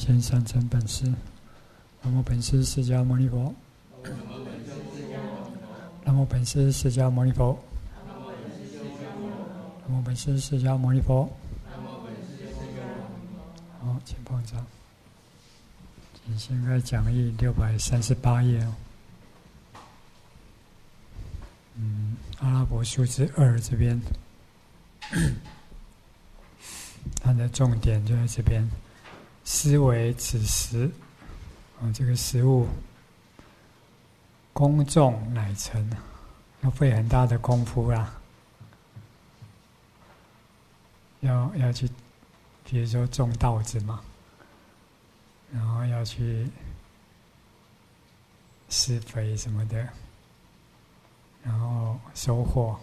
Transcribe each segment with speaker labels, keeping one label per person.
Speaker 1: 先三称本师。南无本师释迦牟尼佛。南无本师释迦牟尼佛。南无本师释迦牟尼佛。好，请放掌。请现在讲义638页哦。阿拉伯数字2这边，它的重点就在这边。思维此时，这个食物公众乃成，要费很大的功夫啦。要去，比如说种稻子嘛，然后要去施肥什么的，然后收获。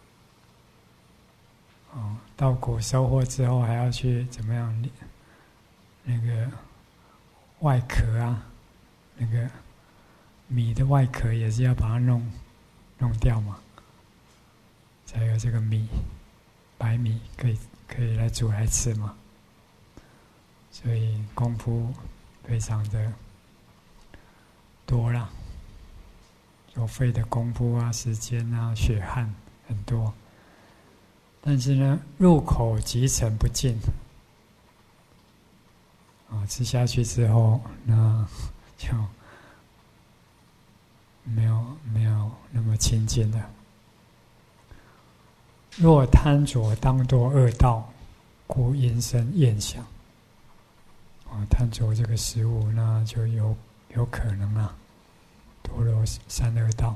Speaker 1: 稻谷收获之后，还要去怎么样？那个外壳啊，那个米的外壳也是要把它弄掉嘛，才有这个米，白米可以来煮来吃嘛。所以功夫非常的多啦，所费的功夫啊、时间啊、血汗很多。但是呢，入口即成不尽。吃下去之后，那就没有那么亲近了。若贪着，当作恶道，故因生厌想。贪着这个食物，那就有可能啊，堕落三恶道。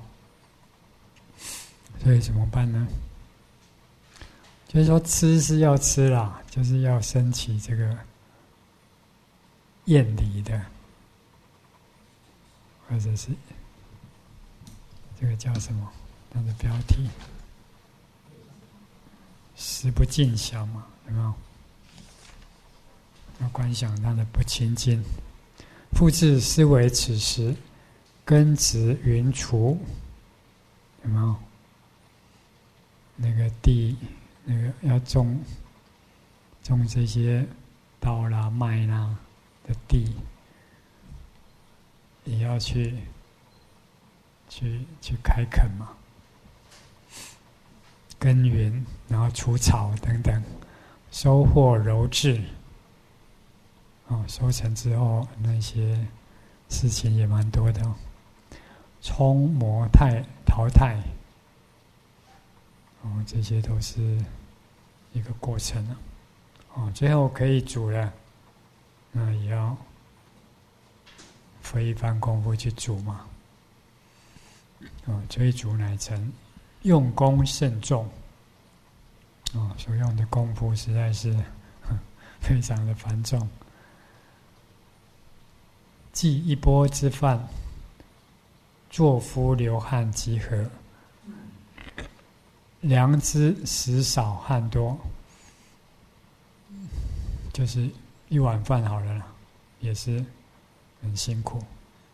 Speaker 1: 所以怎么办呢？就是说，吃是要吃啦，就是要升起这个厌离的，或者是这个叫什么？它的标题“食不尽想”嘛，有没有？要观想它的不清净。复至思维此时，根植云除，有没有？那个地。那个要种这些稻啦、麦啦的地，也要去开垦嘛，耕耘，然后除草等等，收获鞣制。收成之后那些事情也蛮多的。冲磨淘汰。这些都是一个过程了。最后可以煮了，那也要费一番功夫去煮嘛。追煮乃成，用功甚重。所用的功夫实在是非常的繁重。既一钵之饭，作夫流汗即合。量之食少汗多，就是一碗饭好了啦，也是很辛苦。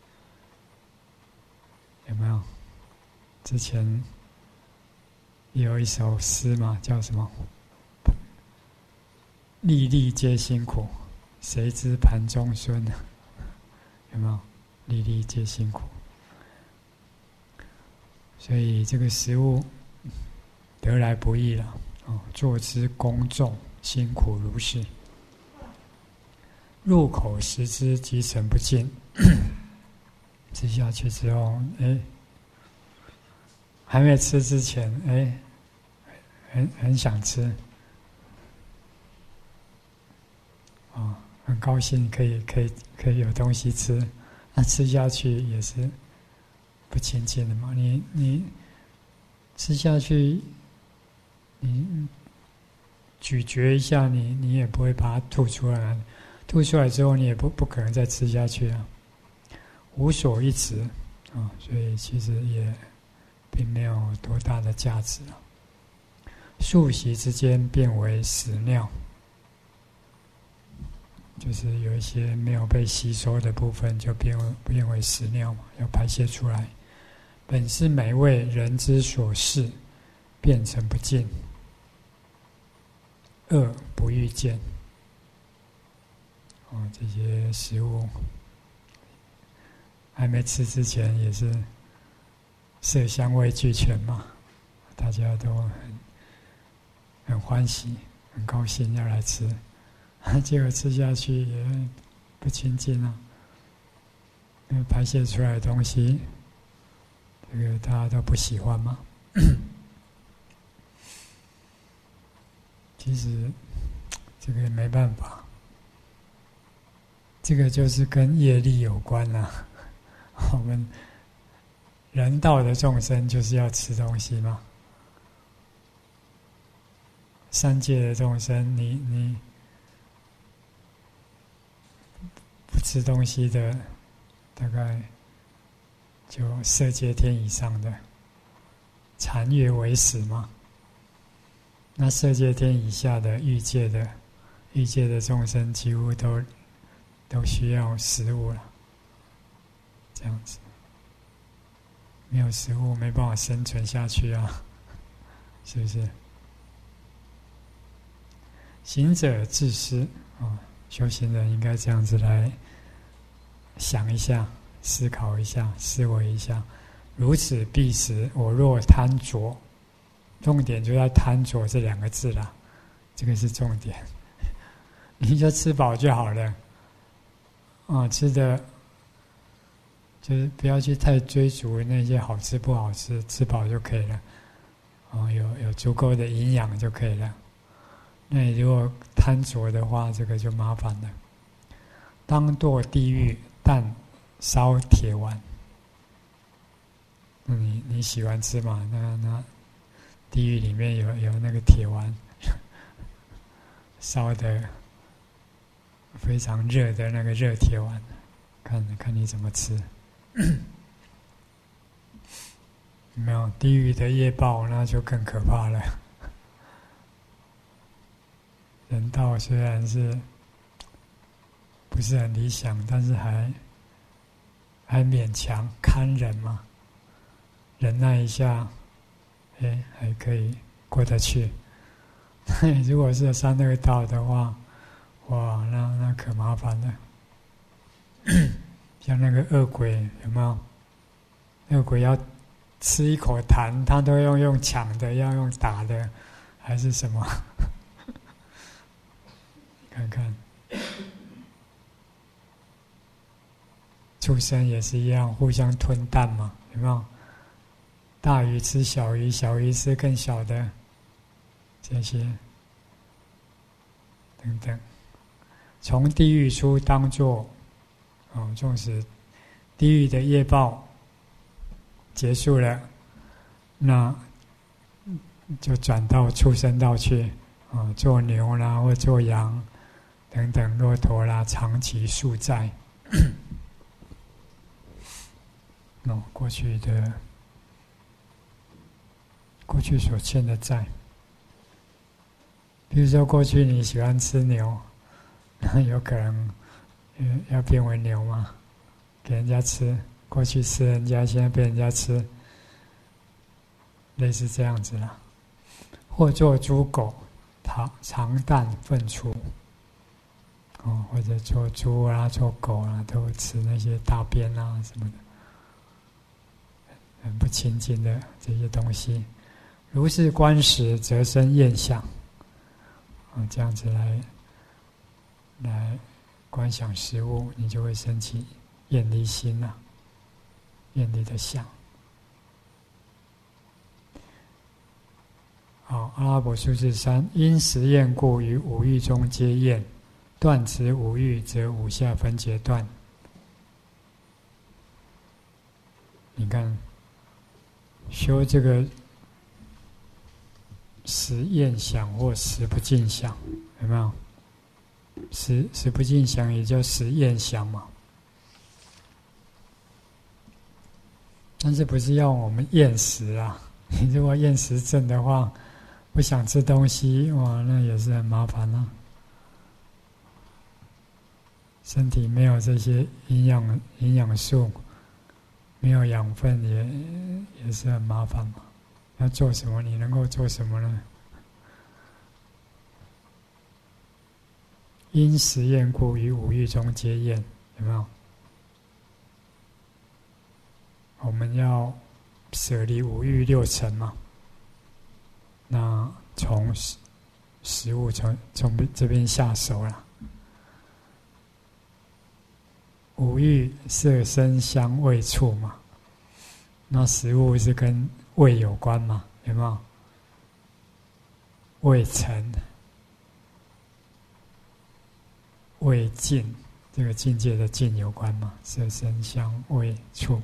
Speaker 1: 有没有？之前有一首诗嘛，叫什么？粒粒皆辛苦，谁知盘中飧？有没有？粒粒皆辛苦。所以这个食物得来不易了，做之公众，辛苦如是。入口食之，即成不尽。吃下去之后，还没吃之前，很想吃，很高兴可以有东西吃，那吃下去也是不亲近的嘛。你吃下去。你咀嚼一下，你也不会把它吐出来，吐出来之后你也不可能再吃下去啊，无所一词所以其实也并没有多大的价值啊。数息之间变为屎尿，就是有一些没有被吸收的部分就变为屎尿嘛，要排泄出来。本是美味人之所嗜，变成不尽。恶不欲见。 这些食物还没吃之前也是色香味俱全嘛，大家都很欢喜、很高兴要来吃，结果吃下去也不清净啊，因为排泄出来的东西，这个大家都不喜欢嘛。其实这个没办法，这个就是跟业力有关啦。我们人道的众生就是要吃东西嘛，三界的众生，你不吃东西的，大概就色界天以上的，残月为食嘛。那色界天以下的欲界的众生，几乎都需要食物了。这样子，没有食物没办法生存下去啊，是不是？行者自思修行人应该这样子来想一下、思考一下、思维一下。如此必食，我若贪着，重点就在贪着这两个字啦，这个是重点。你就吃饱就好了，吃的就是不要去太追逐那些好吃不好吃，吃饱就可以了。有足够的营养就可以了。那你如果贪着的话，这个就麻烦了。当堕地狱，但烧铁丸。你喜欢吃嘛？那地狱里面有那个铁丸，烧的非常热的那个热铁丸，看你怎么吃。没有地狱的业报，那就更可怕了。人道虽然是不是很理想，但是还勉强堪忍嘛，忍耐一下，还可以过得去。如果是三恶道的话，哇，那可麻烦了。像那个恶鬼有没有？恶鬼要吃一口痰，他都要用抢的，要用打的，还是什么？看看，畜生也是一样，互相吞啖嘛，有没有？大鱼吃小鱼，小鱼吃更小的，这些等等。从地狱出，当作纵使地狱的业报结束了，那就转到畜生道去，做牛啦，或做羊等等，骆驼啦，偿其宿债。过去所欠的债，比如说过去你喜欢吃牛，那有可能要变为牛嘛，给人家吃。过去吃人家，现在被人家吃，类似这样子啦。或做猪狗，尝啖粪出，或者做猪啊，做狗啊，都吃那些大便啊什么的，很不清净的这些东西。如是观时，则生厌想。这样子来观想食物，你就会升起厌离心了，厌离的想。好，阿拉伯数字3，因食厌故，于五欲中皆厌，断此五欲，则五下分解断。你看，修这个食厌想或食不尽想，有没有？食不尽想也叫食厌想嘛。但是不是要我们厌食啊？你如果厌食症的话，不想吃东西，哇，那也是很麻烦啊。身体没有这些营养素，没有养分也是很麻烦嘛。要做什么？你能够做什么呢？ 因食厌故，于五欲中皆厌，有没有？我们要舍离五欲六尘嘛，那从食物从这边下手了。五欲色声香味触嘛，那食物是跟味有关嘛，有没有？味尘、味境，这个境界的境有关嘛？色声香味触。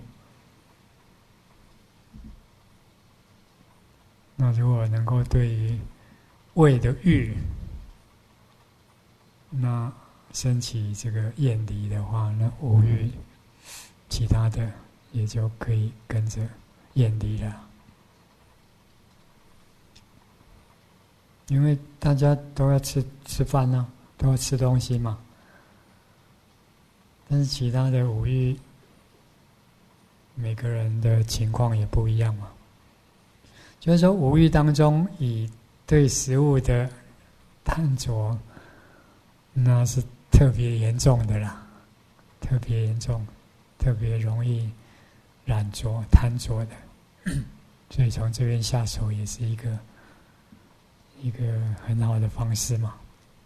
Speaker 1: 那如果能够对于味的欲，那升起这个厌离的话，那五欲其他的也就可以跟着厌离了。因为大家都要吃饭啊，都要吃东西嘛。但是其他的五欲，每个人的情况也不一样嘛。就是说，五欲当中，以对食物的贪着，那是特别严重的啦，特别严重，特别容易染着、贪着的。所以从这边下手也是一个很好的方式嘛。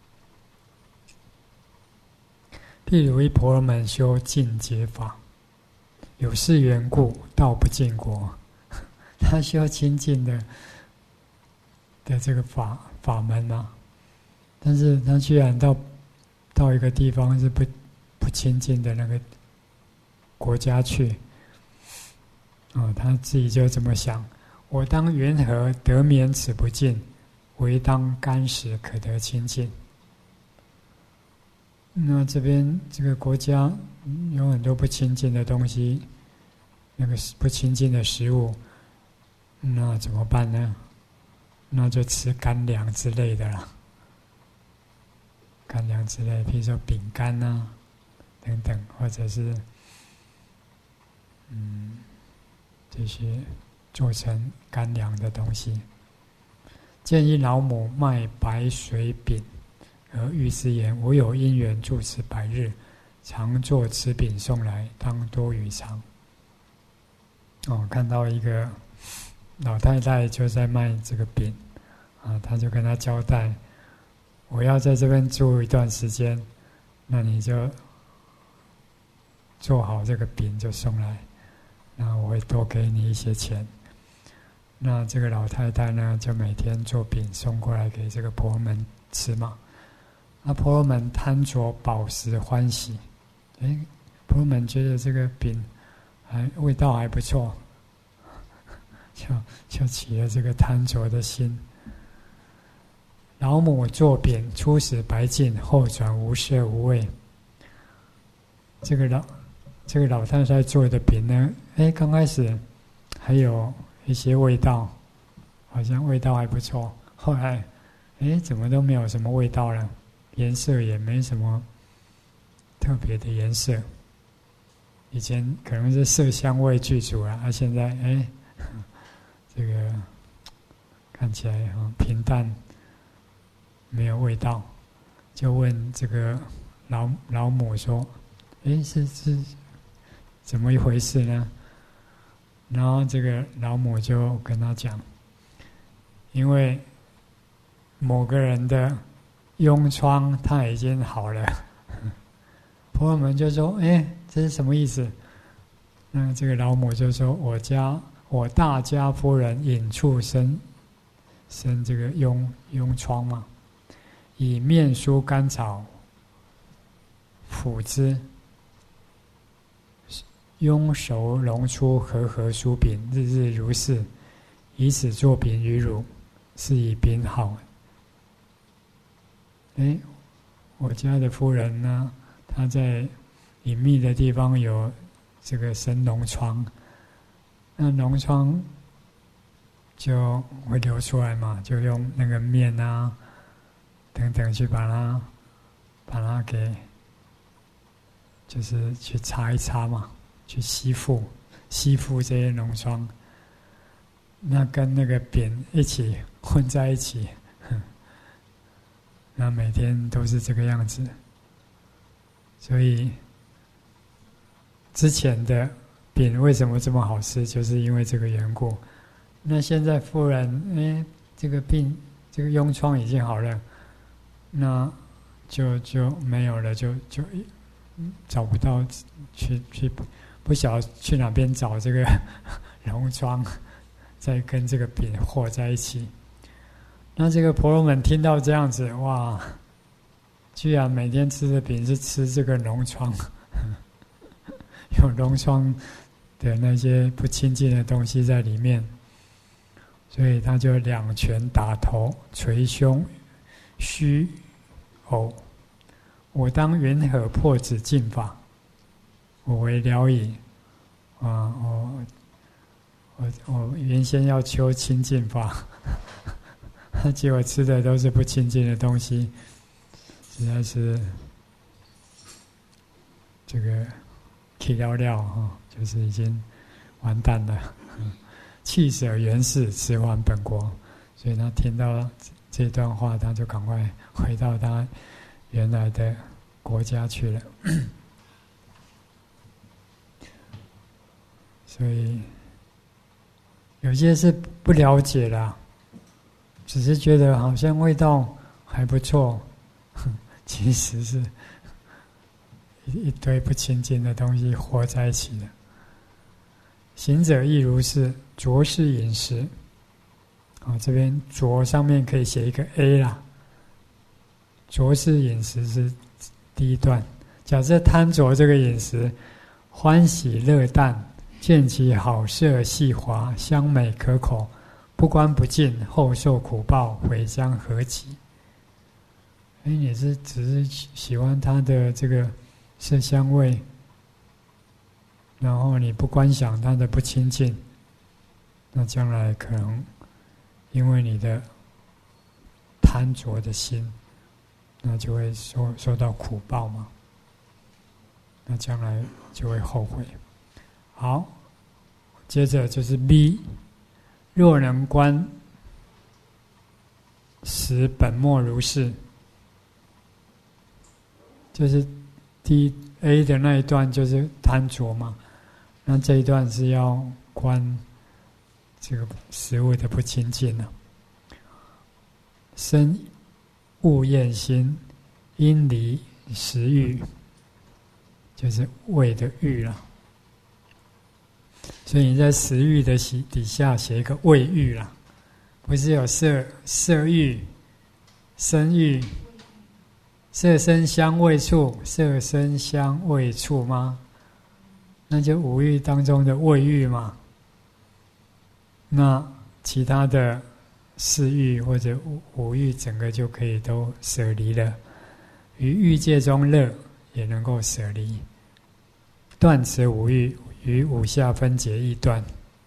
Speaker 1: 譬如一婆罗门修净解法，有是缘故，道不尽国。他修清净的这个法门啊，但是他居然到一个地方是不清净的那个国家去，他自己就这么想：我当云何得免此不净？唯当干食可得清净。那这边这个国家有很多不清净的东西，那个不清净的食物。那怎么办呢？那就吃干粮之类的啦，干粮之类，比如说饼干啊等等，或者是这些做成干粮的东西。见一老母卖白水饼，而欲之言：我有因缘住持百日，常作此饼送来，当多与常。看到一个老太太就在卖这个饼，他就跟他交代：我要在这边住一段时间，那你就做好这个饼就送来，那我会多给你一些钱。那这个老太太呢，就每天做饼送过来给这个婆罗门吃嘛。那婆罗门贪着饱食欢喜，婆罗门觉得这个饼味道还不错，就起了这个贪着的心。老母做饼，初始白净，后转无色无味。这个老太太做的饼呢，刚开始还有一些味道，好像味道还不错。后来，怎么都没有什么味道了，颜色也没什么特别的颜色。以前可能是色香味具足啊，现在这个看起来平淡，没有味道。就问这个老母说：“是怎么一回事呢？”然后这个老母就跟他讲：“因为某个人的痈疮他已经好了。”婆罗门就说：“这是什么意思？”那这个老母就说：“我大家夫人引处生这个痈疮嘛，以面蔬甘草辅之，痈熟溶出和合酥饼，日日如是，以此作饼于汝，是以饼好。”我家的夫人呢，她在隐秘的地方有这个生脓疮，那脓疮就会流出来嘛，就用那个面啊等等去把它给，就是去擦一擦嘛，去吸附这些脓疮，那跟那个饼一起混在一起， 那每天都是这个样子，所以之前的饼为什么这么好吃，就是因为这个缘故。那现在夫人，这个病，这个痈疮已经好了，那就没有了，就找不到去不晓得去哪边找这个脓疮，再跟这个饼和在一起。那这个婆罗门听到这样子，哇，居然每天吃的饼是吃这个脓疮，有脓疮的那些不清净的东西在里面，所以他就两拳打头，捶胸，虚呕。我当云何破止净法？我为了矣。我原先要求清净法，结果吃的都是不清净的东西，实在是这个气了了就是已经完蛋了。弃舍原世，辞还本国。所以他听到这段话，他就赶快回到他原来的国家去了。所以有些是不了解啦，只是觉得好像味道还不错，其实是一堆不清净的东西和在一起的。行者亦如是，浊是饮食。这边浊上面可以写一个 A 啦。浊是饮食是第一段。假设贪着这个饮食，欢喜乐淡，见其好色细滑，香美可口，不观不净，后受苦报，悔将何及？你是只是喜欢它的这个色香味，然后你不观想它的不清净，那将来可能因为你的贪着的心，那就会受到苦报嘛，那将来就会后悔。好，接着就是 B， 若能观实本末如是，就是第一 A 的那一段就是贪着嘛，那这一段是要观这个食物的不清净了。生恶厌心，因离食欲，就是胃的欲了。所以你在食欲的底下写一个味欲啦，不是有色欲、声欲、色声香味触、色声香味触吗？那就五欲当中的味欲嘛。那其他的四欲或者五欲整个就可以都舍离了，于欲界中乐也能够舍离，断此五欲，于五下分解亦断。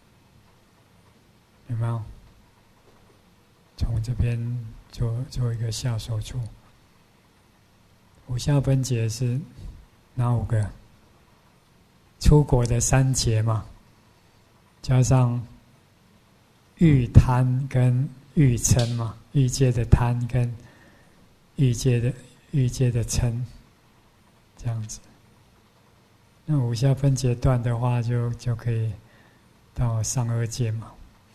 Speaker 1: 有没有？从这边做一个下手处。五下分解是哪五个？出国的三劫嘛，加上欲贪跟欲嗔嘛，欲界的贪跟欲界的嗔，这样子。那五下分解断的话，就可以到上二界嘛。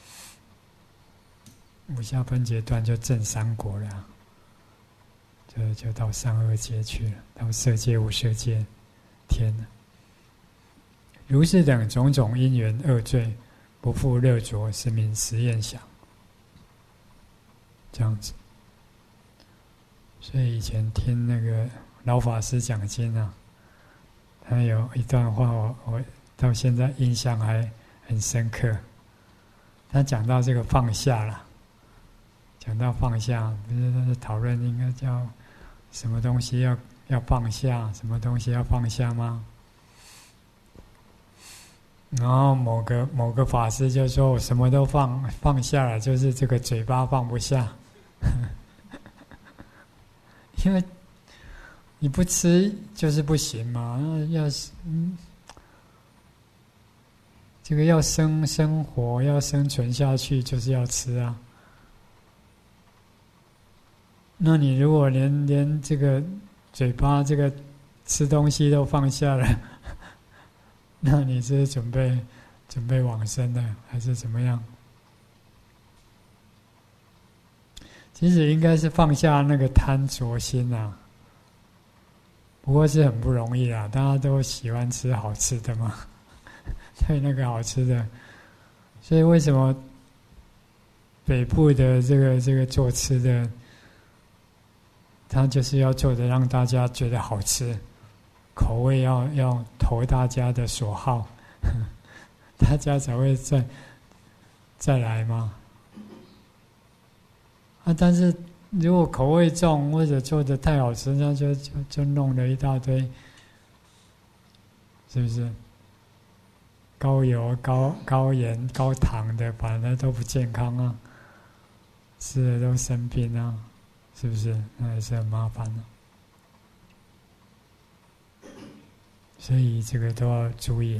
Speaker 1: 五下分解断就证三果了，就到上二界去了，到色界、无色界、天了。如是等种种因缘恶罪，不复乐着，是名实验想。这样子。所以以前听那个老法师讲经啊，他有一段话我到现在印象还很深刻。他讲到这个放下了，讲到放下，不是他是讨论应该叫什么东西要放下，什么东西要放下吗？然后某个法师就说我什么都放下了，就是这个嘴巴放不下。因为你不吃就是不行嘛，这个要生活要生存下去，就是要吃啊。 那你如果连这个嘴巴这个吃东西都放下了，那你是准备往生的，还是怎么样？其实应该是放下那个贪着心啊，不过是很不容易啊。大家都喜欢吃好吃的嘛，对那个好吃的，所以为什么北部的这个做吃的，他就是要做的让大家觉得好吃，口味要投大家的所好，大家才会再来嘛。但是如果口味重或者做的太好吃，那就弄了一大堆，是不是？高油、高盐、高糖的，反正都不健康啊，吃了都生病啊，是不是？那也是很麻烦的。所以这个都要注意了，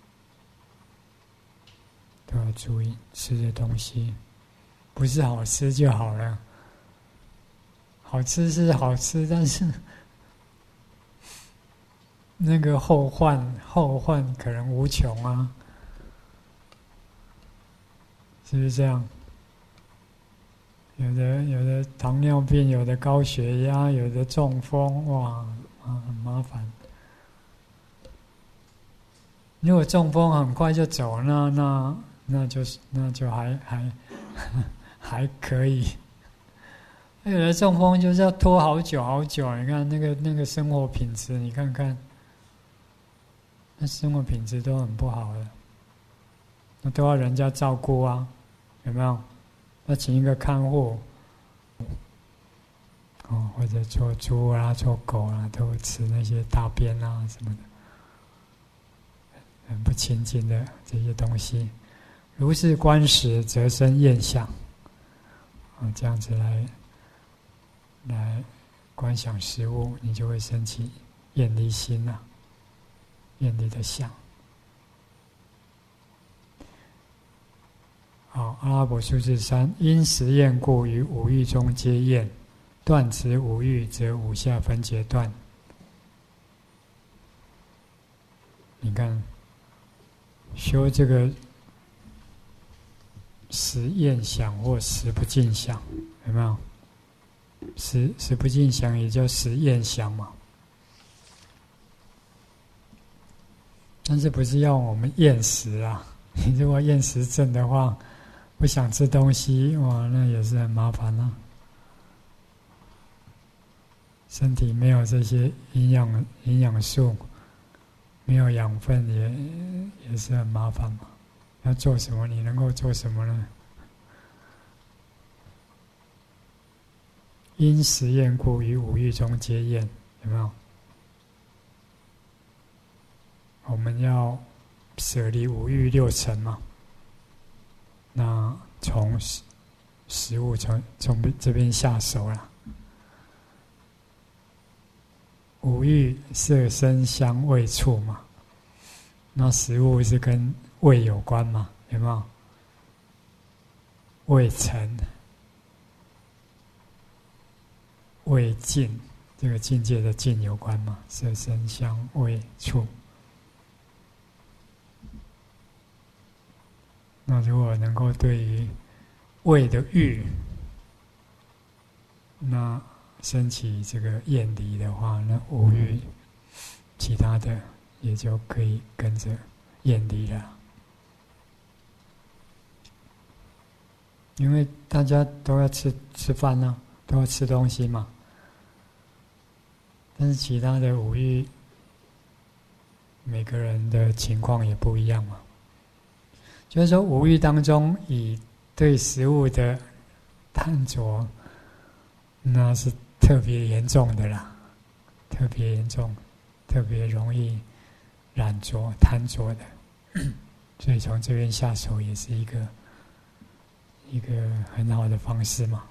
Speaker 1: 都要注意吃的东西，不是好吃就好了。好吃是好吃，但是那个后患可能无穷啊，是不是这样？有的糖尿病，有的高血压，有的中风，哇，很麻烦。如果中风很快就走，那就还可以。有的中风就是要拖好久好久，你看那个生活品质，你看看，那生活品质都很不好的，那都要人家照顾啊，有没有？要请一个看护，或者做猪啊、做狗啊，都吃那些大便啊什么的，很不清净的这些东西。如是观时，则生厌想。这样子来观想食物，你就会升起厌离心啊，厌离的想。好，阿拉伯数字3，因食厌故，于五欲中皆厌，断此五欲，则五下分解断。你看，修这个食厌想或食不尽想，有没有？食不尽想也叫食厌想嘛。但是不是要我们厌食啊？你如果厌食症的话，不想吃东西，哇，那也是很麻烦啊。身体没有这些营养素，没有养分也是很麻烦嘛。要做什么？你能够做什么呢？因食厌故，于五欲中皆厌，有没有？我们要舍离五欲六尘嘛。那从食物从这边下手了。五欲色声香味触嘛，那食物是跟味有关嘛，有没有？味尘、味境，这个境界的境有关嘛，色声香味触。那如果能够对于味的欲，那升起这个厌离的话，那五欲其他的也就可以跟着厌离了。因为大家都要吃饭啊，都要吃东西嘛。但是其他的五欲，每个人的情况也不一样嘛。就是说，五欲当中，以对食物的贪着，那是特别严重的啦，特别严重，特别容易染着、贪着的。所以从这边下手也是一个很好的方式嘛。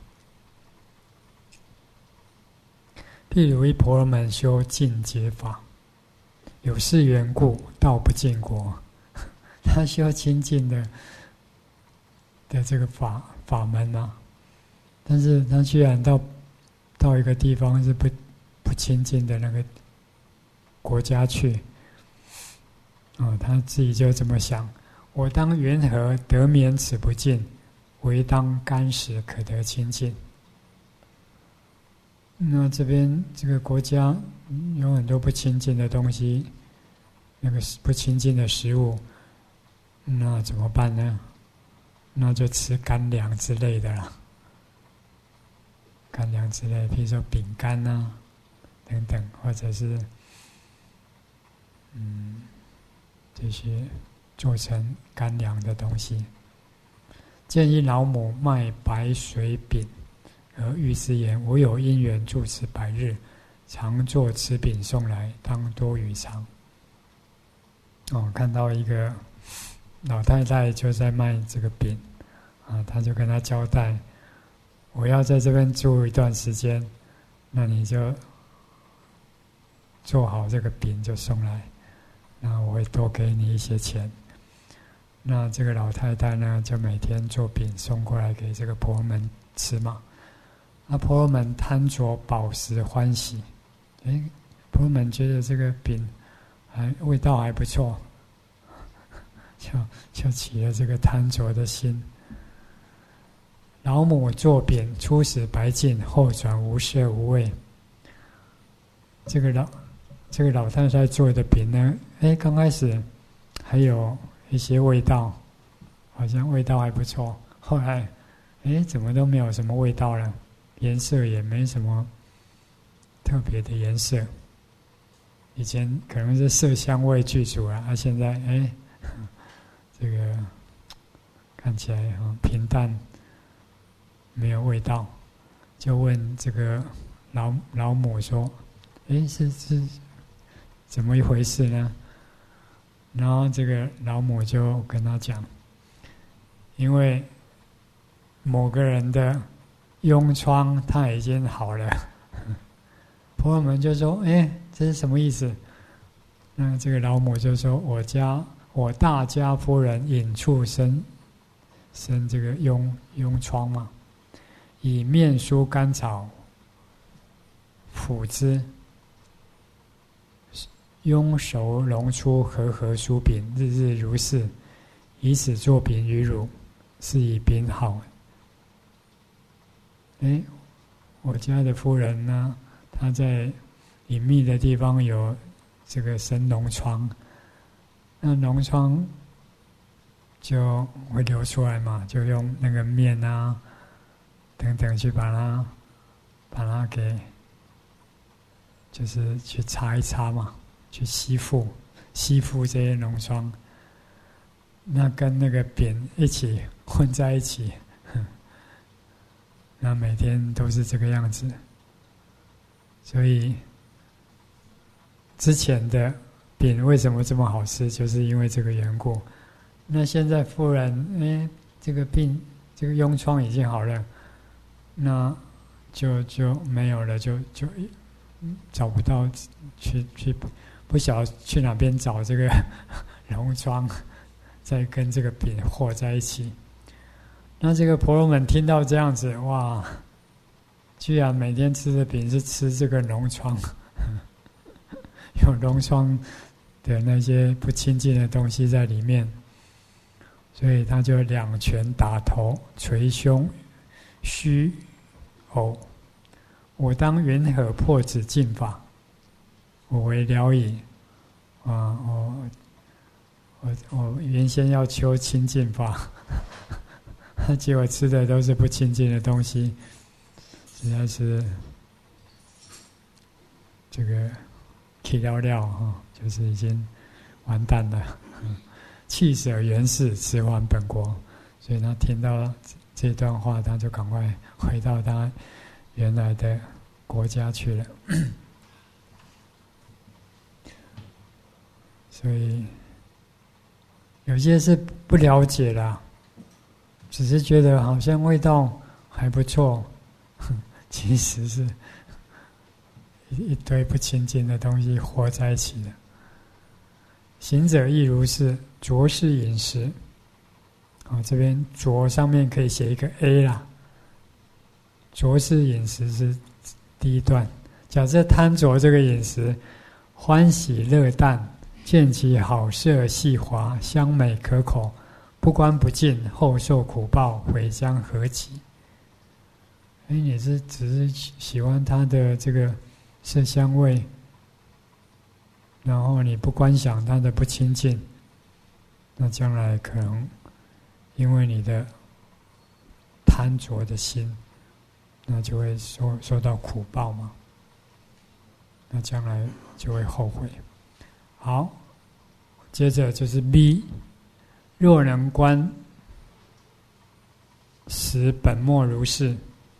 Speaker 1: 譬如一婆罗门修净解法，有是缘故，道不尽国。他修清净的这个法门啊，但是他居然到到一个地方是不亲近的那个国家去，他自己就这么想：我当云何得免此不尽？唯当干石可得清净。那这边这个国家有很多不亲近的东西，那个不亲近的食物，那怎么办呢？那就吃干粮之类的啦。干粮之类，比如说饼干啊等等，或者是这些做成干粮的东西。建议老母卖白水饼，而欲之言：我有因缘住持百日，常作此饼送来，当多与常。看到一个老太太就在卖这个饼，他就跟他交代：我要在这边住一段时间，那你就做好这个饼就送来，那我会多给你一些钱。那这个老太太呢，就每天做饼送过来给这个婆罗门吃嘛。那婆罗门贪着饱食欢喜，婆罗门觉得这个饼味道还不错，就起了这个贪着的心。老母做饼，初始白净，后转无色无味。这个老太太做的饼呢，刚开始还有一些味道，好像味道还不错。后来，怎么都没有什么味道了，颜色也没什么特别的颜色。以前可能是色香味具足了，现在这个看起来平淡，没有味道。就问这个老母说：是怎么一回事呢？然后这个老母就跟他讲：因为某个人的痈疮他已经好了。婆罗门就说：这是什么意思？那这个老母就说：我大家夫人引处生这个痈疮嘛，以面蔬甘草辅之，痈熟溶出和合酥饼，日日如是，以此作饼于汝，是以饼好。我家的夫人呢，她在隐秘的地方有这个生脓疮，那脓疮就会流出来嘛，就用那个面啊等等去把它给，就是去擦一擦嘛，去吸附这些脓疮，那跟那个饼一起混在一起，那每天都是这个样子。所以之前的饼为什么这么好吃，就是因为这个缘故。那现在夫人这个病，这个痈疮已经好了，那就没有了，就找不到，去不晓得去哪边找这个脓疮，再跟这个饼和在一起。那这个婆罗门听到这样子，哇，居然每天吃的饼是吃这个脓疮，有脓疮的那些不清净的东西在里面，所以他就两拳打头，捶胸，虚呕。我当云何破此禁法？我为了矣。我原先要求清净法，结果吃的都是不清净的东西，实在是这个气了了就是已经完蛋了。弃舍原世，辞还本国。所以他听到这段话，他就赶快回到他原来的国家去了。所以有些是不了解啦，只是觉得好像味道还不错，其实是一堆不清净的东西和在一起的。行者亦如是，浊是饮食。这边浊上面可以写一个 A 啦。浊是饮食是第一段，假设贪着这个饮食，欢喜乐淡，见其好色细滑，香美可口，不观不净，后受苦报，悔将何及？你是只是喜欢它的这个色香味，然后你不观想它的不清净，那将来可能因为你的贪着的心，那就会受到苦报嘛，那将来就会后悔。好，接着就是 B， 若能观实本末如是，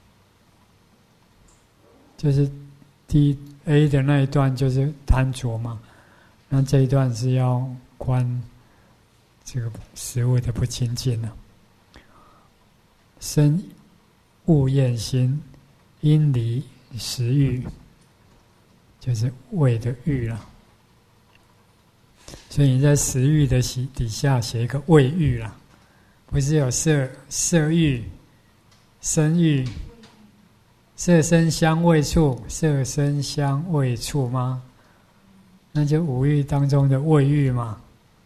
Speaker 1: 就是第一 A 的那一段就是贪着嘛，那这一段是要观这个食物的不清净了。生恶厌心，因离食欲，就是胃的欲了。所以你在食欲的底下写一个味欲啦，不是有色欲、声欲、色声香味触、色声香味触吗？那就五欲当中的味欲嘛。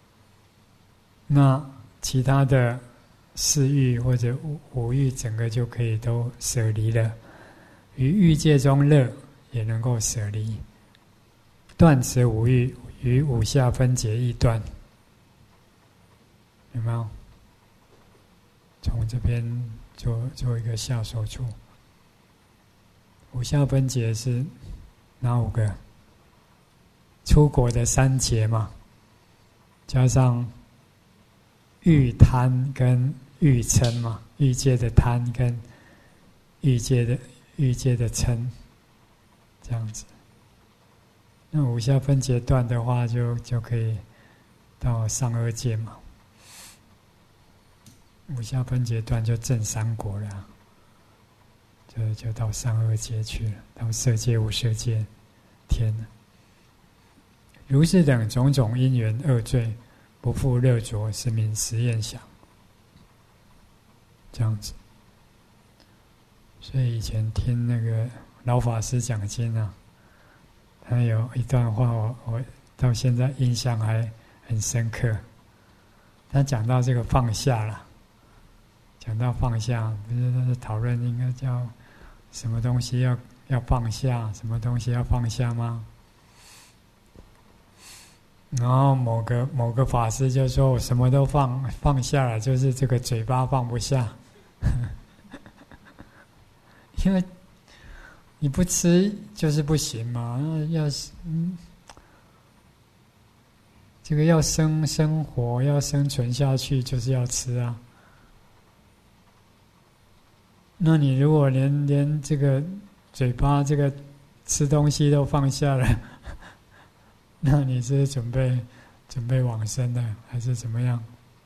Speaker 1: 那其他的四欲或者五欲整个就可以都舍离了，于欲界中乐也能够舍离，断此五欲，于五下分解亦断。有没有？从这边做一个下手处。五下分解是哪五个？出国的三劫嘛，加上欲贪跟欲嗔嘛，欲界的贪跟欲界的嗔，这样子。那五下分解断的话就可以到上二界嘛。五下分解断就证三果了，就到上二界去了，到色界、无色界、天了。如是等种种因缘恶罪，不复乐着，是名实验想。这样子。所以以前听那个老法师讲经啊，他有一段话我到现在印象还很深刻。他讲到这个放下了，讲到放下，不是他是讨论应该叫什么东西要放下，什么东西要放下吗？然后某个法师就说我什么都放下了，就是这个嘴巴放不下。因为你不吃就是不行嘛，这个要生活要生存下去，就是要吃啊。那你如果连这个嘴巴这个吃东西都放下了，那你是准备往生的，还是怎么样？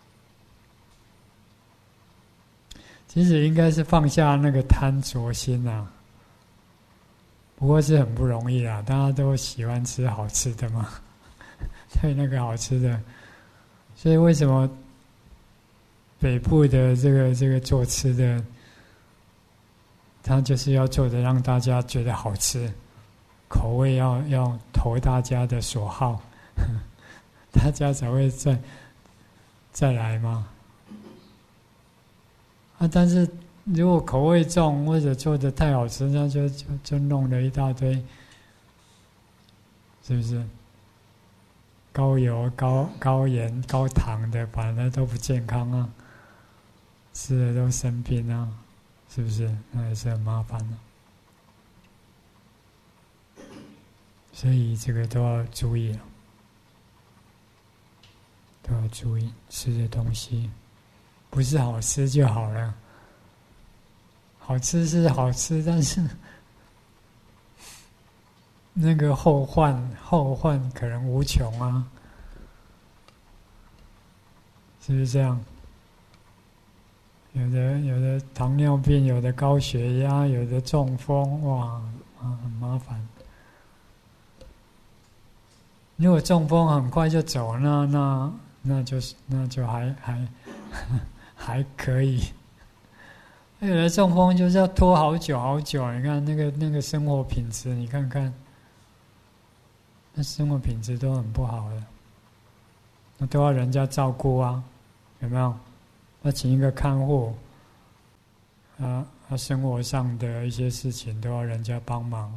Speaker 1: 其实应该是放下那个贪着心啊，不过是很不容易啦。大家都喜欢吃好吃的嘛，对那个好吃的，所以为什么北部的这个做吃的，他就是要做的让大家觉得好吃，口味要投大家的所好，大家才会再来嘛。但是如果口味重或者做的太好吃，那就弄了一大堆，是不是？高油、高盐、高糖的，反正都不健康啊，吃了都生病啊，是不是？那也是很麻烦的。所以这个都要注意了，都要注意吃的东西。不是好吃就好了，好吃是好吃，但是那个后患可能无穷啊，是不是这样？有的糖尿病，有的高血压，有的中风，哇，很麻烦。如果中风很快就走，那就还可以。 有的中风就是要拖好久好久，你看那个生活品质，你看看，那生活品质都很不好的，那都要人家照顾啊，有没有？要请一个看护，生活上的一些事情都要人家帮忙，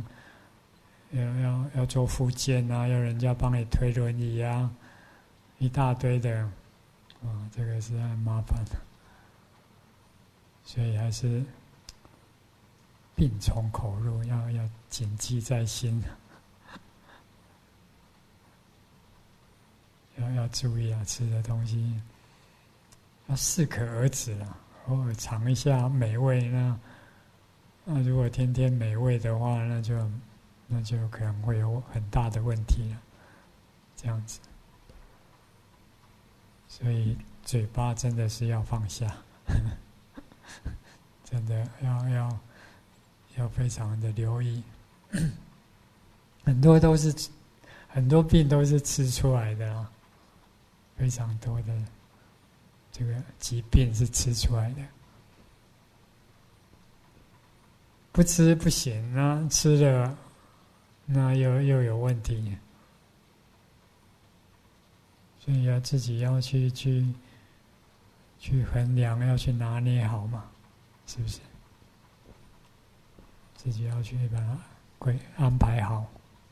Speaker 1: 要做复健啊，要人家帮你推轮椅啊，一大堆的，这个是很麻烦的。所以还是病从口入，要谨记在心，要注意啊，吃的东西要适可而止啦，偶尔尝一下美味。那如果天天美味的话，那就可能会有很大的问题了。这样子，所以嘴巴真的是要放下。真的要非常的留意，很多病都是吃出来的啊，非常多的这个疾病是吃出来的，不吃不行啊，吃了那又有问题，所以自己要去衡量，要去拿捏好嘛，是不是？自己要去把它安排好。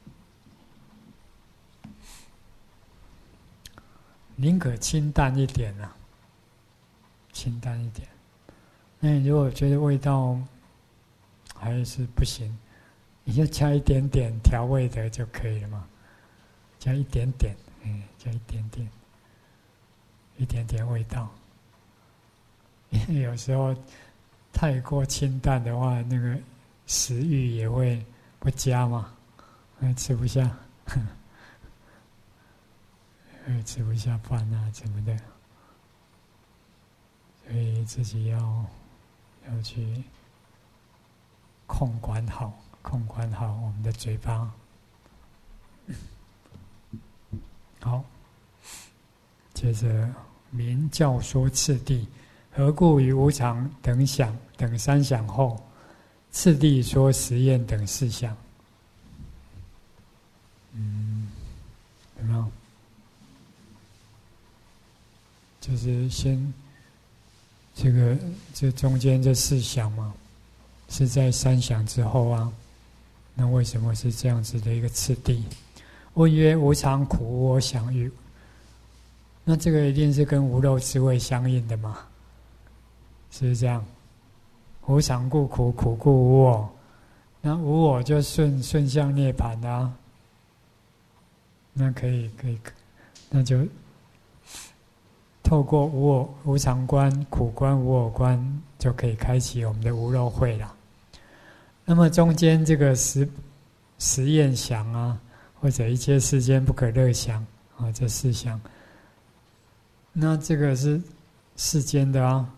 Speaker 1: 宁可清淡一点啊，清淡一点。那你如果觉得味道还是不行，你就加一点点调味的就可以了嘛，加一点点，加一点点味道。因为有时候太过清淡的话，那个食欲也会不佳嘛，吃不下，吃不下饭啊什么的，所以自己要去控管好我们的嘴巴。好，接着明教说次第。何故于无常等想等三想后，次第说实验等四想？有没有？就是先这中间这四想嘛，是在三想之后啊。那为什么是这样子的一个次第？问曰：无常苦无我想欲。那这个一定是跟无漏智慧相应的嘛？是不是这样？无常故苦，苦故无我。那无我就顺向涅槃啊。那可以，那就透过无常观、苦观、无我观，就可以开启我们的无漏慧了。那么中间这个实验想啊，或者一切世间不可乐想啊，这四想，那这个是世间的啊。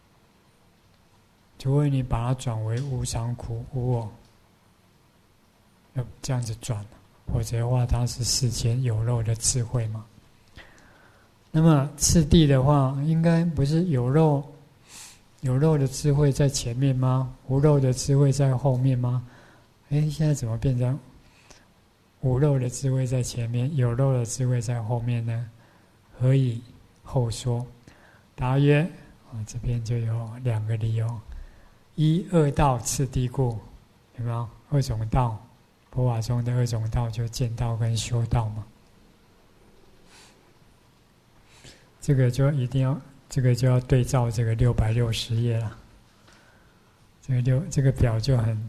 Speaker 1: 除非你把它转为无常苦无我，要这样子转，否则的话它是世间有漏的智慧嘛。那么次第的话，应该不是有漏的智慧在前面吗？无漏的智慧在后面吗？现在怎么变成无漏的智慧在前面，有漏的智慧在后面呢？何以后说？答曰：这边就有两个理由。一、二道次第故，有没有？二种道，佛法中的二种道就见道跟修道嘛。这个就要对照这个660页了。这个表就很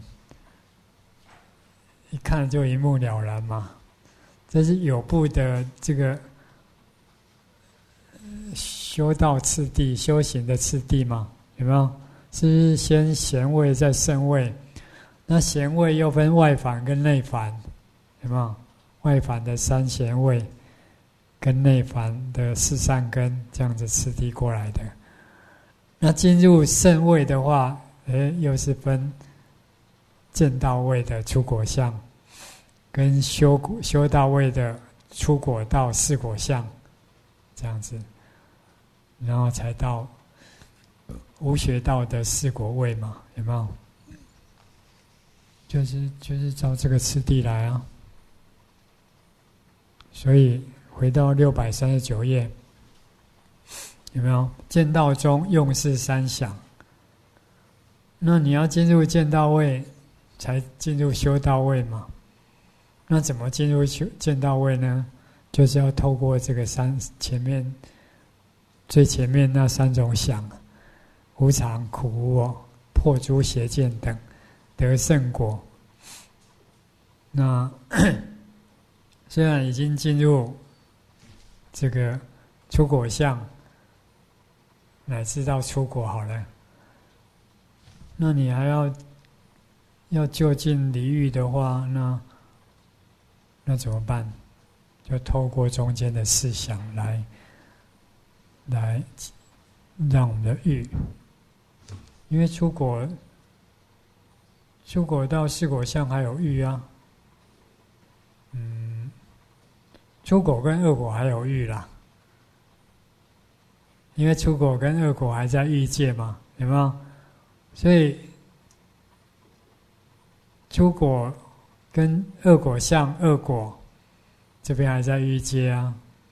Speaker 1: 一看就一目了然嘛。这是有部的这个修道次第、修行的次第嘛？有没有？是先贤位再圣位，那贤位又分外凡跟内凡，有没有？外凡的三贤位跟内凡的四善根，这样子次第过来的。那进入圣位的话，又是分见道位的出果相，跟修道位的出果道四果相，这样子，然后才到无学道的四果位嘛，有没有？就是照这个次第来啊。所以回到639页，有没有？见道中用事三想。那你要进入见道位，才进入修道位嘛。那怎么进入见道位呢？就是要透过这个最前面那3种想：无常、苦、无我、破诸邪见等，得胜果。那虽然已经进入这个出果相，乃至到出果好了，那你还要就近离欲的话，那怎么办？就透过中间的4想来让我们的欲，因为出果到4果相还有欲啊。出果跟2果还有欲啦，因为出果跟2果还在欲界嘛，有没有？所以出果跟2果相2果这边还在欲界啊。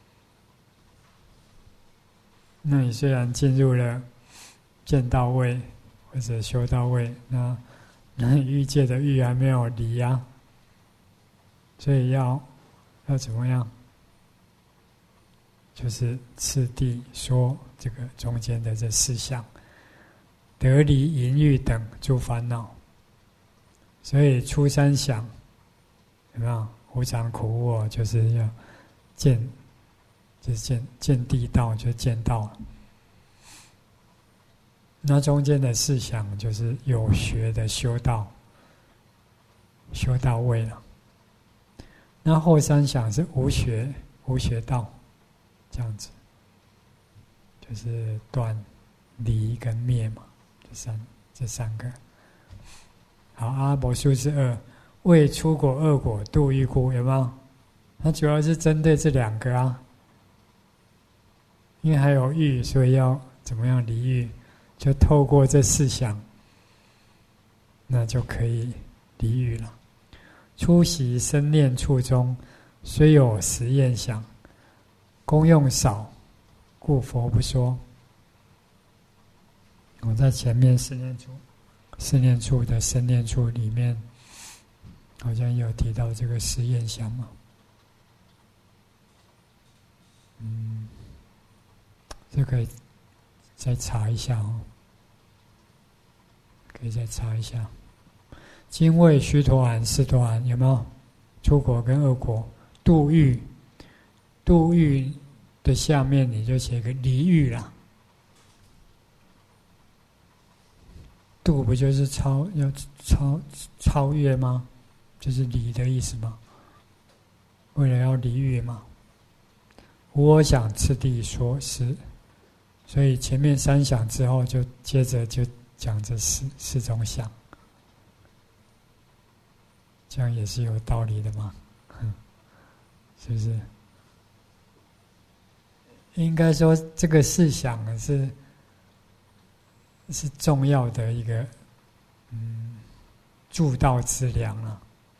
Speaker 1: 那你虽然进入了见道位或者修道位，那欲界的欲还没有离啊，所以要怎么样？就是次第说这个中间的这4项，得离淫欲等诸烦恼。所以初3想有没有？无常、苦、无我，就是要就是见地道，就见道。那中间的4想就是有学的修道位了。那后3想是无学道，这样子，就是断、离跟灭嘛，这三个。好，阿拉伯数字2，为出果2果度欲故，有没有？它主要是针对这2个啊，因为还有欲，所以要怎么样离欲？就透过这4想，那就可以离欲了。出席生念处中，虽有实验想，功用少，故佛不说。我在前面四念处的生念处里面，好像也有提到这个实验想嘛。这可以再查一下哦，可以再查一下。精卫须陀洹、斯陀洹有没有？出果跟2果度欲的下面你就写个离欲啦。度不就是超越吗？就是离的意思吗？为了要离欲嘛。无我想次第说是，所以前面3想之后，就接着就讲这四种想，这样也是有道理的嘛，是不是？应该说这个4想是重要的一个助道之良啊。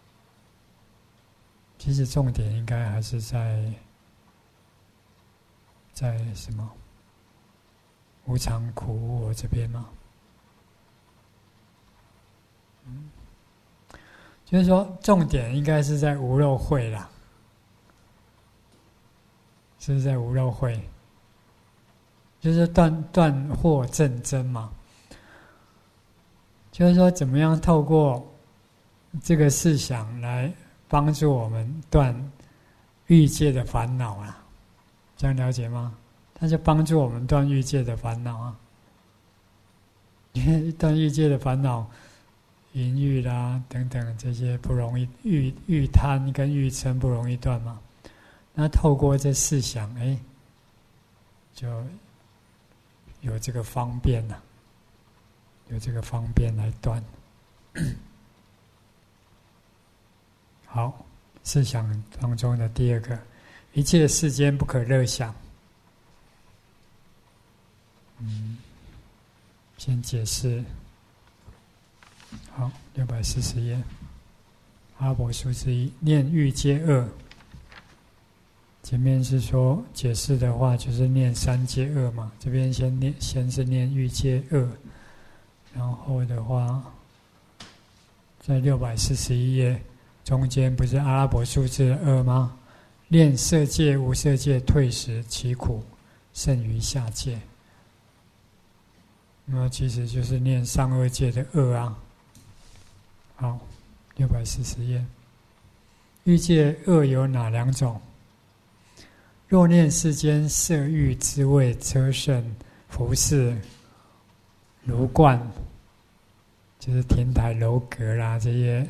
Speaker 1: 其实重点应该还是在什么？无常、苦、无我这边嘛。就是说重点应该是在无漏慧啦，是在无漏慧，就是断惑正真嘛。就是说怎么样透过这个4想来帮助我们断欲界的烦恼啊，这样了解吗？它就帮助我们断欲界的烦恼啊。因为断欲界的烦恼，淫欲啦等等这些不容易，欲贪跟欲嗔不容易断嘛。那透过这4想，就有这个方便了，有这个方便来断。好，4想当中的第2个，一切世间不可乐想。 先解释。好，640页，阿婆数之一，念欲皆恶。前面是说解释的话，就是念三皆恶嘛。这边先是念欲皆恶，然后的话，在641页中间不是阿拉伯数字的恶吗？念色界无色界退时，其苦甚于下界。那其实就是念上二界的恶啊。好，640页，欲界恶有哪两种？若念世间色欲之味车乘服饰炉观，就是亭台楼阁啦，这些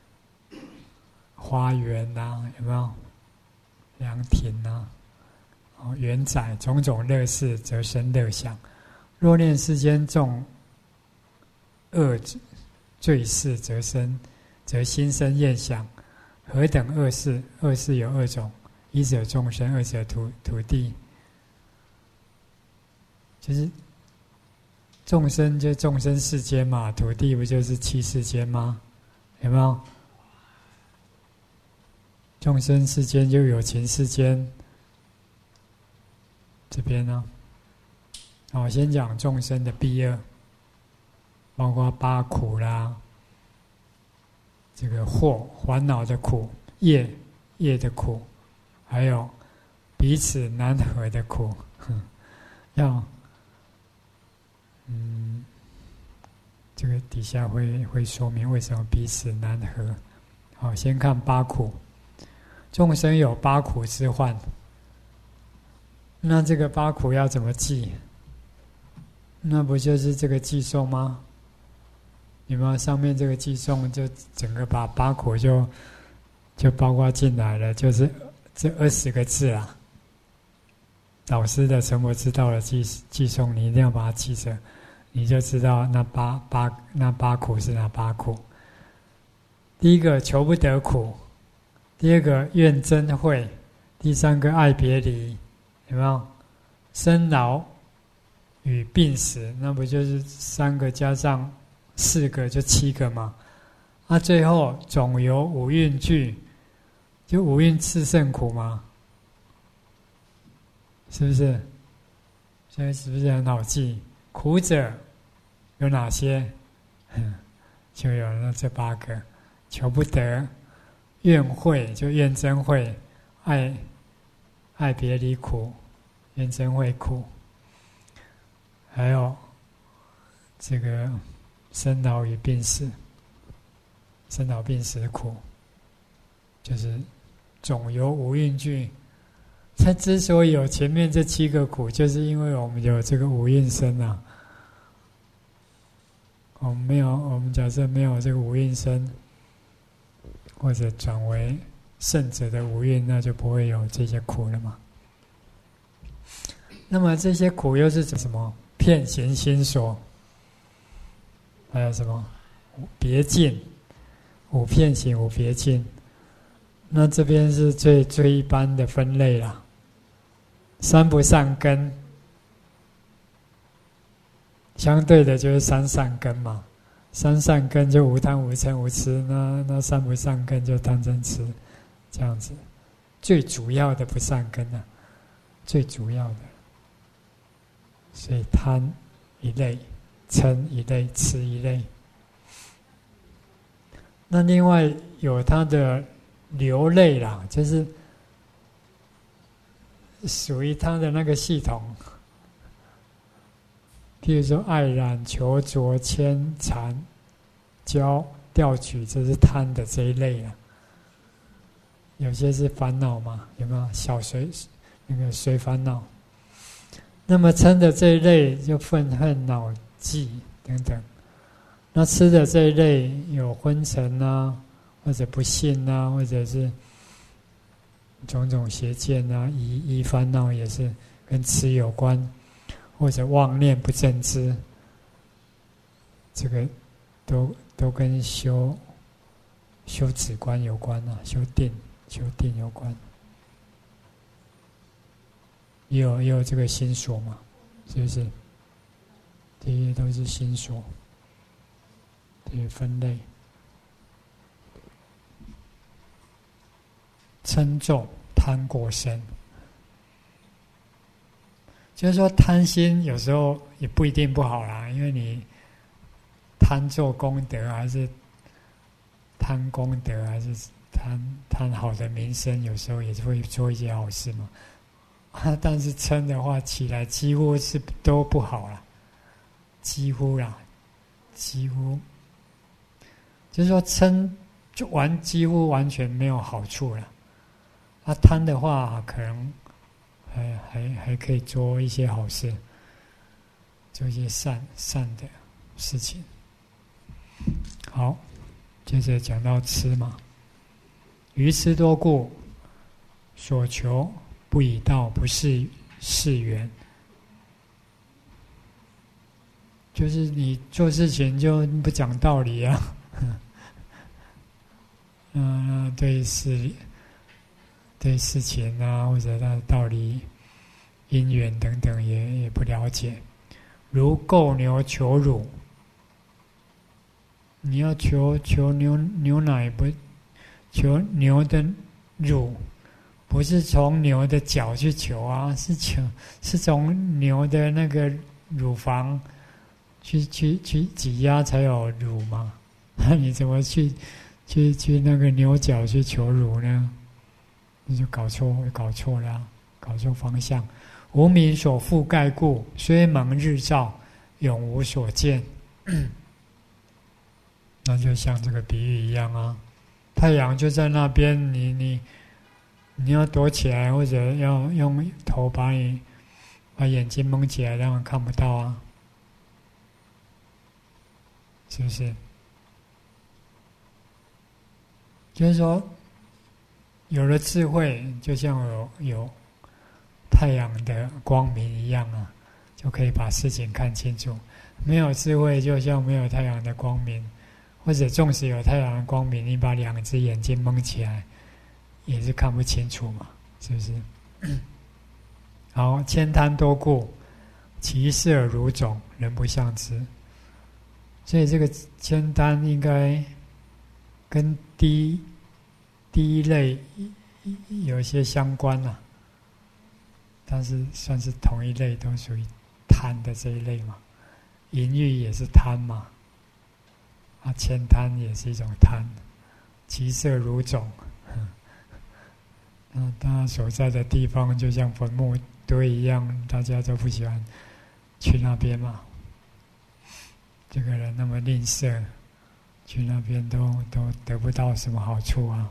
Speaker 1: 花园啦，有没有凉亭啊？园宰种种乐事，则生乐想。若念世间众恶罪事，则心生厌想。何等恶事？恶事有二种。一者众生，二者土地。就是众生就众生世间嘛，土地不就是七世间吗？有没有？众生世间就有情世间。这边呢，我先讲众生的弊恶，包括八苦啦，这个惑烦恼的苦，业的苦。还有彼此难合的苦，要这个底下会说明为什么彼此难合。好，先看八苦。众生有八苦之患，那这个八苦要怎么记？那不就是这个记诵吗？你们上面这个记诵就整个把八苦就包括进来了，就是这20个字啊，导师的成佛之道的记诵，你一定要把它记着，你就知道那八苦是哪八苦。第一个求不得苦，第二个怨憎会，第三个爱别离，有没有？生老与病死，那不就是3个加上4个就7个嘛？最后总由五蕴聚。就五蕴炽盛苦吗？是不是？现在是不是很好记？苦者有哪些？就有了这8个：求不得、怨会就怨憎会、爱别离苦、怨憎会苦，还有这个生老与病死，生老病死苦，就是总由五蕴聚。它之所以有前面这7个苦，就是因为我们有这个五蕴身啊。我们假设没有这个五蕴身，或者转为圣者的五蕴，那就不会有这些苦了嘛。那么这些苦又是什么？遍行心所，还有什么别境？五遍行，五别境。那这边是最一般的分类啦。三不善根，相对的就是三善根嘛。三善根就无贪无嗔无痴，那三不善根就贪嗔痴，这样子。最主要的不善根啊，最主要的。所以贪一类，嗔一类，痴一类。那另外有它的流类啦，就是属于它的那个系统，譬如说爱染、求着、牵缠、骄、调取，这是贪的这一类啊。有些是烦恼嘛，有没有小随烦恼？那么嗔的这一类就愤恨、恼忌等等。那痴的这一类有昏沉啊，或者不信啊，或者是种种邪见啊，疑烦恼也是跟痴有关，或者妄念不正知，这个都跟修止观有关啊，修定有关。也有这个心所嘛，是不是？ 这些都是心所，这些分类。嗔重贪过深，就是说贪心有时候也不一定不好啦，因为你贪做功德，还是贪功德，还是贪好的名声，有时候也是会做一些好事嘛。但是嗔的话起来几乎是都不好啦，几乎就是说嗔就几乎完全没有好处了。贪的话可能还可以做一些好事，做一些善的事情。好，接着讲到痴嘛，愚痴多故，所求不以道，不是缘。就是你做事情就不讲道理啊，对事情啊，或者它的道理、因缘等等也不了解。如购牛求乳，你要求牛奶，不求牛的乳，不是从牛的脚去求啊，是从牛的那个乳房去挤压才有乳嘛？那你怎么去那个牛角去求乳呢？你就搞错了啊，搞错方向。无明所覆盖故，虽蒙日照，永无所见。那就像这个比喻一样啊，太阳就在那边，你要躲起来，或者要用头把眼睛蒙起来，让人看不到啊，是不是？就是说，有了智慧，就像有太阳的光明一样啊，就可以把事情看清楚。没有智慧，就像没有太阳的光明，或者纵使有太阳的光明，你把两只眼睛蒙起来，也是看不清楚嘛，是不是？好，悭贪多故，其色如种，人不相知。所以这个悭贪应该跟第一类有一些相关啊，但是算是同一类，都属于贪的这一类嘛。淫欲也是贪嘛，悭贪也是一种贪，其色如种。他所在的地方就像坟墓堆一样，大家都不喜欢去那边嘛。这个人那么吝啬，去那边都得不到什么好处啊。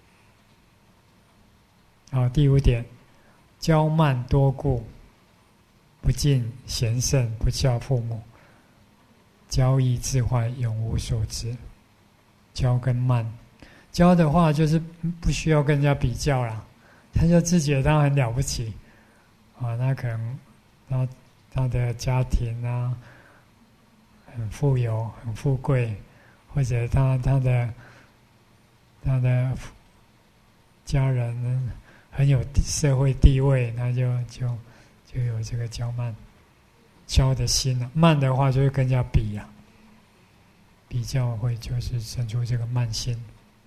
Speaker 1: 好，第5点，骄慢多故，不敬贤圣，不孝父母，骄逸自坏，永无所知。骄跟慢，骄的话就是不需要跟人家比较啦，他就自觉他很了不起啊，那可能他的家庭啊很富有很富贵，或者他的家人很有社会地位，那就有这个骄慢骄的心了。慢的话就是跟人家比啊，比较会就是生出这个慢心。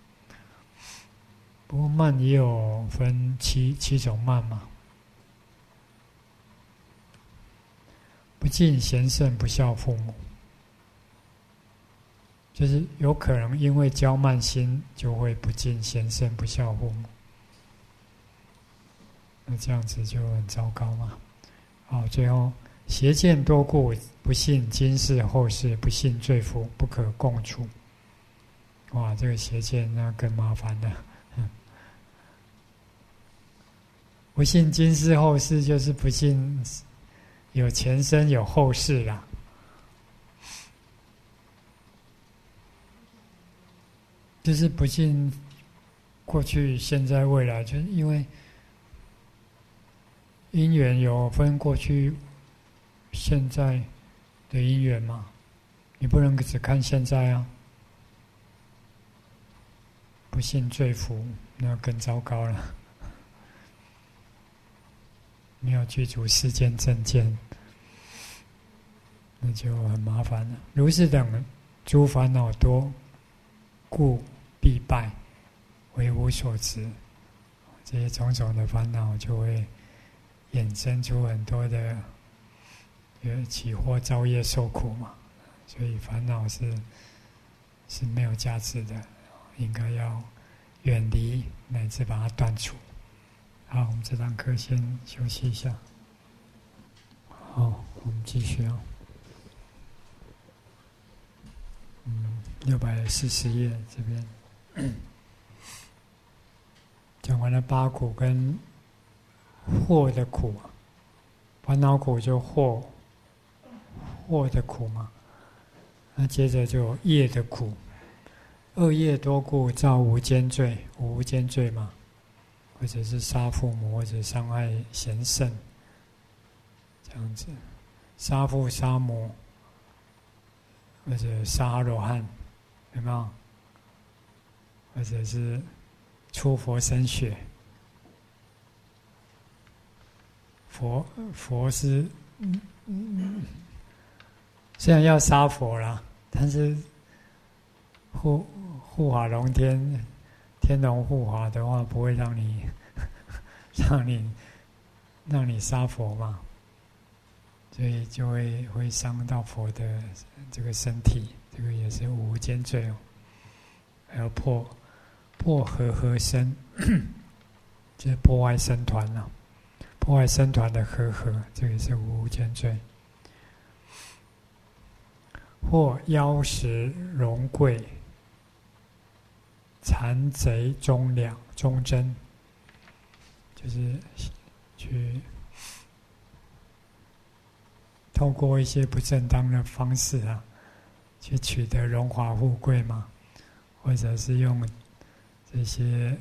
Speaker 1: 不过慢也有分七种慢嘛。不敬贤圣，不孝父母，就是有可能因为骄慢心就会不敬贤圣，不孝父母，那这样子就很糟糕嘛。好，最后邪见多故，不信今世后世，不信罪福，不可共处。哇，这个邪见那更麻烦了。不信今世后世，就是不信有前生有后世啦。就是不信过去、现在、未来，就是因为因缘有分过去、现在的因缘嘛，你不能只看现在啊。不信罪福，那更糟糕了。没有具足世间正见， 那就很麻烦了。如是等诸烦恼多，故必败，为无所执。这些种种的烦恼就会衍生出很多的起祸造业受苦嘛。所以烦恼是没有价值的，应该要远离，乃至把它断除。好，我们这堂课先休息一下。好，我们继续啊。640页这边讲完了八苦跟惑的苦，烦恼苦就惑的苦嘛。那接着就有业的苦，恶业多故造无间罪，无间罪嘛，或者是杀父母，或者伤害贤圣，这样子，杀父杀母，或者杀阿罗汉，有没有？或者是出佛身血，佛是虽然要杀佛啦，但是护法龙天龙护法的话，不会让你杀佛嘛，所以就会伤到佛的这个身体，这个也是无间罪哦。还有破和身，就是破坏僧团了，破坏僧团的和，这个是无间罪。或妖食荣贵，残贼忠贞，就是去透过一些不正当的方式啊，去取得荣华富贵嘛，或者是用这些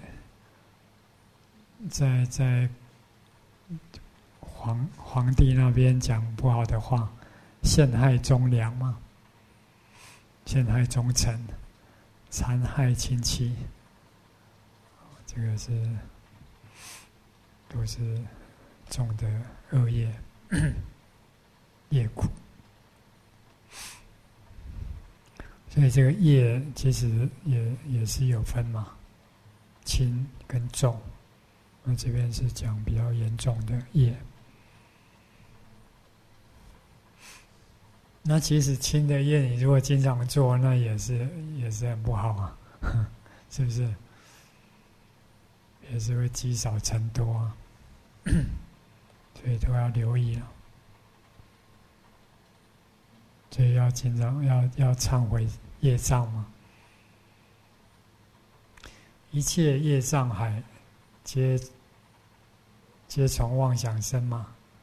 Speaker 1: 在皇帝那边讲不好的话，陷害忠良嘛，陷害忠臣，残害亲戚，这个都是重的恶业业苦。所以这个业其实也是有分嘛，轻跟重。那这边是讲比较严重的业。那其实轻的业，你如果经常做，那也是很不好啊，是不是？也是会积少成多啊，所以都要留意了。所以要经常要忏悔业障嘛，一切业障海皆从妄想生嘛，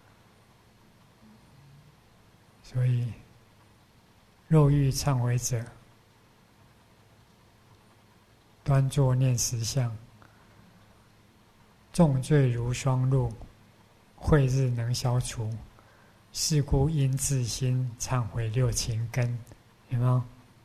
Speaker 1: 所以若欲忏悔者，端坐念实相，重罪如霜露，慧日能消除。是故应自心忏悔六情根，有没有？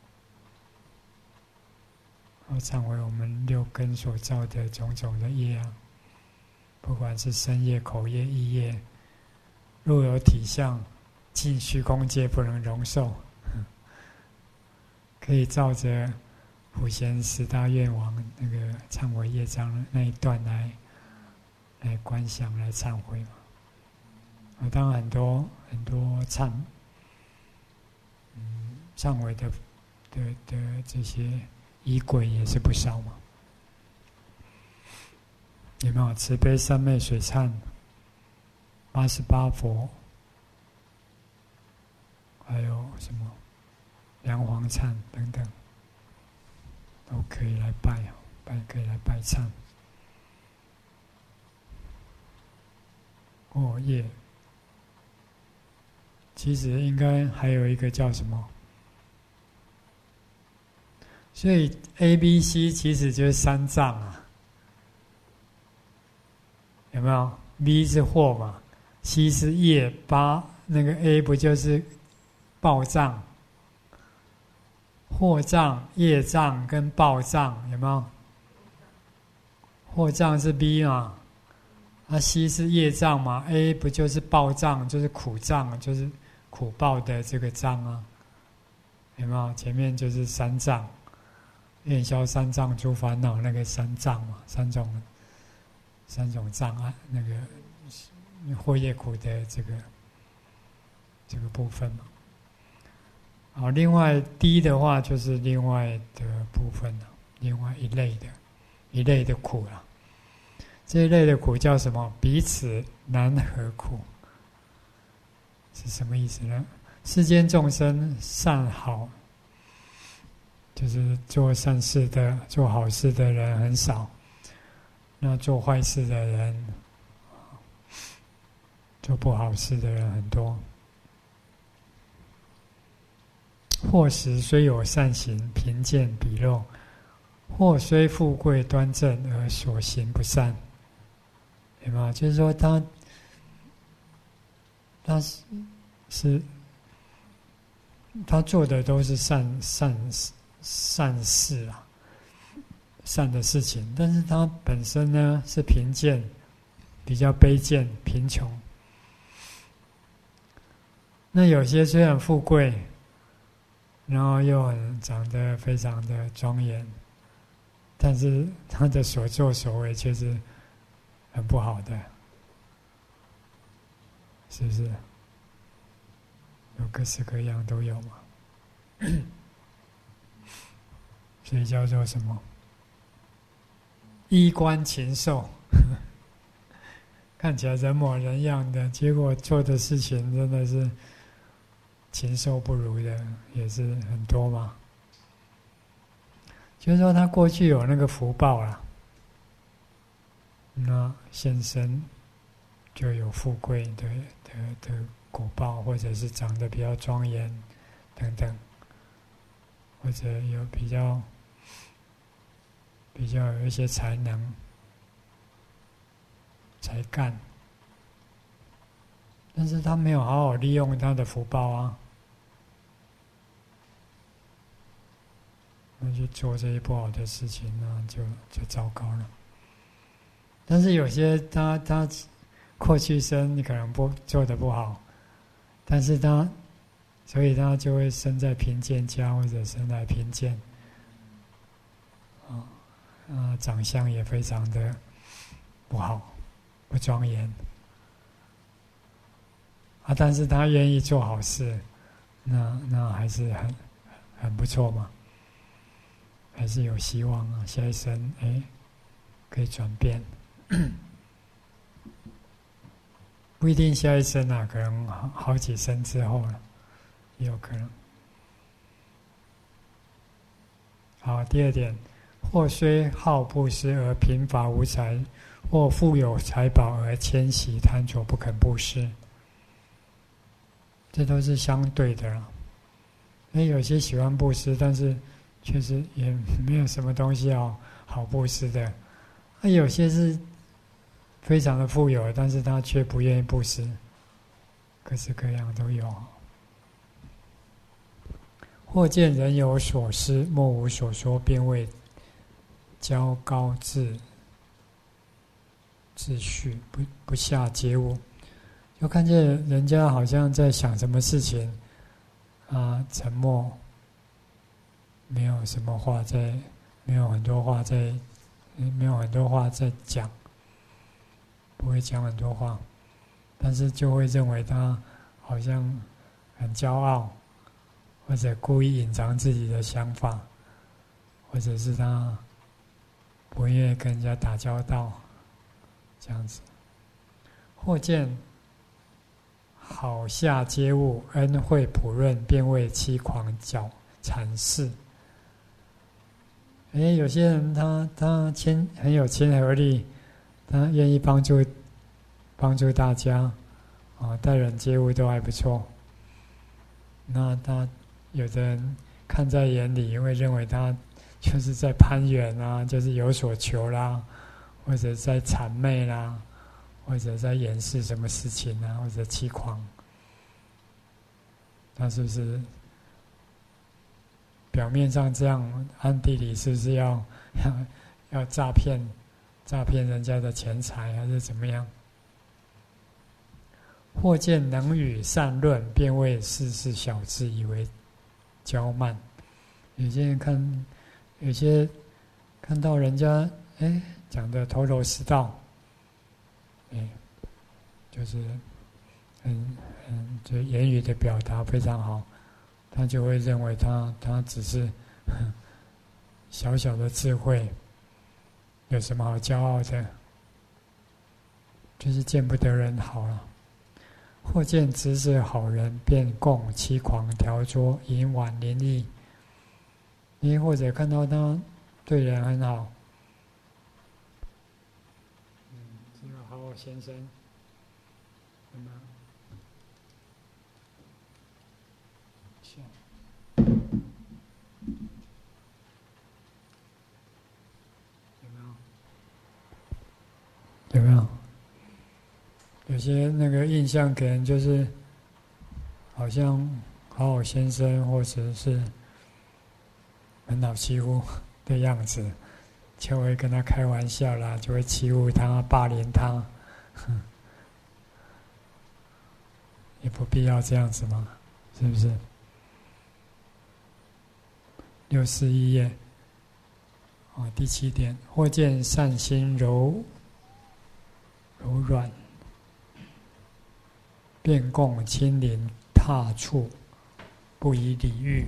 Speaker 1: 要忏悔我们六根所造的种种的业啊，不管是身业、口业、意业，若有体相，尽虚空界不能容受。可以照着普贤十大愿王那个忏悔业障那一段来观想、来忏悔嘛。当然很多忏悔的这些仪轨也是不少嘛。有没有慈悲三昧水忏、88佛，还有什么梁皇忏等等，都可以来可以来拜忏。业。其实应该还有一个叫什么？所以 A、B、C 其实就是三障啊，有没有 ？B 是惑嘛 ，C 是业，那个 A 不就是报障？惑障、业障跟报障有没有？惑障是 B 嘛，C 是业障嘛 ，A 不就是报障，就是苦障，就是苦报的这个障啊，有没有？前面就是三障，愿消三障诸烦恼，那个三障嘛，三种障碍，那个祸业苦的这个部分嘛。好，另外低的话就是另外的部分了，另外一类的苦了。这一类的苦叫什么？彼此难合苦，是什么意思呢？世间众生善好，就是做善事的、做好事的人很少，那做坏事的人、做不好事的人很多。或时虽有善行，贫贱鄙陋；或虽富贵端正，而所行不善。对吗？就是说他是他做的都是善事啊，善的事情，但是他本身呢是贫贱，比较卑贱、贫穷。那有些虽然富贵，然后又长得非常的庄严，但是他的所作所为却是很不好的，是不是？有各式各样都有嘛。所以叫做什么？衣冠禽兽，看起来人模人样的，结果做的事情真的是禽兽不如的，也是很多嘛。就是说他过去有那个福报啦，那现身就有富贵的果报，或者是长得比较庄严等等，或者有比较有一些才能、才干，但是他没有好好利用他的福报啊，那去做这些不好的事情，那就糟糕了。但是有些他过去生你可能做得不好，但是所以他就会生在贫贱家，或者生在贫贱，长相也非常的不好，不庄严啊。但是他愿意做好事，那还是很不错嘛，还是有希望啊。下一生可以转变。不一定下一生啊，可能好几生之后了，也有可能。好，第二点，或虽好布施而贫乏无财，或富有财宝而迁徙贪着不肯布施，这都是相对的啦。有些喜欢布施，但是确实也没有什么东西好布施的。有些是非常的富有，但是他却不愿意布施，各式各样都有。或见人有所思，莫无所说，便为骄高自序，不下皆无。就看见人家好像在想什么事情沉默，没有什么话在，没有很多话在讲，不会讲很多话，但是就会认为他好像很骄傲，或者故意隐藏自己的想法，或者是他不愿意跟人家打交道，这样子。或见好下皆恶，恩惠普润，便为欺狂阐释。有些人他很有亲和力，他愿意帮助大家，待人接物都还不错。那他有的人看在眼里，会认为他就是在攀援啊，就是有所求啦，或者在谄媚啦，或者在掩饰什么事情啊，或者欺狂。他是不是表面上这样，暗地里是不是要诈骗人家的钱财，还是怎么样？ 或见能语善论，便为事事小智，以为骄慢。有些人有些看到人家讲的头头是道，就是就言语的表达非常好，他就会认为他只是小小的智慧，有什么好骄傲的？就是见不得人好了。或见知是好人，便共欺狂调桌，饮碗联谊。或者看到他对人很好，是个好好先生，那么有没有？有些那个印象给人就是好像好好先生，或者是很好欺负的样子，就会跟他开玩笑啦，就会欺负他、霸凌他，也不必要这样子嘛，是不是？61页，第7点，或见善心柔软，便共亲临踏处，不以礼遇。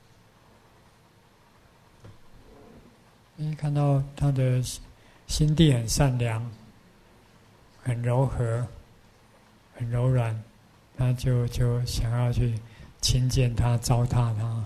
Speaker 1: 看到他的心地很善良，很柔和，很柔软，他就想要去亲近他、糟蹋他，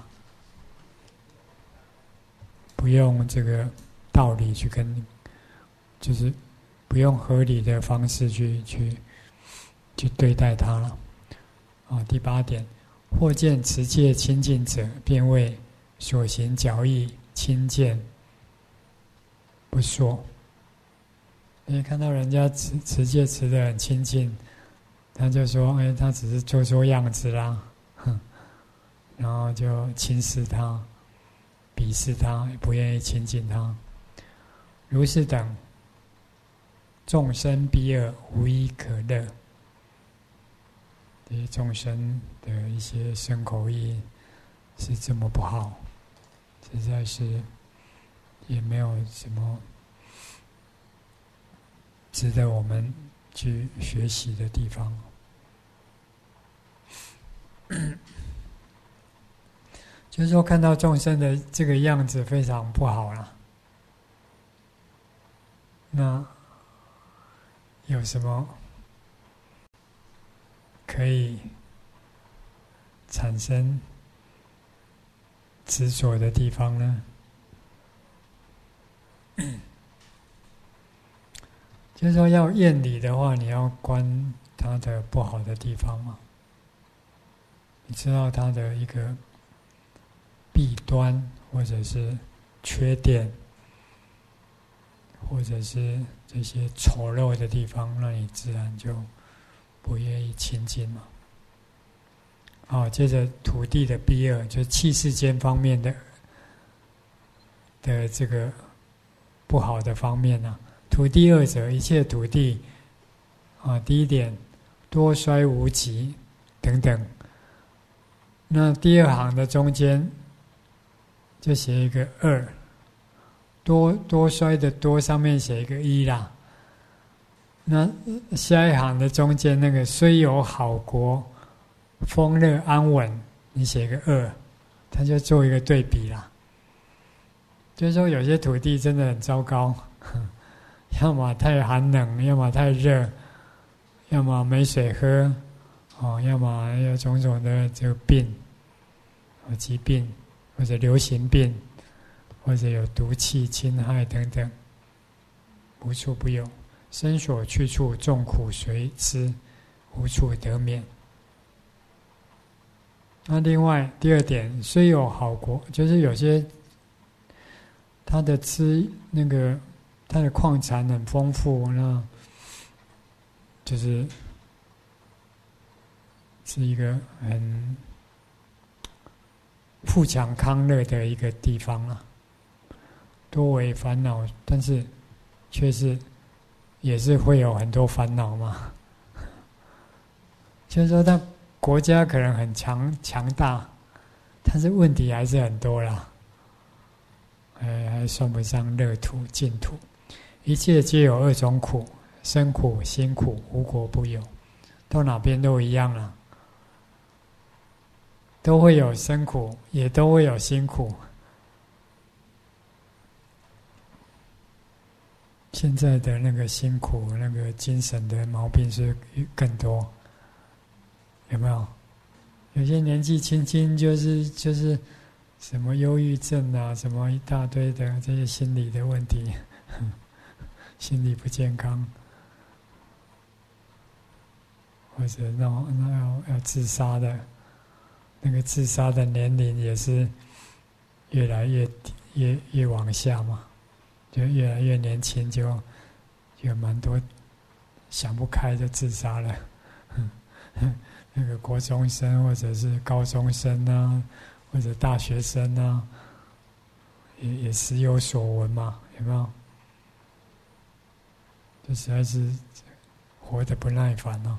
Speaker 1: 不用这个道理去就是不用合理的方式去对待他了。第8点，或见持戒亲近者，便为所行脚意亲见不说。看到人家持戒持得很亲近，他就说他只是做样子啦，然后就轻视他、鄙视他，不愿意亲近他。如是等众生逼恶，无一可乐。这些众生的一些身口意是这么不好，实在是也没有什么值得我们去学习的地方。就是说，看到众生的这个样子非常不好啦。那有什么可以产生执着的地方呢？就是说，要厌离的话，你要观它的不好的地方嘛。你知道它的一个弊端，或者是缺点，或者是这些丑陋的地方，那你自然就不愿意亲近嘛。接着土地的逼恶，就是气世间方面的这个不好的方面啊。土地恶者，一切土地第一点，多衰无极等等。那第二行的中间就写一个二，多衰的多上面写一个一啦。那下一行的中间那个虽有好国，丰乐安稳，你写一个二，它就做一个对比啦。就是说，有些土地真的很糟糕，要么太寒冷，要么太热，要么没水喝，要么有种种的这个病，疾病，或者流行病，或者有毒气侵害等等，无处不有。身所去处，众苦随之，无处得免。那另外第二点，虽有好国，就是有些它的它的矿产很丰富，那就是一个很富强康乐的一个地方啊，多为烦恼，但是却是也是会有很多烦恼嘛。 就是说，他国家可能很强大，但是问题还是很多啦。还算不上乐土净土。一切皆有二种苦：生苦、辛苦，无果不有。到哪边都一样啦，都会有生苦，也都会有辛苦。现在的那个辛苦，那个精神的毛病是更多，有没有？有些年纪轻轻就是什么忧郁症啊，什么一大堆的这些心理的问题，心理不健康，或者那要自杀的，那个自杀的年龄也是越来越往下嘛。就越来越年轻，就蛮多想不开就自杀了。那个国中生或者是高中生啊，或者大学生啊，也时有所闻嘛，有没有？这实在是活得不耐烦哦。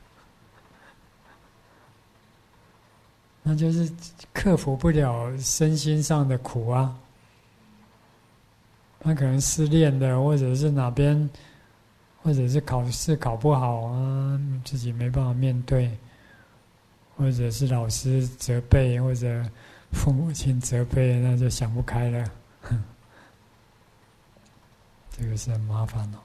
Speaker 1: 那就是克服不了身心上的苦啊。他可能失恋的，或者是哪边，或者是考试考不好啊，自己没办法面对，或者是老师责备，或者父母亲责备，那就想不开了。这个是很麻烦哦。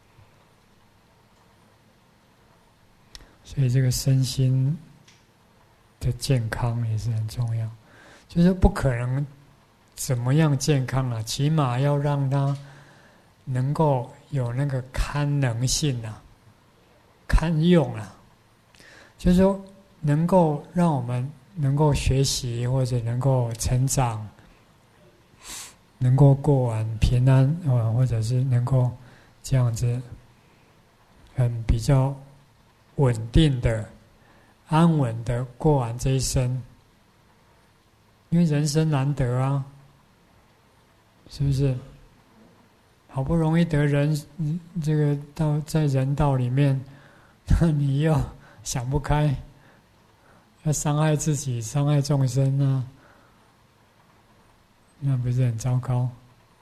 Speaker 1: 所以这个身心的健康也是很重要，就是不可能怎么样健康啊？起码要让他能够有那个堪能性啊，堪用啊，就是说能够让我们能够学习或者能够成长，能够过完平安啊，或者是能够这样子比较稳定的、安稳的过完这一生，因为人生难得啊。是不是？好不容易得人，这个在人道里面，那你又想不开，要伤害自己、伤害众生啊，那不是很糟糕？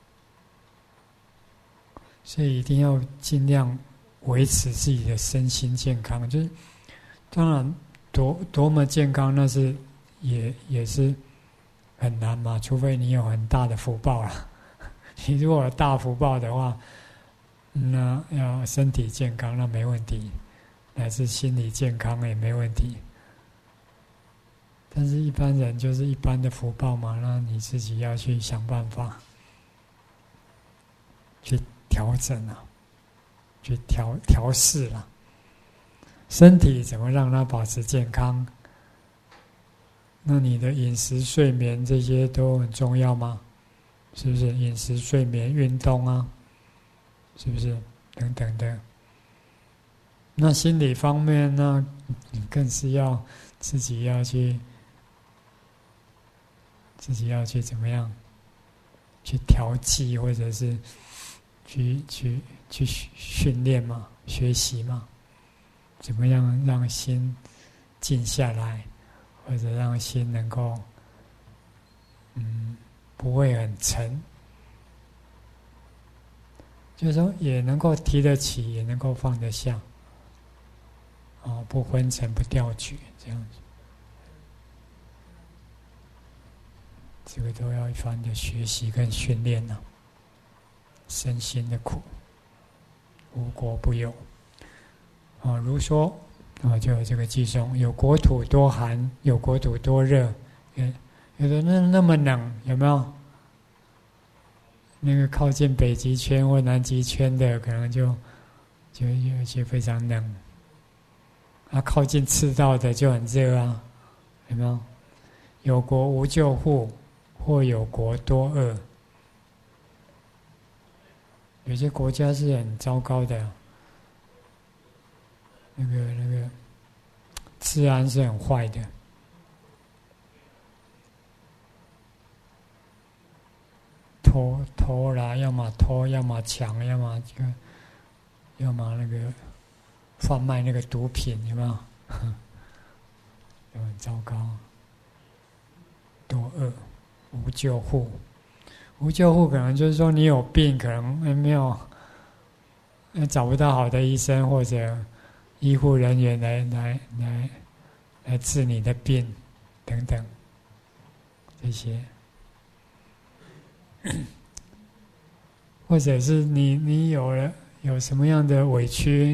Speaker 1: 所以一定要尽量维持自己的身心健康。就是当然多么健康，那是也是很难嘛，除非你有很大的福报啦。你如果有大福报的话，那要身体健康那没问题，乃至心理健康也没问题。但是一般人就是一般的福报嘛，那你自己要去想办法去调整啊，去调试啊。身体怎么让它保持健康？那你的饮食、睡眠这些都很重要吗？是不是饮食、睡眠、运动啊？是不是等等的？那心理方面呢，你更是要自己要去怎么样去调剂，或者是去训练嘛，学习嘛，怎么样让心静下来，或者让心能够不会很沉，就是说也能够提得起，也能够放得下，不昏沉不掉举，这样子，这个都要一番的学习跟训练呢。身心的苦，无果不有。如说就有这个偈颂：有国土多寒，有国土多热。有的那么冷，有没有？那个靠近北极圈或南极圈的，可能就有一些非常冷。靠近赤道的就很热啊，有没有？有国无救护，或有国多恶。有些国家是很糟糕的，那个治安是很坏的。偷啦，要么偷，要么抢，要么那个贩卖那个毒品，有没有？ 就很糟糕，多恶，无救护。无救护可能就是说你有病，可能没有，找不到好的医生或者医护人员来治你的病，等等，这些，或者是你有什么样的委屈，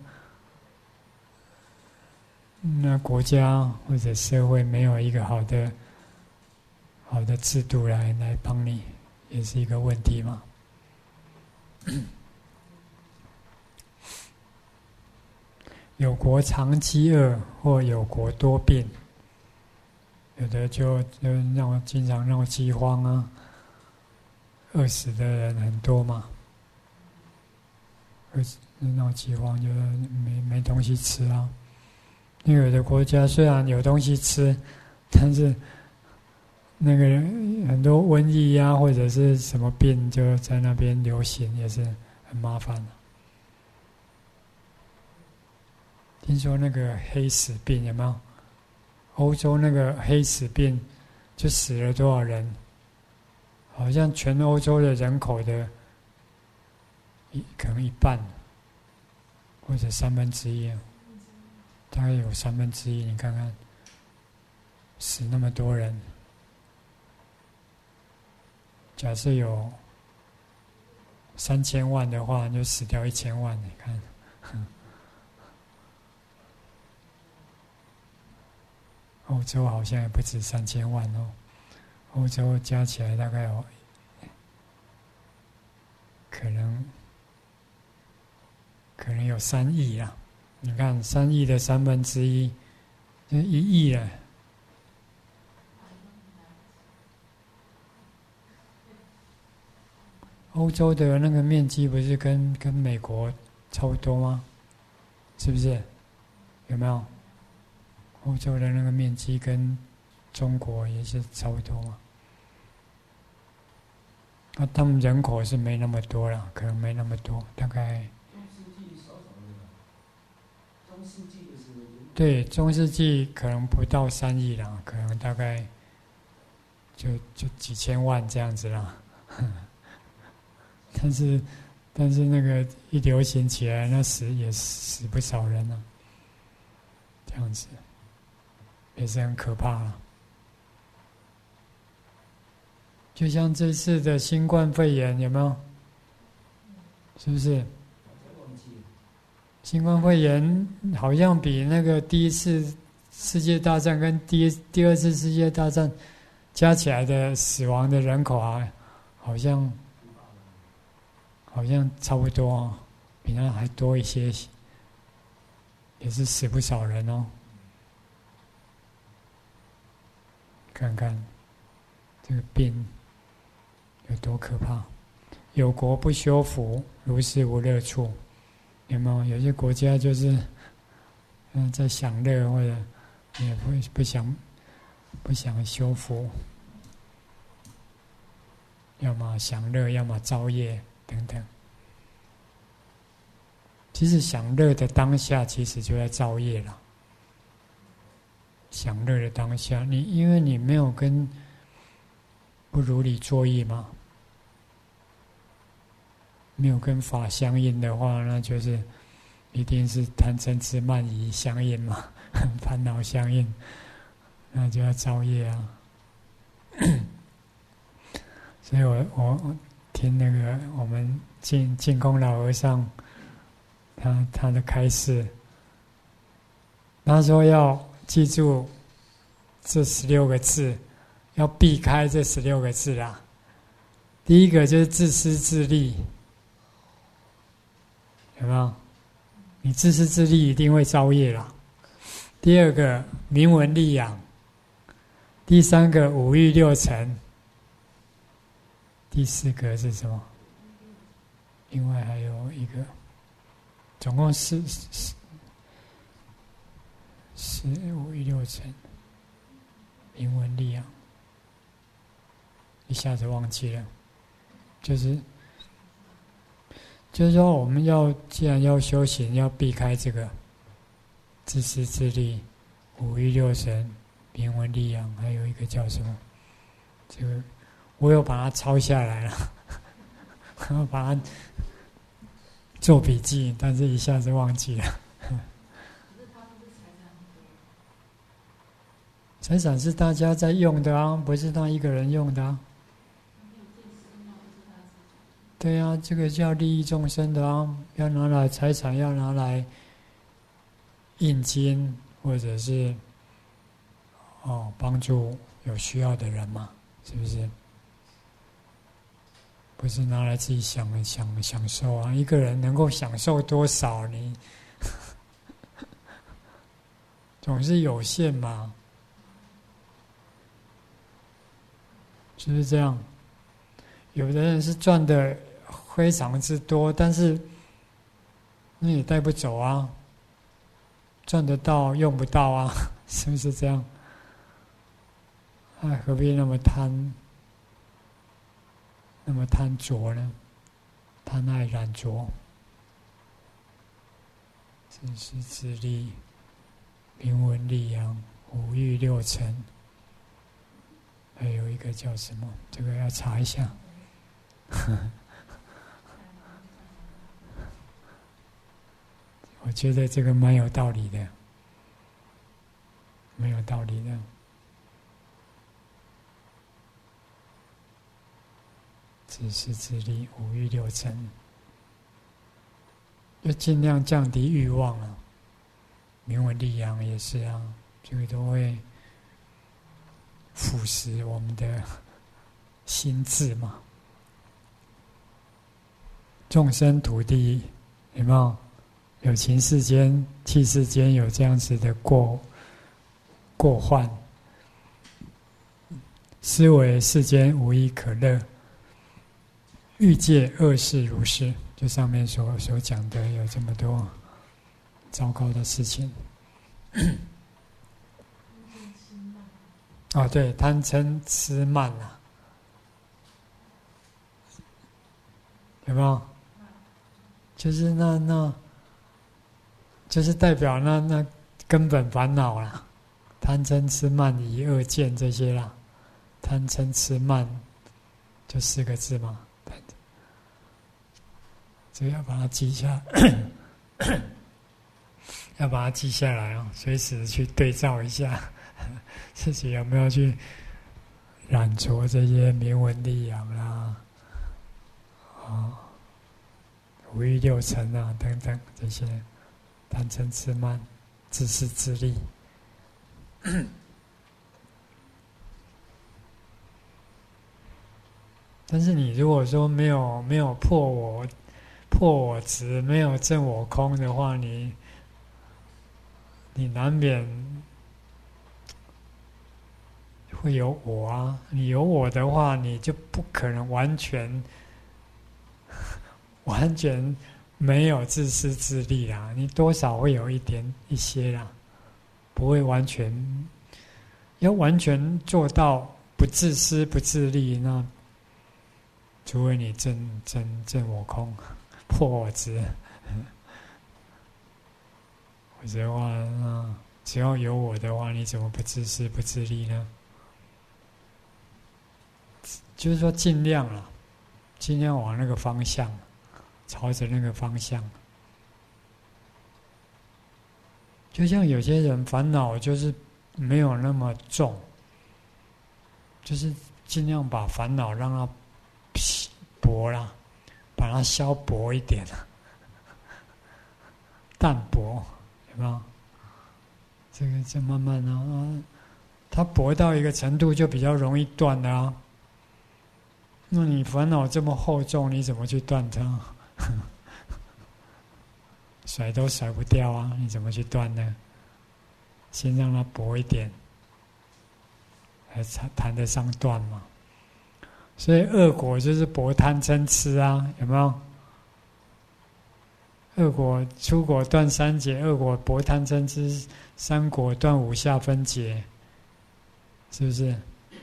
Speaker 1: 那国家或者社会没有一个好的制度来帮你，也是一个问题嘛。有国常饥饿，或有国多病，有的就经常闹饥荒啊，饿死的人很多嘛。闹饥荒就没东西吃啊。因为有的国家虽然有东西吃，但是那个很多瘟疫啊或者是什么病就在那边流行，也是很麻烦的。听说那个黑死病有没有？欧洲那个黑死病就死了多少人？好像全欧洲的人口的可能一半，或者1/3，大概有1/3。你看看，死那么多人，假设有3000万的话，就死掉1000万。你看，欧洲好像也不止3000万哦，欧洲加起来大概有可能有3亿啦。你看3亿的1/3，就1亿了。欧洲的那个面积不是跟美国差不多吗？是不是？有没有？欧洲的那个面积跟中国也是差不多嘛。那他们人口是没那么多了，可能没那么多，大概。对，中世纪可能不到3亿啦，可能大概就几千万这样子啦。但是那个一流行起来，那也死不少人了，这样子也是很可怕啦。就像这次的新冠肺炎，有没有？是不是？新冠肺炎好像比那个第一次世界大战跟第二次世界大战加起来的死亡的人口啊，好像差不多哦，比那还多一些，也是死不少人哦。看看这个病有多可怕！有国不修福，如是无乐处。有没有？有些国家就是在享乐，或者也不想修福，要么享乐，要么造业等等。其实享乐的当下，其实就在造业了。享乐的当下，因为你没有跟不如理作意嘛，没有跟法相应的话，那就是一定是贪嗔痴慢疑相应嘛，烦恼相应，那就要造业啊。所以我听那个我们净空老和尚他的开示，他说要记住这16个字，要避开这16个字啦。第一个就是自私自利，有没有？你自私自利一定会造业啦。第二个名闻利养，第三个五欲六尘，第四个是什么？另外还有一个，总共是五欲六尘，名闻利养，一下子忘记了，就是说，我们既然要修行，要避开这个自私自利、 五欲六尘、名闻利养，还有一个叫什么？这个我有把它抄下来了，我把它做笔记，但是一下子忘记了。财产是大家在用的啊，不是他一个人用的啊。对啊，这个叫利益众生的啊，要拿来财产，要拿来印经，或者是帮助有需要的人嘛，是不是？不是拿来自己享受啊！一个人能够享受多少，你总是有限嘛，是不是这样？有的人是赚的非常之多，但是那也带不走啊，赚得到用不到啊，是不是这样？何必那么贪着呢？贪爱染着，自私自利，名闻利养，五欲六尘，还有一个叫什么？这个要查一下。我觉得这个蛮有道理的，蛮有道理的。自私自利，五欲六尘，就尽量降低欲望啊。名闻利养也是啊，这个都会腐蚀我们的心智嘛。众生土地有没有？有情世间、器世间有这样子的过患，思维世间无一可乐。欲界恶事如是，就上面所讲的有这么多糟糕的事情。对，贪嗔痴慢啊，有没有？就是那，就是代表那根本烦恼啦，贪嗔痴慢疑恶见这些啦，贪嗔痴慢就4个字嘛。这个要把它记下，要把它记下来啊，随时去对照一下，自己有没有去染着这些名闻利养啦，五欲六尘啊等等这些贪嗔痴慢、自私自利。但是你如果说没有破我执，没有证我空的话，你难免会有我啊。你有我的话，你就不可能完全没有自私自利啦。你多少会有一些啦，不会完全。要完全做到不自私不自利，那除非你证我空，破我执，否则的话，那只要有我的话，你怎么不自私不自利呢？就是说尽量往那个方向，朝着那个方向。就像有些人烦恼就是没有那么重，就是尽量把烦恼让它薄啦，把它消薄一点，淡薄，有没有？这个就慢慢的它薄到一个程度就比较容易断了啊。那你烦恼这么厚重，你怎么去断它？甩都甩不掉啊，你怎么去断呢？先让它薄一点，还谈得上断嘛。所以恶果就是薄贪嗔痴啊，有没有？恶果出果断三劫，恶果薄贪嗔痴，三果断五下分劫，是不是？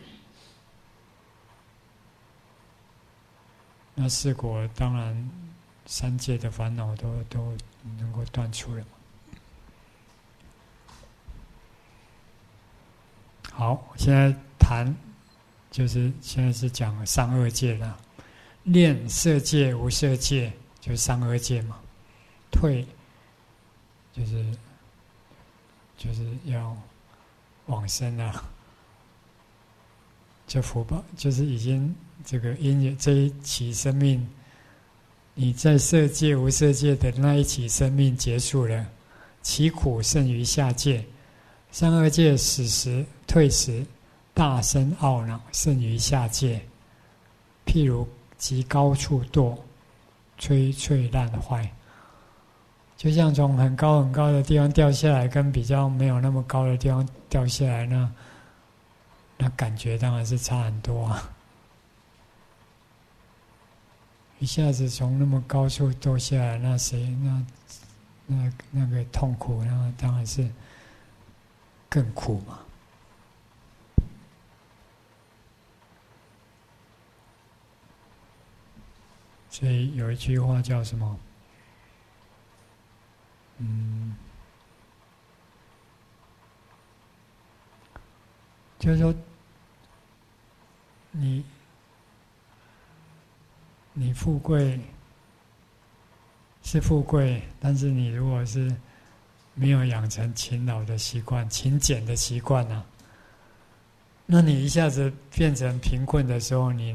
Speaker 1: 那四果当然三界的烦恼都能够断除了嘛。 好，现在谈就是现在是讲上二界了，练色界无色界就是上二界嘛，退就是要往生了，这福报就是已经这个因缘这一期生命，你在色界无色界的那一期生命结束了，其苦甚于下界，上二界死时退时，大生懊恼甚于下界，譬如极高处堕，摧摧烂坏。就像从很高很高的地方掉下来，跟比较没有那么高的地方掉下来，那感觉当然是差很多啊！一下子从那么高处掉下来，那个痛苦，那当然是更苦嘛。所以有一句话叫什么？就是说，你富贵是富贵，但是你如果是没有养成勤劳的习惯、勤俭的习惯啊，那你一下子变成贫困的时候，你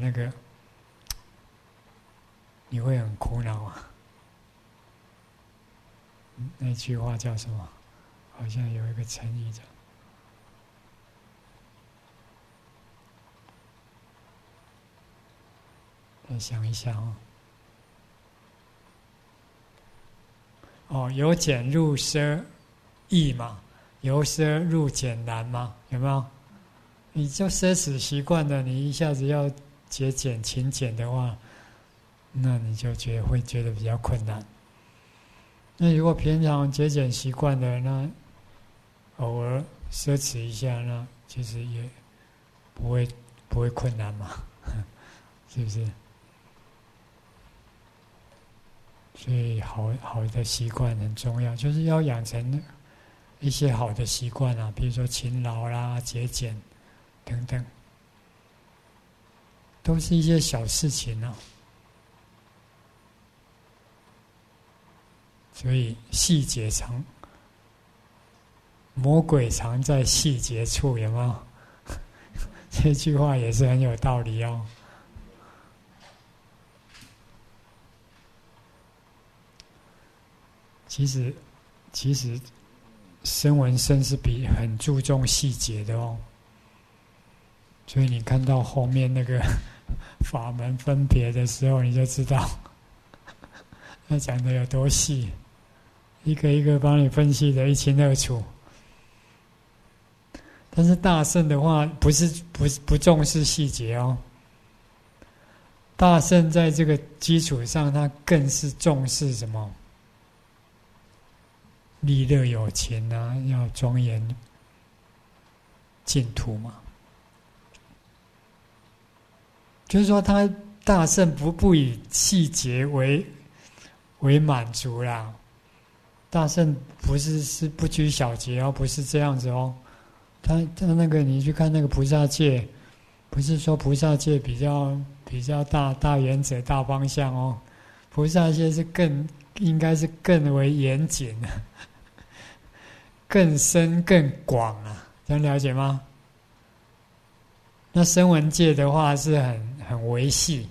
Speaker 1: 会很苦恼啊。那句话叫什么？好像有一个成语叫再想一想由俭入奢易嘛，由奢入俭难嘛，有没有？你就奢侈习惯的，你一下子要节俭勤俭的话，那你就会觉得比较困难。那如果平常节俭习惯的，那偶尔奢侈一下，那其实也不会困难嘛，是不是？所以好的习惯很重要，就是要养成一些好的习惯啊，比如说勤劳啦、节俭等等，都是一些小事情啊。所以细节藏，魔鬼藏在细节处，有没有？这句话也是很有道理哦。其实声闻僧是很注重细节的哦。所以你看到后面那个法门分别的时候，你就知道他讲的有多细。一个一个帮你分析得一清二楚，但是大乘的话不重视细节哦。大乘在这个基础上，它更是重视什么？利乐有情啊，要庄严净土嘛。就是说，它大乘不以细节为满足啦。大乘不是不拘小节哦，不是这样子哦。他那个你去看那个菩萨戒，不是说菩萨戒比较大原则大方向哦，菩萨戒是应该是更为严谨的，更深更广啊，这样了解吗？那声闻戒的话是很微细，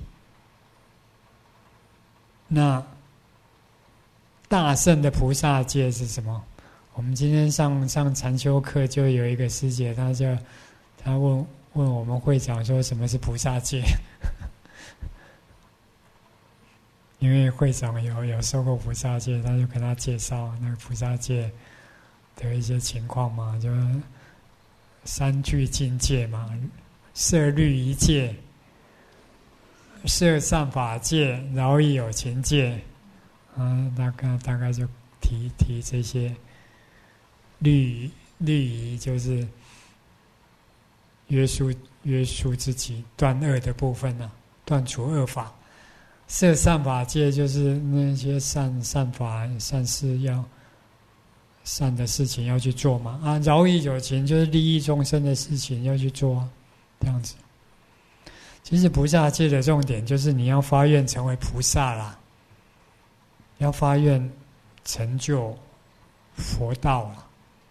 Speaker 1: 那大乘的菩萨戒是什么？我们今天上禅修课就有一个师姐，她问我们会长说什么是菩萨戒？因为会长有受过菩萨戒，他就跟他介绍那个菩萨戒的一些情况嘛，就三具境界嘛，摄律仪戒、摄善法戒、饶益有情戒。大概就提这些律仪，就是约束自己断恶的部分啊，断除恶法。摄善法戒就是那些善法善事要善的事情要去做嘛，啊，饶益有情就是利益众生的事情要去做啊，这样子。其实菩萨戒的重点就是你要发愿成为菩萨啦，要发愿成就佛道啦。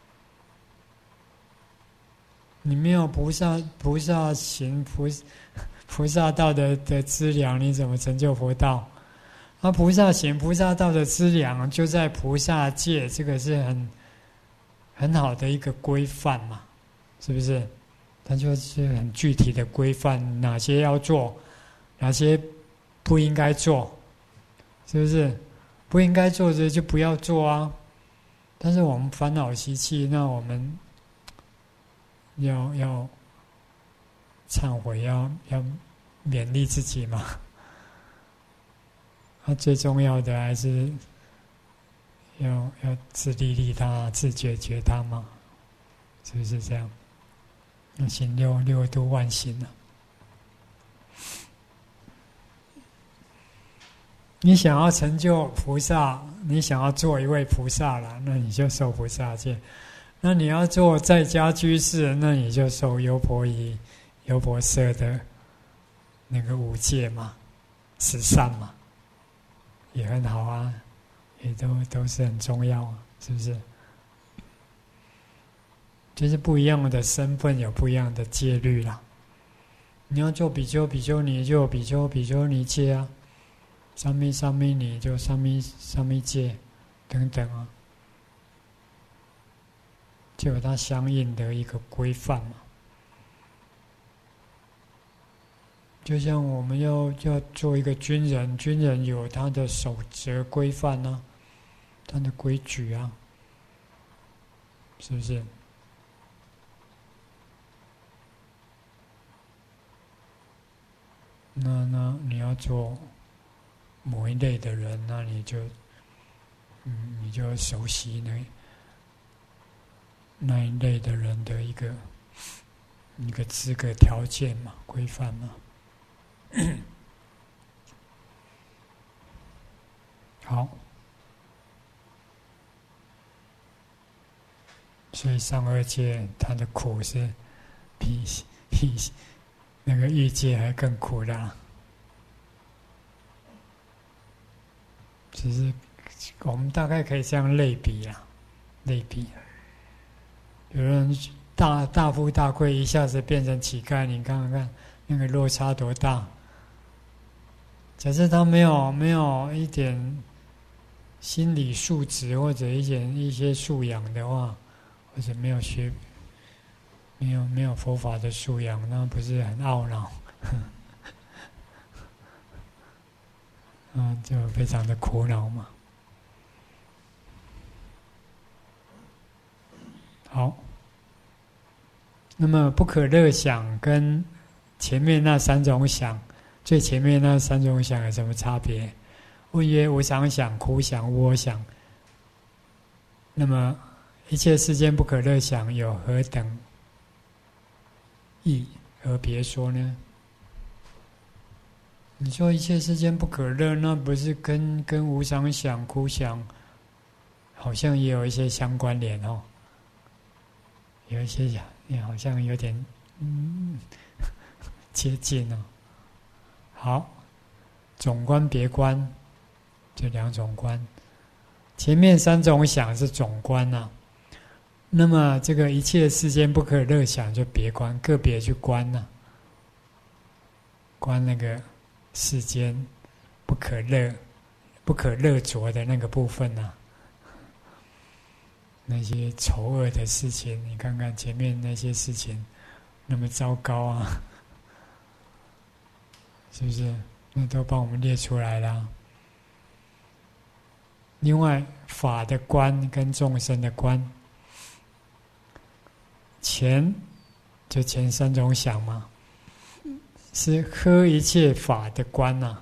Speaker 1: 你没有菩萨行菩萨道的资粮，你怎么成就佛道？而菩萨行菩萨道的资粮，就在菩萨戒，这个是很好的一个规范嘛，是不是？它就是很具体的规范，哪些要做，哪些不应该做，是不是？不应该做的就不要做啊。但是我们烦恼习气，那我们要忏悔，要勉励自己嘛。那最重要的还是要自利利他，自觉觉他嘛，是不是这样？那行六度万行了。你想要成就菩萨，你想要做一位菩萨了，那你就受菩萨戒；那你要做在家居士，那你就受优婆夷、优婆塞的那个五戒嘛，十善嘛，也很好啊，也都是很重要啊，是不是？就是不一样的身份有不一样的戒律啦。你要做比丘、比丘尼，就有比丘、比丘尼戒啊。沙弥、沙弥尼就沙弥戒等等啊，就有它相应的一个规范嘛。就像我们要做一个军人，军人有他的守则规范啊，他的规矩啊，是不是？那你要做某一类的人，那你就熟悉那一类的人的一个资格条件嘛，规范嘛。好，所以上二界它的苦是比那个欲界还更苦的。只是我们大概可以这样类比啊，类比。有人大富大贵，一下子变成乞丐，你看看那个落差多大。假设他没有一点心理素质或者一些素养的话，或者没有佛法的素养，那不是很懊恼？就非常的苦恼嘛。好，那么不可乐想跟前面那三种想，最前面那三种想有什么差别？问曰：无常想、苦想、无我想。那么一切世间不可乐想有何等异而别说呢？你说一切世间不可乐，那不是跟无常想、苦想好像也有一些相关联哦？有一些也好像有点接近哦。好，总观别观，这两种观。前面三种想是总观啊，那么这个一切世间不可乐想就别观，个别去观啊，观那个世间不可乐着的那个部分啊，那些丑恶的事情，你看看前面那些事情那么糟糕啊，是不是？那都帮我们列出来了。另外，法的观跟众生的观，前三种想嘛，是呵一切法的观啊。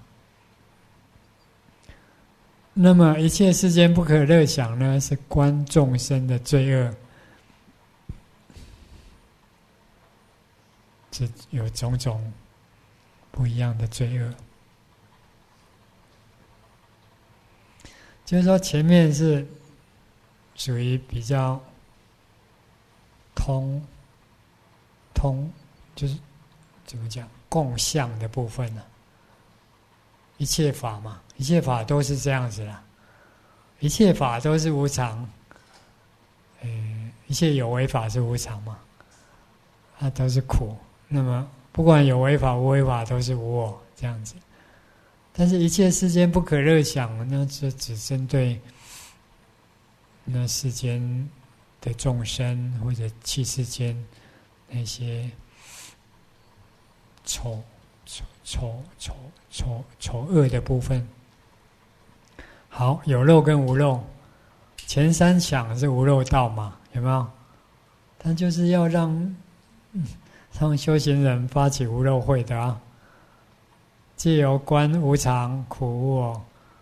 Speaker 1: 那么一切世间不可乐想呢，是观众生的罪恶，是有种种不一样的罪恶。就是说前面是属于比较通，就是怎么讲共相的部分呢？一切法嘛，一切法都是这样子啦，一切法都是无常，一切有为法是无常嘛，它都是苦。那么不管有为法无为法都是无我这样子。但是一切世间不可乐想，那这只针对那世间的众生或者器世间那些丑恶的部分。好，有漏跟无漏，前三想是无漏道嘛，有没有？它就是要让修行人发起无漏慧的啊，借由观无常苦无我，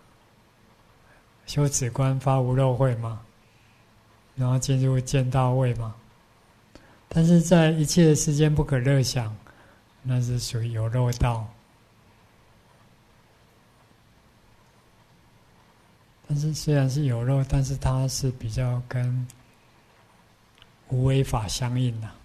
Speaker 1: 修止观发无漏慧嘛，然后进入见道位嘛。但是在一切世间不可乐想，那是属于有漏道。但是虽然是有漏，但是它是比较跟无为法相应的。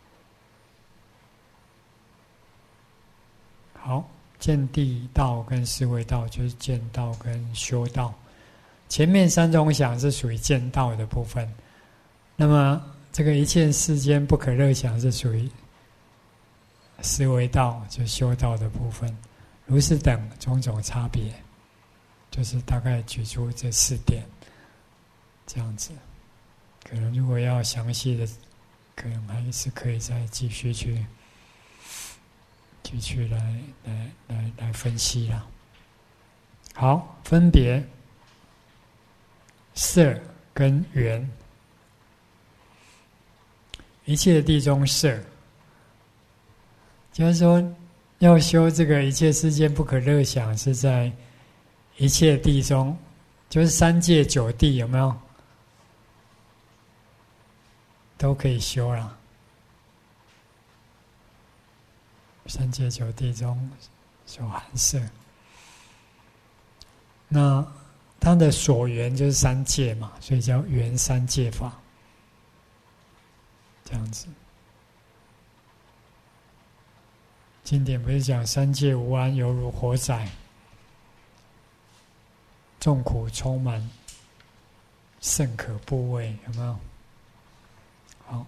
Speaker 1: 好，见地道跟思维道就是见道跟修道。前面三种想是属于见道的部分，那么这个一切世间不可乐想是属于思维道，就修道的部分。如是等种种差别，就是大概举出这4点，这样子。可能如果要详细的，可能还是可以再继续来分析啦。好，分别色跟缘，一切地中色，就是说要修这个一切世间不可乐想，是在一切地中，就是三界九地，有没有？都可以修啦。三界九地中所含色，那它的所缘就是三界嘛，所以叫缘三界法，这样子。经典不是讲三界无安，犹如火宅，众苦充满，甚可怖畏，有没有？好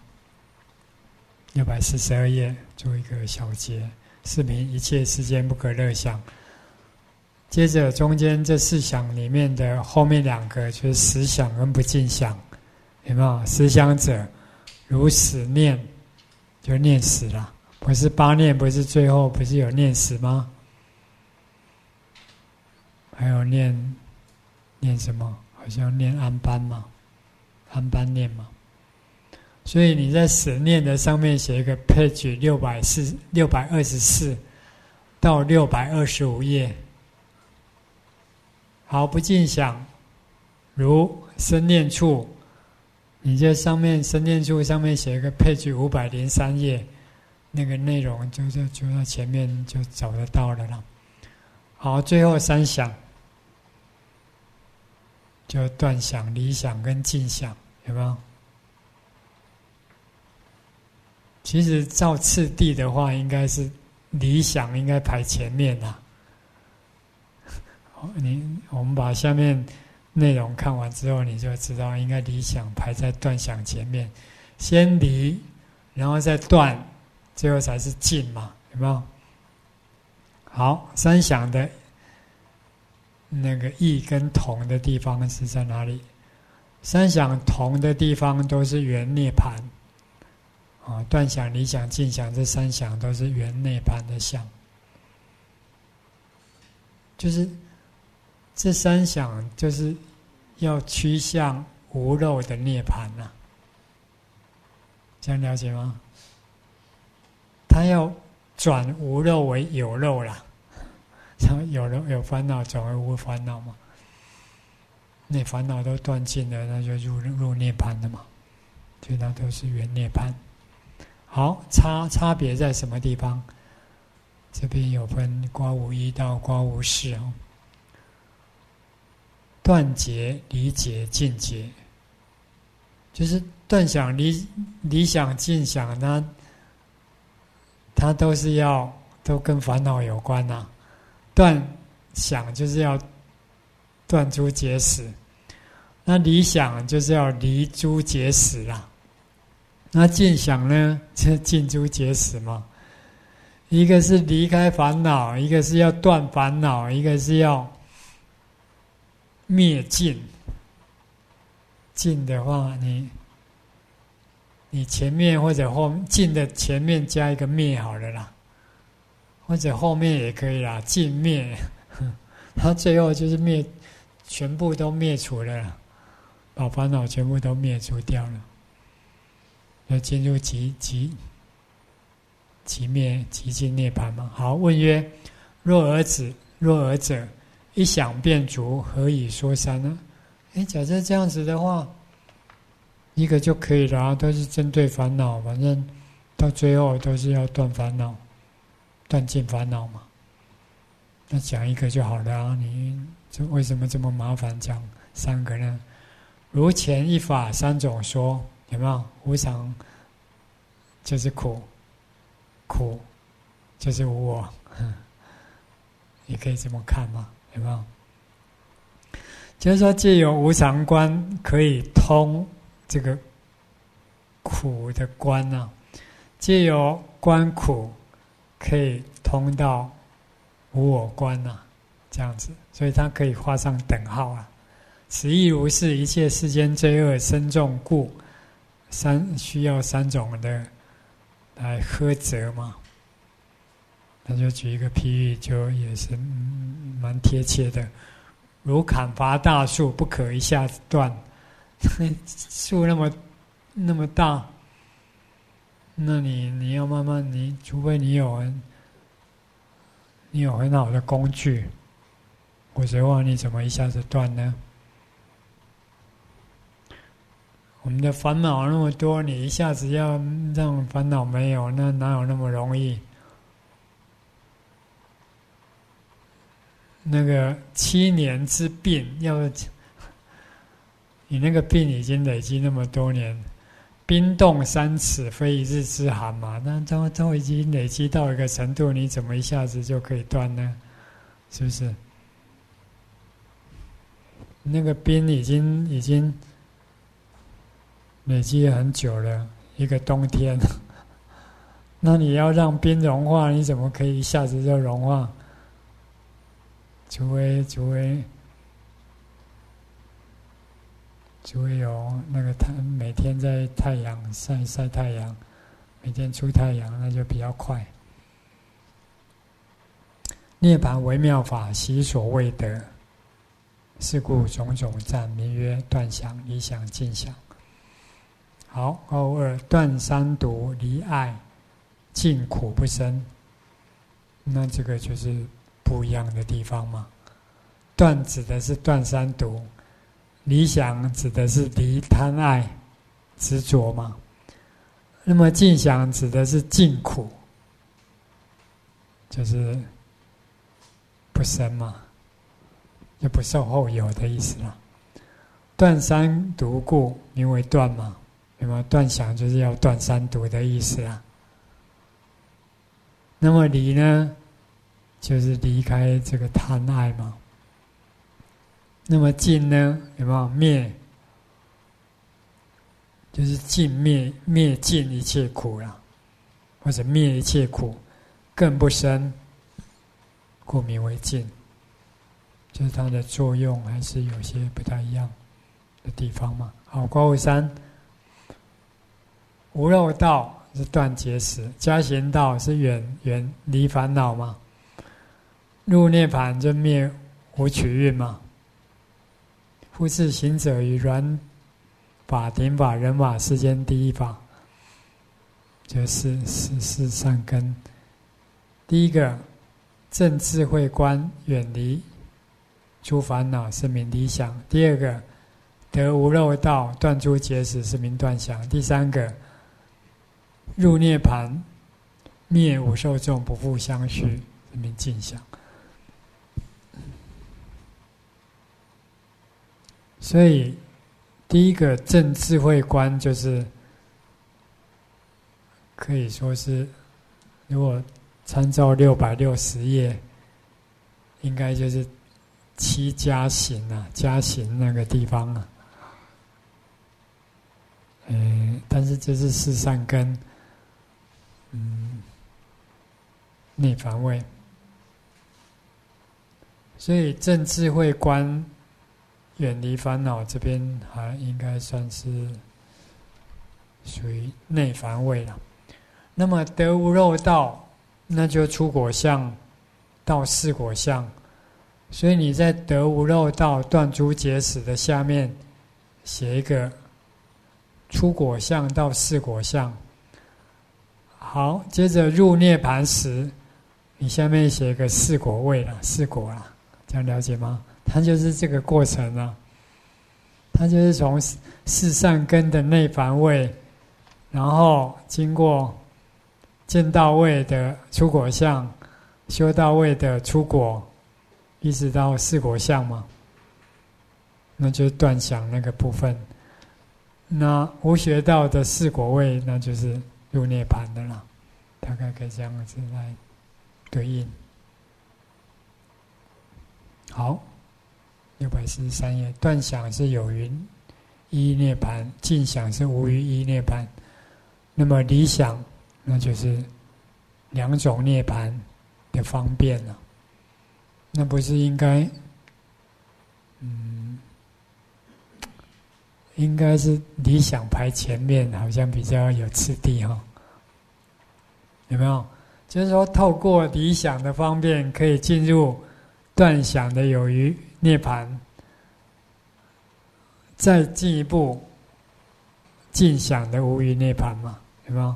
Speaker 1: ，642页做一个小结，是名一切世间不可乐想。接着中间这4想里面的后面2个就是实想跟不净想，有没有？实想者如死念，就念死了，不是8念，不是最后不是有念死吗？还有念什么？好像念安般嘛，安般念嘛。所以你在死念的上面写一个 page 624到625页。好，不净想，如生念处，你在上面生念处上面写一个 page 503页，那个内容就在前面就找得到了啦。好，最后3想，就断想、离想跟净想，有没有？其实照次第的话，应该是理想应该排前面啦。我们把下面内容看完之后，你就知道应该理想排在断想前面，先离，然后再断，最后才是净嘛，有没有？好，三想的那个异跟同的地方是在哪里？三想同的地方都是圆涅盘。断想、理想、净想这3想都是圆涅盘的想，就是这3想就是要趋向无漏的涅盘啊，这样了解吗？他要转无漏为有漏啦，然后有烦恼转为无烦恼嘛，那烦恼都断尽了，那就入涅盘了嘛，所以它都是圆涅盘。好，差别在什么地方？这边有分刮无一到刮无四哦。断结、离结、尽结， 就是断想、理想、尽想，它都跟烦恼有关啊。断想就是要断诸结使，那理想就是要离诸结使啦。那尽想呢，就是尽诸结使嘛。一个是离开烦恼，一个是要断烦恼，一个是要灭尽。尽的话，你前面或者尽的前面加一个灭好了啦，或者后面也可以啦，尽灭，它最后就是灭，全部都灭除了啦，把烦恼全部都灭除掉了，要进入极灭极尽涅槃嘛。好，问曰：若尔者，一想便足，何以说三呢？假设这样子的话，一个就可以了啊，都是针对烦恼，反正到最后都是要断烦恼，断尽烦恼嘛。那讲一个就好了啊，你这为什么这么麻烦讲三个呢？如前一法三种说，有没有？无常就是苦，苦就是无我，也可以这么看嘛，有没有？就是说，借由无常观可以通这个苦的观啊，借由观苦可以通到无我观啊，这样子，所以它可以画上等号啊。此亦如是，一切世间罪恶深重故，需要三种的来呵责嘛。那就举一个譬喻，就也是蛮贴切的。如砍伐大树，不可一下子断。树那么大，那你要慢慢，除非你有很好的工具，否则的话，你怎么一下子断呢？我们的烦恼那么多，你一下子要让烦恼没有，那哪有那么容易？那个7年之病，你那个病已经累积那么多年，冰冻3尺，非一日之寒嘛。那都已经累积到一个程度，你怎么一下子就可以断呢？是不是？那个冰已经累积了很久了，一个冬天。那你要让冰融化，你怎么可以一下子就融化？除非有那个每天在太阳晒太阳，每天出太阳，那就比较快。涅槃为妙法，悉所未得，是故种种赞，名曰断想、离想、尽想。好，后二断三毒，离爱，尽苦不生。那这个就是不一样的地方嘛。断指的是断三毒，离想指的是离贪爱执着嘛。那么尽想指的是尽苦，就是不生嘛，就不受后有的意思啦。断三毒故名为断嘛，那么断想就是要断三毒的意思啦。那么离呢，就是离开这个贪爱嘛。那么尽呢，有没有灭？就是尽灭尽一切苦啦，或者灭一切苦，更不生，故名为尽。就是它的作用还是有些不太一样的地方嘛。好，括弧3，无漏道是断结使，加行道是远离烦恼嘛。入涅槃就灭无取运嘛。复次行者于软法、顶法、人法世间第一法，就是善根。第一个正智慧观，远离诸烦恼，是名离想。第二个得无漏道，断诸结使，是名断想。第三个入涅槃，灭五受众，不复相续，是名尽想。所以第一个正智慧观就是可以说是，如果参照660页，应该就是7加行啊，加行那个地方啊。但是这是四善根，内凡位，所以正智慧观远离烦恼这边还应该算是属于内凡位了。那么得无漏道，那就出果相到四果相。所以你在得无漏道断诸结使的下面写一个出果相到四果相。好，接着入涅盘时，你下面写一个四果位了，四果了，这样了解吗？它就是这个过程啊，它就是从四善根的内凡位，然后经过见到位的出果相，修到位的出果，一直到四果相嘛，那就是断想那个部分。那无学道的四果位，那就是入涅盘的啦，大概可以这样子来对应。好，643页，断想是有余一涅盘，尽想是无余一涅盘。那么理想，那就是两种涅盘的方便了。那不是应该，应该是理想排前面，好像比较有次第哈。有没有？就是说，透过理想的方便，可以进入断想的有余涅盘，再进一步尽想的无余涅盘嘛？有没有？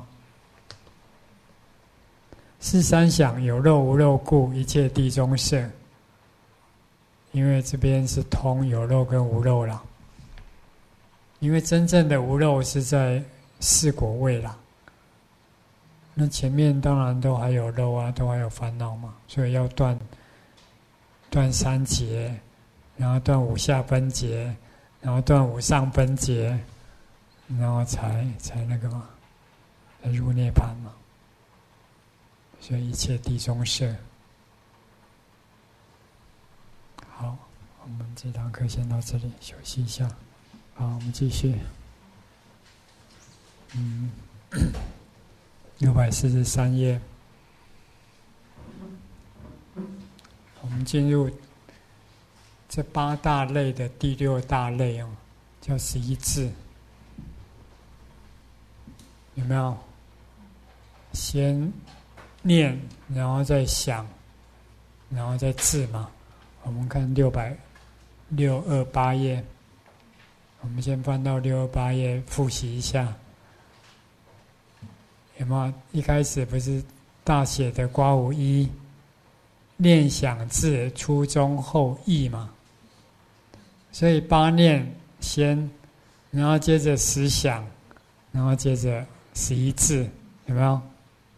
Speaker 1: 是三想有漏无漏故，一切地中摄。因为这边是通有漏跟无漏啦，因为真正的无漏是在四果位啦。那前面当然都还有漏啊，都还有烦恼嘛，所以要断三劫，然后断五下分劫，然后断五上分劫，然后才那个嘛，才入涅盘嘛。所以一切地中摄。好，我们这堂课先到这里，休息一下。好，我们继续。643页，我们进入这8大类的第6大类哦，叫11智。有没有？先念，然后再想，然后再智嘛。我们看628页，我们先翻到628页，复习一下。有没有？一开始不是大写的刮胡一，念想智初中后意嘛？所以8念先，然后接着10想，然后接着11智，有没有？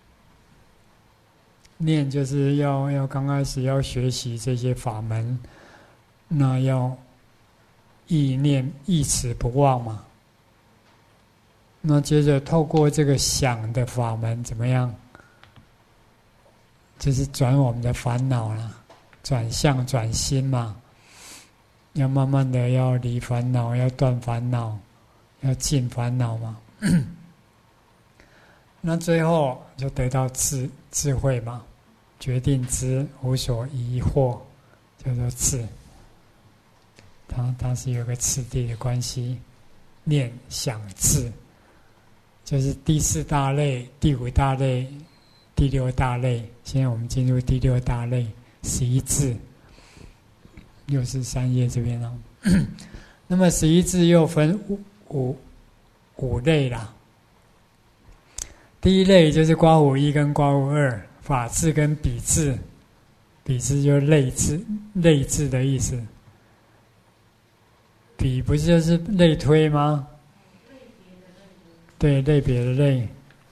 Speaker 1: 念就是要刚开始要学习这些法门，那要意念一持不忘嘛。那接着透过这个想的法门怎么样？就是转我们的烦恼啦，转相转心嘛。要慢慢的要离烦恼，要断烦恼，要尽烦恼嘛。那最后就得到智慧嘛，决定知无所疑惑，叫做智。它是有个次第的关系，念想智，就是第4大类、第5大类、第6大类。现在我们进入第6大类，11智，643页这边哦。那么11智又分五类啦。第一类就是刮胡1跟刮胡2，法智跟比智，比智就是类智的意思。比不是就是类推吗？对，类别的类。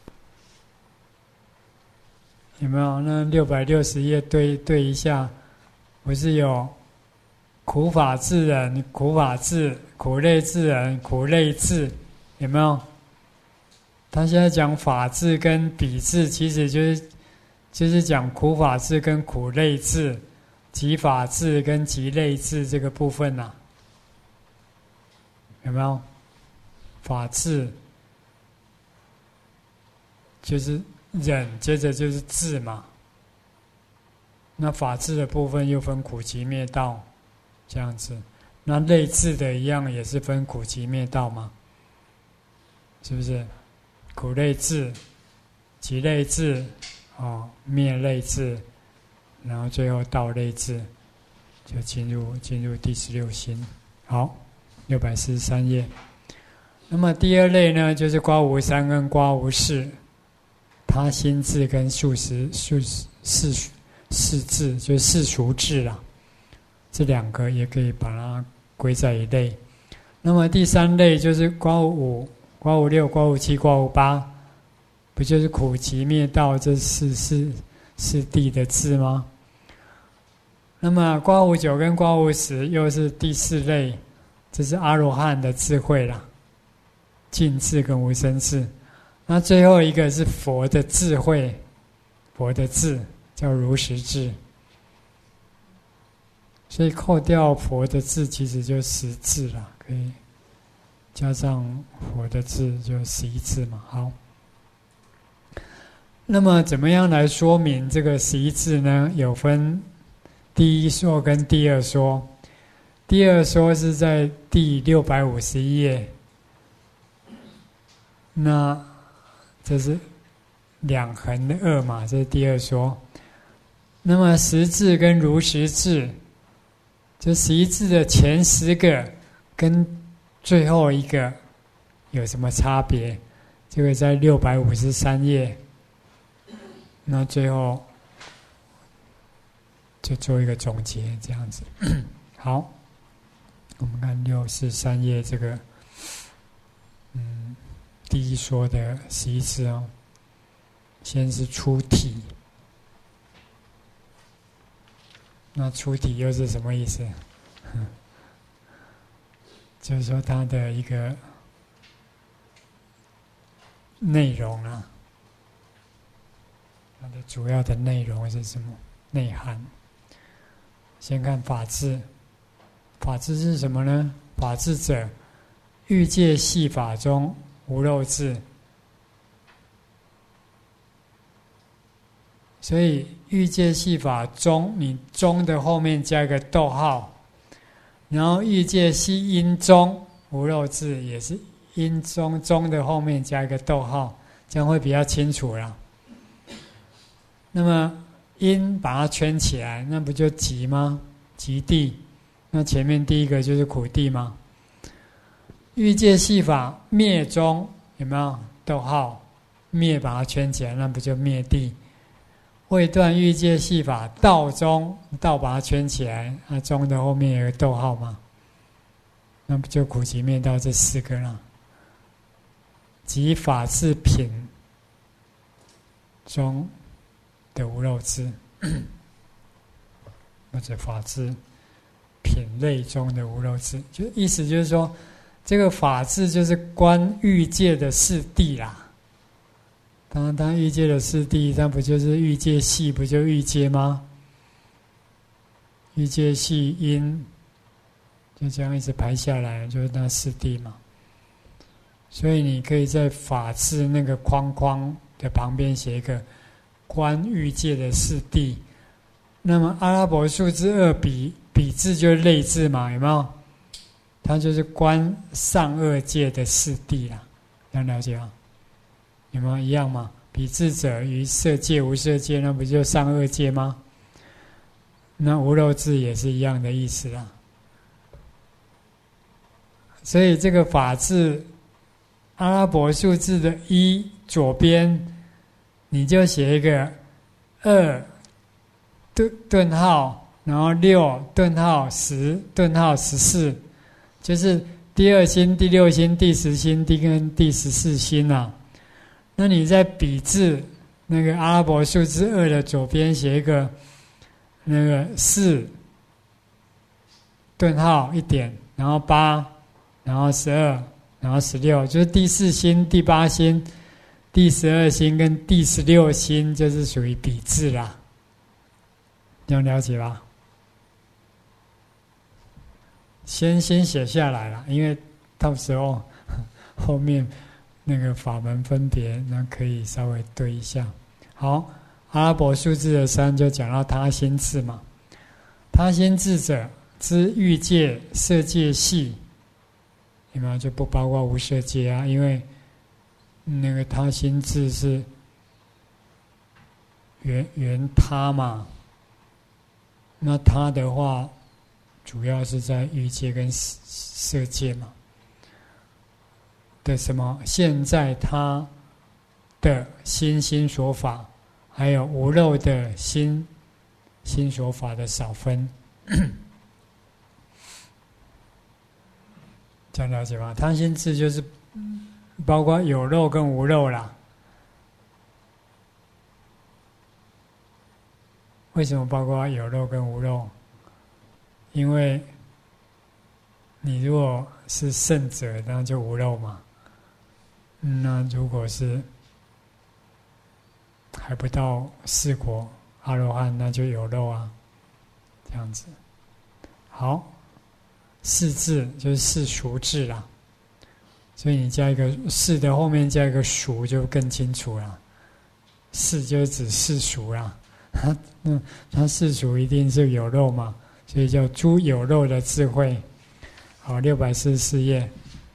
Speaker 1: 有没有？那660页对一下，不是有苦法智人、苦法智苦类智人、苦类智，有没有？他现在讲法智跟比智，其实就是讲苦法智跟苦类智，集法智跟集类智这个部分啊，有没有？法智就是忍，接着就是智嘛。那法智的部分又分苦集灭道这样子，那类智的一样也是分苦集灭道嘛，是不是？苦类智、集类智、灭类智，然后最后道类智，就进入第16心。好，643页。那么第二类呢，就是刮无三跟刮无四，他心智跟世智，就是世俗智啦，这两个也可以把它归在一类。那么第三类就是刮无5、刮无6、刮无7、刮无8，不就是苦集灭道这四谛的智吗？那么刮无9跟刮无10又是第4类，这是阿罗汉的智慧啦，尽智跟无生智。那最后一个是佛的智慧，佛的智叫如实智。所以扣掉佛的智，其实就10智了，可以加上佛的智，就11智嘛。好，那么怎么样来说明这个11智呢？有分第一说跟第二说。第二说是在第651页，那这是两横的2嘛，这是第二说。那么实智跟如实智，这11智的前10个跟最后一个有什么差别？这个在653页，那最后就做一个总结，这样子。好，我们看643页这个，第一说的11智哦，先是出体。那出体又是什么意思？就是说它的一个内容啊，它的主要的内容是什么？内涵。先看法智，法智是什么呢？法智者，欲界系法中无漏智。所以欲界系法中，你中的后面加一个逗号，然后欲界系因中无漏智也是因中的后面加一个逗号，这样会比较清楚啦。那么因把它圈起来，那不就集吗？集谛，那前面第一个就是苦谛吗？欲界系法灭中有没有逗号？灭把它圈起来，那不就灭谛？未断欲界系法道中，道把它圈起来，中的后面有个逗号嘛，那不就苦集灭道这4个了？即法智品中的无漏智，或者法智品类中的无漏智，就意思就是说，这个法智就是观欲界的4谛啦。当欲界的4谛，那不就是欲界系，不就欲界吗？欲界系因，就这样一直排下来，就是那4谛嘛。所以你可以在法智那个框框的旁边写一个观欲界的4谛。那么阿拉伯数字2比智就是类智嘛，有没有？它就是观上2界的4谛啦，这样了解吗？有没有一样吗？比智者于色界无色界，那不就上2界吗？那无漏智也是一样的意思啦。所以这个法智阿拉伯数字的1左边，你就写一个2顿号，然后6顿号10顿号14，就是第2心、第6心、第10心、跟第14心啊。那你在比智那个阿拉伯数字2的左边写一个那个4顿号1点，然后8 然后12，然后16，就是第4星、第8星、第12星跟第16星，就是属于比字啦。这样了解吧？先写下来了，因为到时候后面那个法门分别，那可以稍微对一下。好，阿拉伯数字的3就讲到他心智嘛。他心智者，知欲界、色界系，有没有就不包括无色界啊？因为那个他心智是缘他嘛，那他的话主要是在欲界跟色界嘛的什么？现在他的心所法，还有无漏的心所法的少分，这样了解吗？他心智就是包括有漏跟无漏啦。为什么包括有漏跟无漏？因为你如果是圣者，那就无漏嘛。那如果是还不到4果阿罗汉，那就有漏啊，这样子。好，世字就是世俗字啦，所以你加一个世的后面加一个俗就更清楚了。世就是指世俗啦，它世俗一定是有漏嘛，所以叫诸有漏的智慧。好，644页。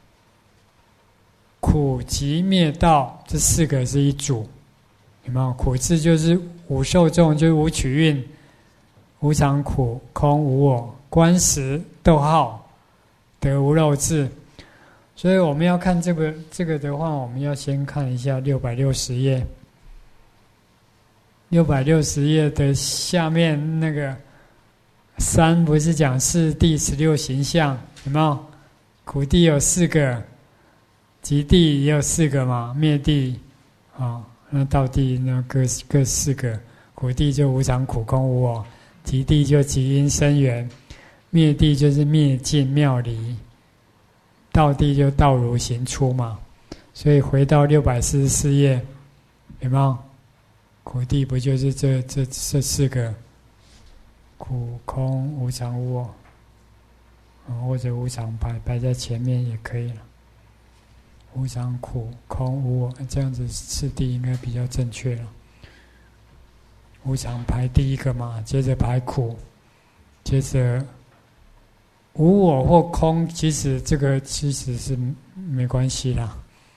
Speaker 1: 苦集灭道，这4个是一组，有没有？苦字就是无受众，就是无取运，无常苦，空无我，观时逗号，得无漏智。所以我们要看这个的话，我们要先看一下660页。660页的下面那个3不是讲四谛16形象，有没有？苦谛有4个。极地也有4个嘛，灭地那道地那各4个，苦地就无常苦空无我，极地就极因生缘，灭地就是灭尽妙离，道地就道如行出嘛。所以回到644页，有没有？苦地不就是这4个，苦空无常无我，或者无常排在前面也可以了。无常苦空无我，这样子次第应该比较正确了。无常排第1个嘛，接着排苦，接着无我或空，其实这个其实是没关系啦，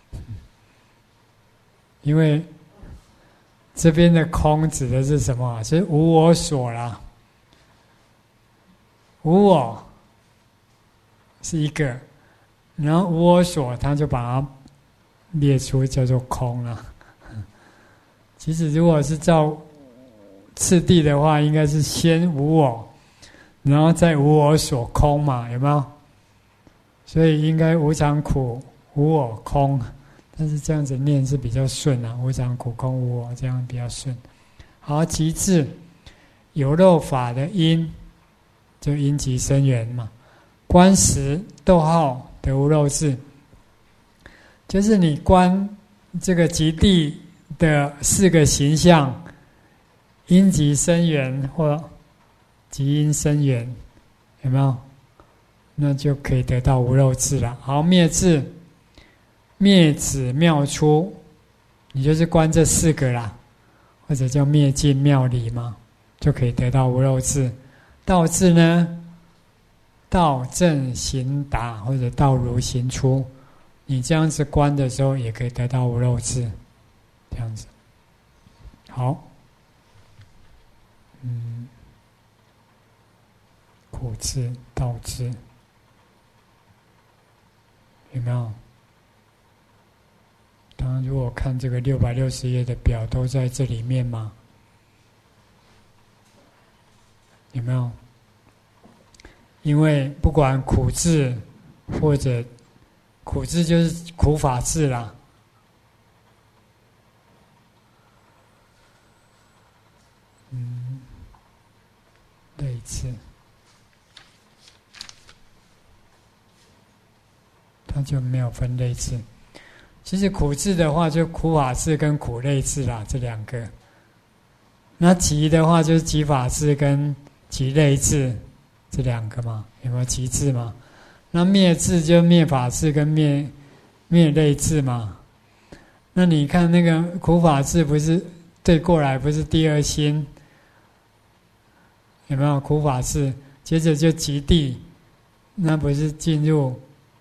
Speaker 1: 因为这边的空指的是什么？是无我所啦，无我是1个。然后无我所，他就把它列出叫做空了。其实如果是照次第的话，应该是先无我，然后再无我所空嘛，有没有？所以应该无常苦无我空，但是这样子念是比较顺啊，无常苦空无我这样比较顺。好，其次有漏法的因，就因即生缘嘛。观时逗号得无漏智，就是你观这个极地的4个形象，因即生缘或即因生缘，有没有？那就可以得到无漏智了。好，灭智，灭止妙出，你就是观这4个啦，或者叫灭尽妙离嘛，就可以得到无漏智。道智呢？道正行达或者道如行出，你这样子观的时候也可以得到无漏智，这样子。好，苦智、道智，有没有？当然，如果看这个660页的表，都在这里面嘛，有没有？因为不管苦智或者苦智就是苦法智啦，类似它就没有分类字。其实苦字的话，就苦法字跟苦类字啦，这两个。那集的话，就是集法字跟集类字这两个嘛，有没有集字嘛？那灭字就灭法字跟灭类字嘛。那你看那个苦法字不是对过来不是第二心，有没有苦法字？接着就极地，那不是进入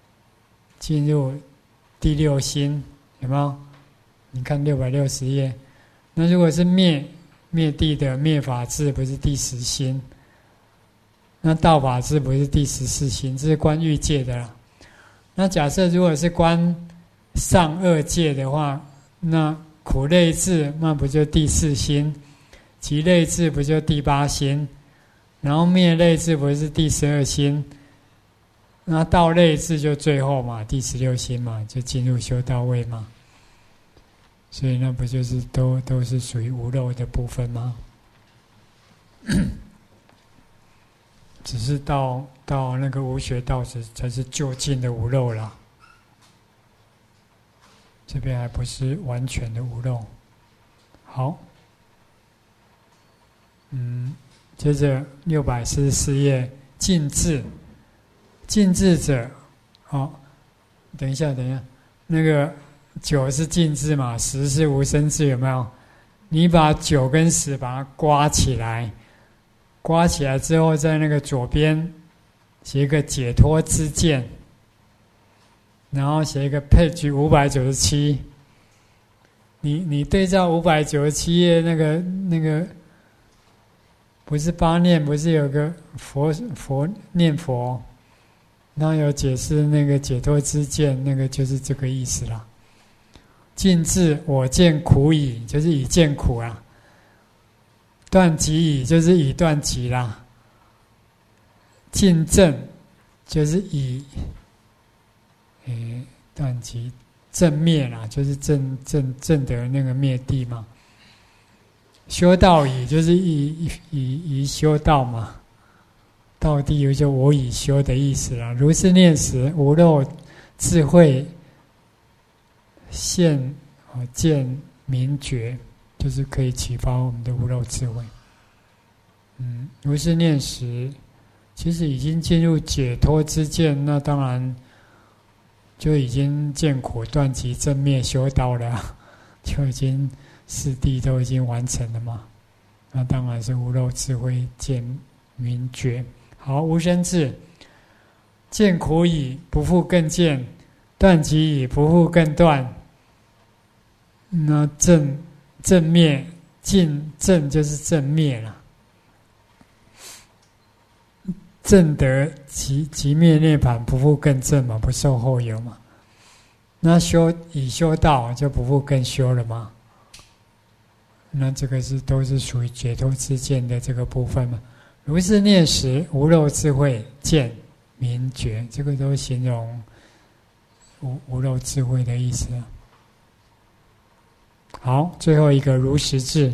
Speaker 1: 第六心，有没有？你看660页，那如果是灭地的灭法字，不是第10心，那道法字不是第14心，这是观欲界的啦。那假设如果是观上2界的话，那苦类字那不就第4心，集类字不就第8心，然后灭类字不是第12心，那道类字就最后嘛，第16心嘛，就进入修道位嘛。所以那不就是都是属于无漏的部分吗？只是到那个无学道才是就近的无漏啦。这边还不是完全的无漏。好，接着644页尽智，尽智者，等一下，那个9是尽智嘛，10是无生智，有没有？你把9跟10把它刮起来之后，在那个左边写一个解脱之见，然后写一个 page 597。你对照597页那个，不是八念，不是有个佛念佛，然后有解释那个解脱之见，那个就是这个意思啦。尽智我见苦已，就是已见苦啦。断集已，就是已断集啦。尽正就是以断集正灭啦，就是正得那个灭地嘛。修道已就是以修道嘛，道地就我已修的意思啦。如是念时，无漏智慧现见明觉，就是可以启发我们的无漏智慧。如是念时，其实已经进入解脱之见，那当然就已经见苦断集正灭修道了，就已经4谛都已经完成了嘛。那当然是无漏智慧见明觉。好，无生智，见苦已，不复更见；断集已，不复更断。那正灭尽正就是正灭了，正得即灭涅槃，不复更正嘛，不受后有嘛。那已修道就不复更修了嘛。那这个都是属于解脱之见的这个部分嘛。如是念时，无漏智慧见明觉，这个都形容无漏智慧的意思啊。好，最后一个如实智。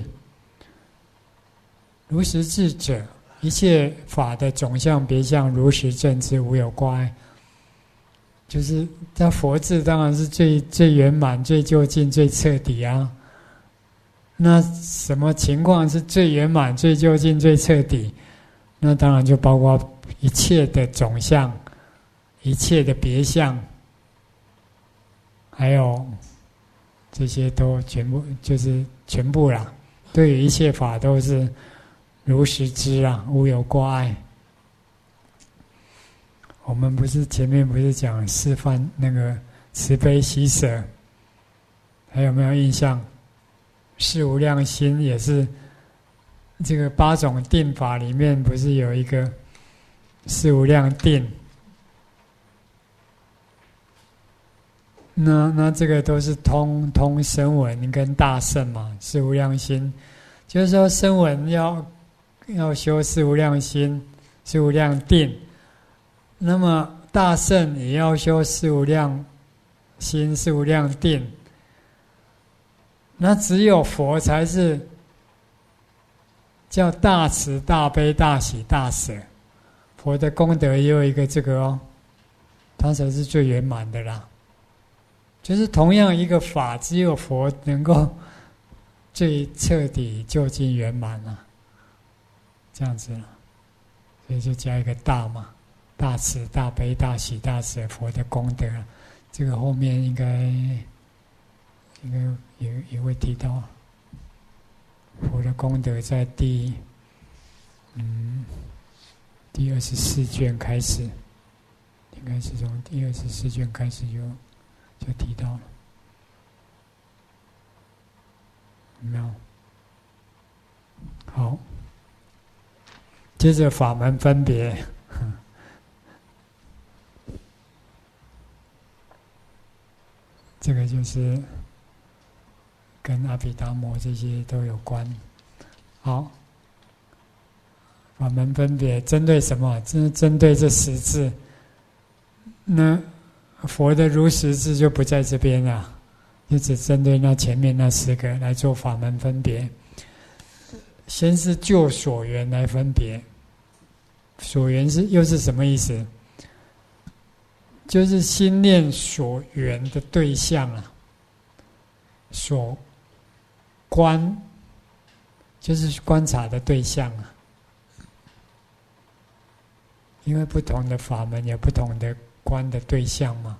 Speaker 1: 如实智者，一切法的总相别相如实证之，无有挂碍。就是在佛智当然是最圆满、最究竟、最彻底啊。那什么情况是最圆满、最究竟、最彻底？那当然就包括一切的总相、一切的别相，还有这些都全部就是全部啦。对于一切法都是如实知啊，无有挂碍。我们前面不是讲示范那个慈悲喜舍，还有没有印象？事无量心也是这个8种定法里面不是有一个事无量定？那这个都是通声闻跟大乘嘛，事无量心，就是说声闻要修事无量心、事无量定，那么大乘也要修事无量心、事无量定。那只有佛才是叫大慈大悲大喜大舍，佛的功德也有一个这个它才是最圆满的啦。就是同样一个法，只有佛能够最彻底究竟圆满啊，这样子啦。所以就加一个大嘛，大慈大悲大喜大舍佛的功德，这个后面应该也会提到。佛的功德在第24卷开始，应该是从第24卷开始就提到了，有没有？好，接着法门分别，这个就是跟阿毗达摩这些都有关。好，法门分别针对什么？针对这10字。那佛的如实字就不在这边了，就只针对那前面那10个来做法门分别。先是就所缘来分别，所缘又是什么意思？就是心念所缘的对象啊，所观就是观察的对象啊。因为不同的法门有不同的观的对象嘛。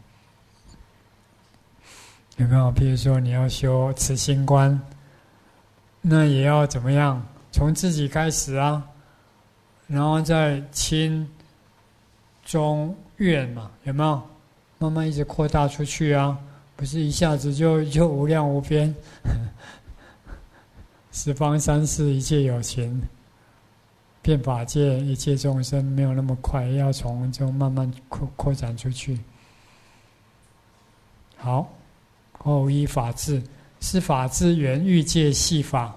Speaker 1: 有没有？比如说你要修慈心观，那也要怎么样？从自己开始啊，然后再亲、中、愿嘛，有没有？慢慢一直扩大出去啊，不是一下子就无量无边。十方三世一切有情，遍法界一切众生，没有那么快，要从中慢慢扩展出去。好，后依法治，是法治原欲界系法，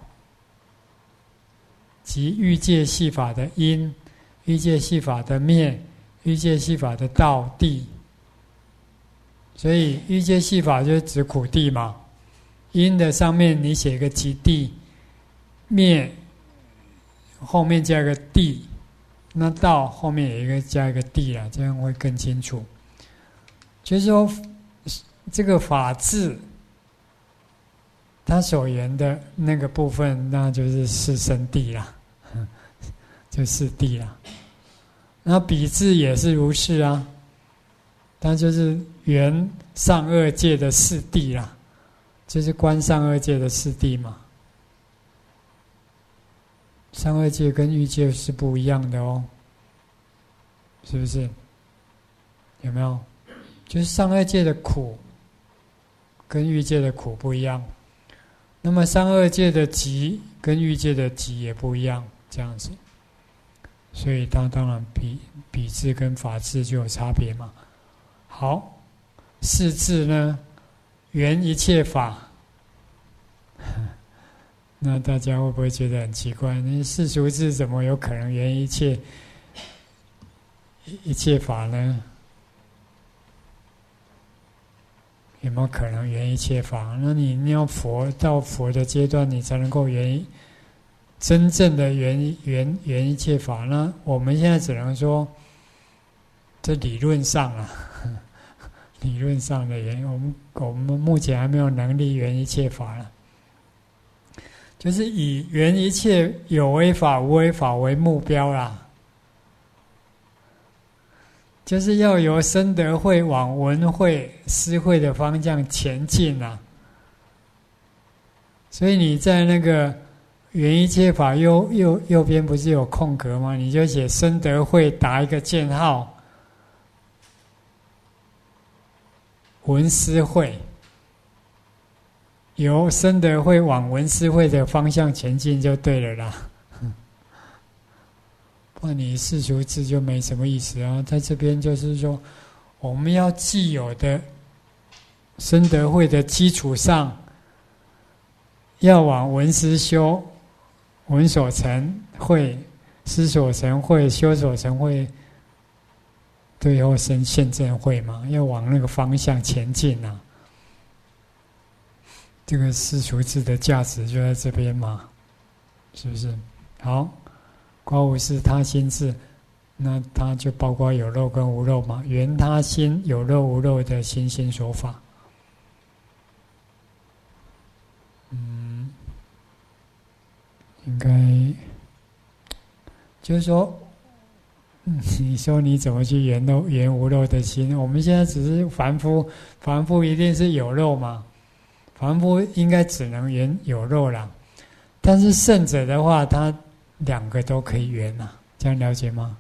Speaker 1: 即欲界系法的因，欲界系法的灭，欲界系法的道地。所以欲界系法就是指苦地嘛，因的上面你写个极地，灭后面加个地，那道后面也加一个地啦，这样会更清楚。就是说这个法治它所言的那个部分，那就是四圣谛啦，就四谛啦。然后比字也是如是啊，它就是原上二界的四谛啦，就是观上二界的四谛嘛。上二界跟欲界是不一样的哦，是不是？有没有？就是上二界的苦跟欲界的苦不一样，那么上二界的集跟欲界的集也不一样，这样子。所以它当然比字跟法字就有差别嘛。好，四字呢，圆一切法。那大家会不会觉得很奇怪？那世俗字怎么有可能圆一切法呢？有没有可能圆一切法？那你要到佛的阶段，你才能够真正的圆一切法。那我们现在只能说，这理论上啊，理论上的圆，我们目前还没有能力圆一切法了。就是以圆一切有为法无为法为目标啦，就是要由生德会往闻会思会的方向前进啦。所以你在那个圆一切法右边不是有空格吗？你就写生德会，打一个箭号，闻思会。由生德会往闻思会的方向前进就对了啦，不然你世俗字就没什么意思啊。在这边就是说，我们要既有的生德会的基础上，要往闻思修，闻所成会，思所成会，修所成会，最后生现证会嘛，要往那个方向前进啊。这个世俗字的价值就在这边嘛，是不是？好，刮胡是他心字， 那它就包括有漏跟无漏嘛。缘他心有漏无漏的心心所法。应该就是说，你说你怎么去缘无漏的心？我们现在只是凡夫，凡夫一定是有漏嘛，凡夫应该只能缘有漏啦。但是圣者的话，他两个都可以缘啊，这样了解吗？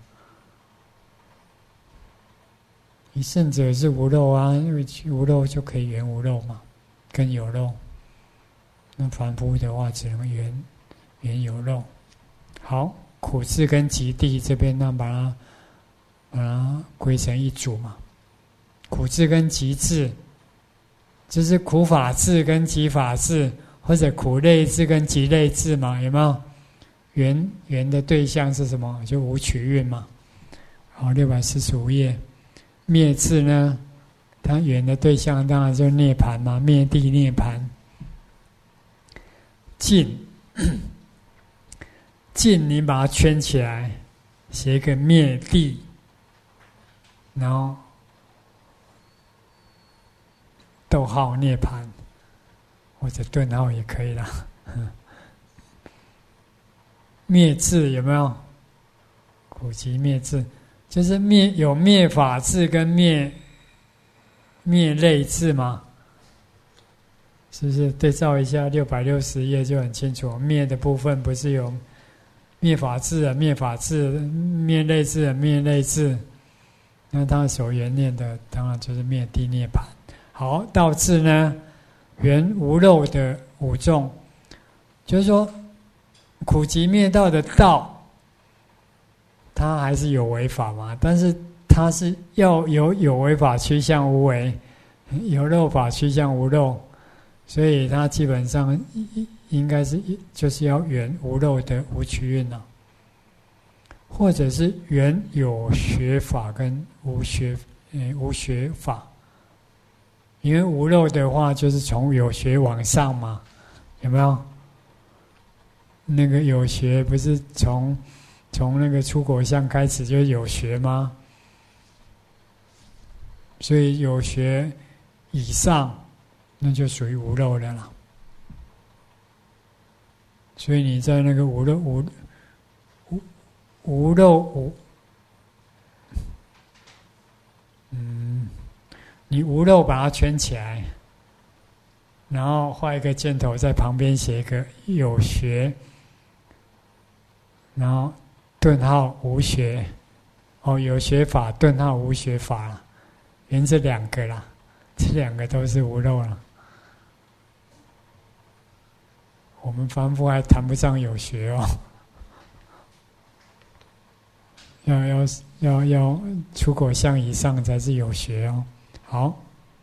Speaker 1: 你圣者是无漏啊，因为无漏就可以缘无漏嘛，跟有漏。那凡夫的话，只能缘有漏。好。苦智跟极地这边呢，把它归成一组嘛。苦智跟极智，就是苦法智跟极法智，或者苦类智跟极类智嘛，有没有？缘的对象是什么？就无取运嘛。好，645页。灭智呢，它缘的对象当然就是涅槃嘛，灭地涅槃。尽。尽你把它圈起来，写一个灭地，然后逗号涅槃，或者顿号也可以啦。灭智有没有？苦集灭智，就是有灭法智跟灭类智嘛？是不是？对照一下660页就很清楚。灭的部分不是有灭法智啊，灭法智；灭类智啊，灭类智。那他所缘念的，当然就是灭地涅槃。好，道智呢，缘无漏的五众，就是说，苦集灭道的道，它还是有为法嘛，但是它是要有为法趋向无为，有漏法趋向无漏，所以它基本上应该是就是要缘无漏的无取运啊，或者是缘有学法跟无学法，因为无漏的话就是从有学往上嘛，有没有？那个有学不是从那个出果相开始就有学吗？所以有学以上，那就属于无漏的了。所以你在那个无漏你无漏把它圈起来，然后画一个箭头在旁边写一个有学，然后顿号无学，有学法顿号无学法了，连这两个啦，这两个都是无漏了。我们凡夫还谈不上有学哦，要出果相以上才是有学哦。好，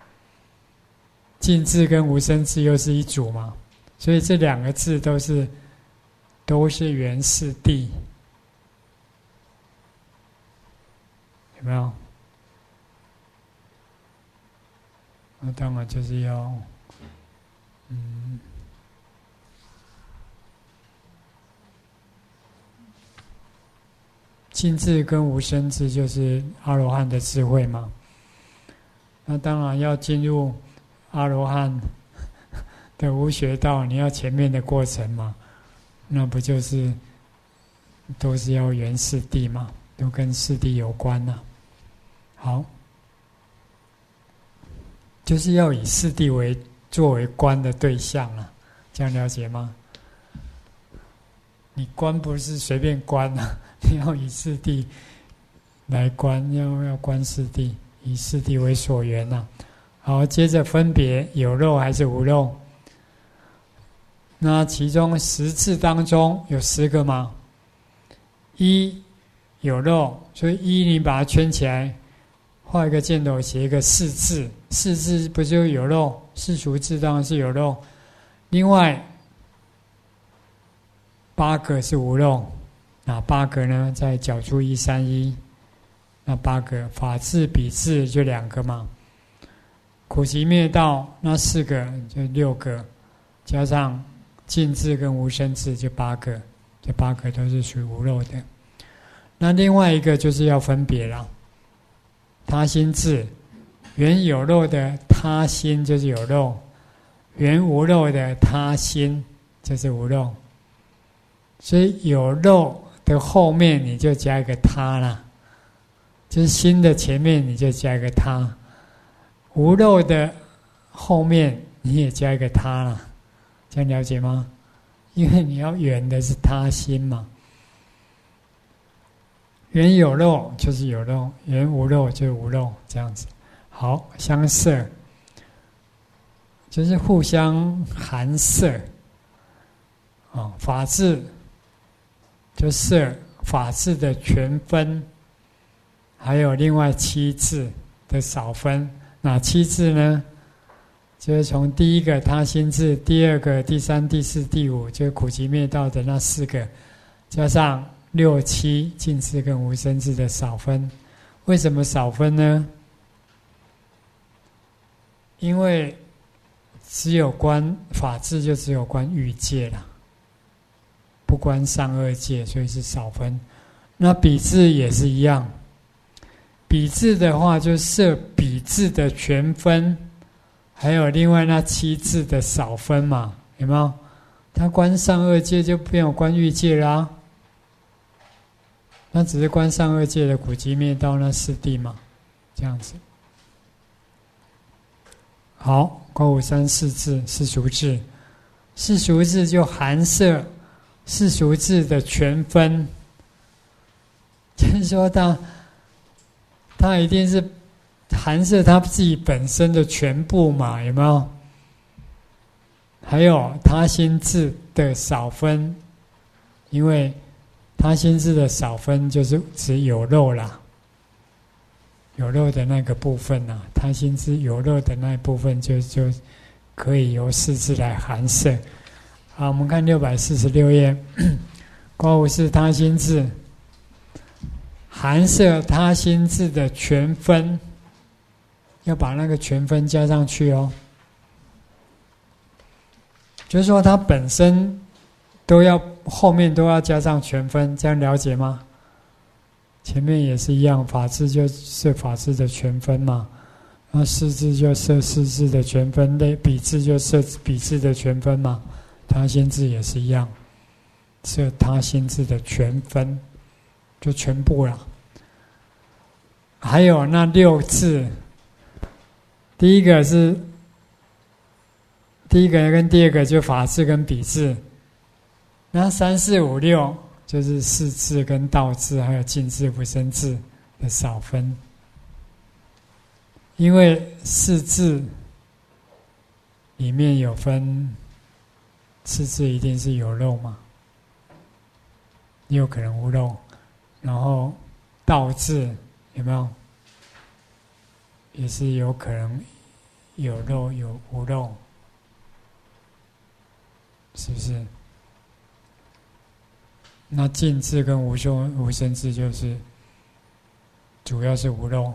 Speaker 1: 尽智跟无生智又是一组嘛，所以这两个字都是缘四谛，有没有？那当然就是要，尽智跟无生智就是阿罗汉的智慧嘛。那当然要进入阿罗汉的无学道，你要前面的过程嘛，那不就是都是要缘四谛嘛，都跟四谛有关啊。好，就是要以四谛作为观的对象啊，这样了解吗？你观不是随便观啊，你要以四谛来观，要观四谛，以四谛为所缘啊。好，接着分别有漏还是无漏。那其中10字当中有10个吗？一有漏，所以一你把它圈起来，画一个箭头，写一个4字，4字不就有漏？世俗字当然是有漏。另外8个是无漏，哪8个呢？在角注131，那8个法治比治就2个嘛，苦集灭道那4个就6个，加上尽智跟无生智就8个，这8个都是属于无漏的。 那另外一个就是要分别了，他心智，原有漏的他心就是有漏，原无漏的他心就是无漏。所以有漏的后面你就加一个他啦，就是心的前面你就加一个他，无漏的后面你也加一个他啦，这样了解吗？因为你要圆的是他心嘛，原有漏就是有漏，原无漏就是无漏，这样子。好，相摄就是互相含摄啊，法治就摄法治的全分，还有另外七智的少分。哪七智呢？就是从第一个他心智，第二个、第三、第四、第五，就是苦集灭道的那四个，加上六七尽智跟无生智的少分。为什么少分呢？因为只有观法治，就只有观欲界了，不观上二界，所以是少分。那比智也是一样，比智的话就摄比智的全分，还有另外那七智的少分嘛，有没有？他观上二界就没有观欲界啦，那只是观上二界的苦集灭道那四谛嘛，这样子。好，观五三四智世俗智，世俗智就含摄世俗智的全分，就是说他一定是含摄他自己本身的全部嘛，有没有？还有他心智的少分，因为他心智的少分就是指有漏啦，有漏的那个部分啊，他心智有漏的那一部分就可以由四智来含摄。好，我们看646页，观五是他心智，含摄他心智的全分，要把那个全分加上去哦。就是说它本身后面都要加上全分，这样了解吗？前面也是一样，法治就是法治的全分嘛，然后四智就摄四智的全分，比智就摄比智的全分嘛，他心智也是一样，摄他心智的全分，就全部了。还有那六智，第一个跟第二个就法治跟比智，那3、4、5、6就是四智跟道智，还有尽智、无生智的少分。因为四智里面有分，四智一定是有漏嘛，也有可能无漏，然后道智有没有？也是有可能有漏有无漏，是不是？那尽智跟无生智就是主要是无漏，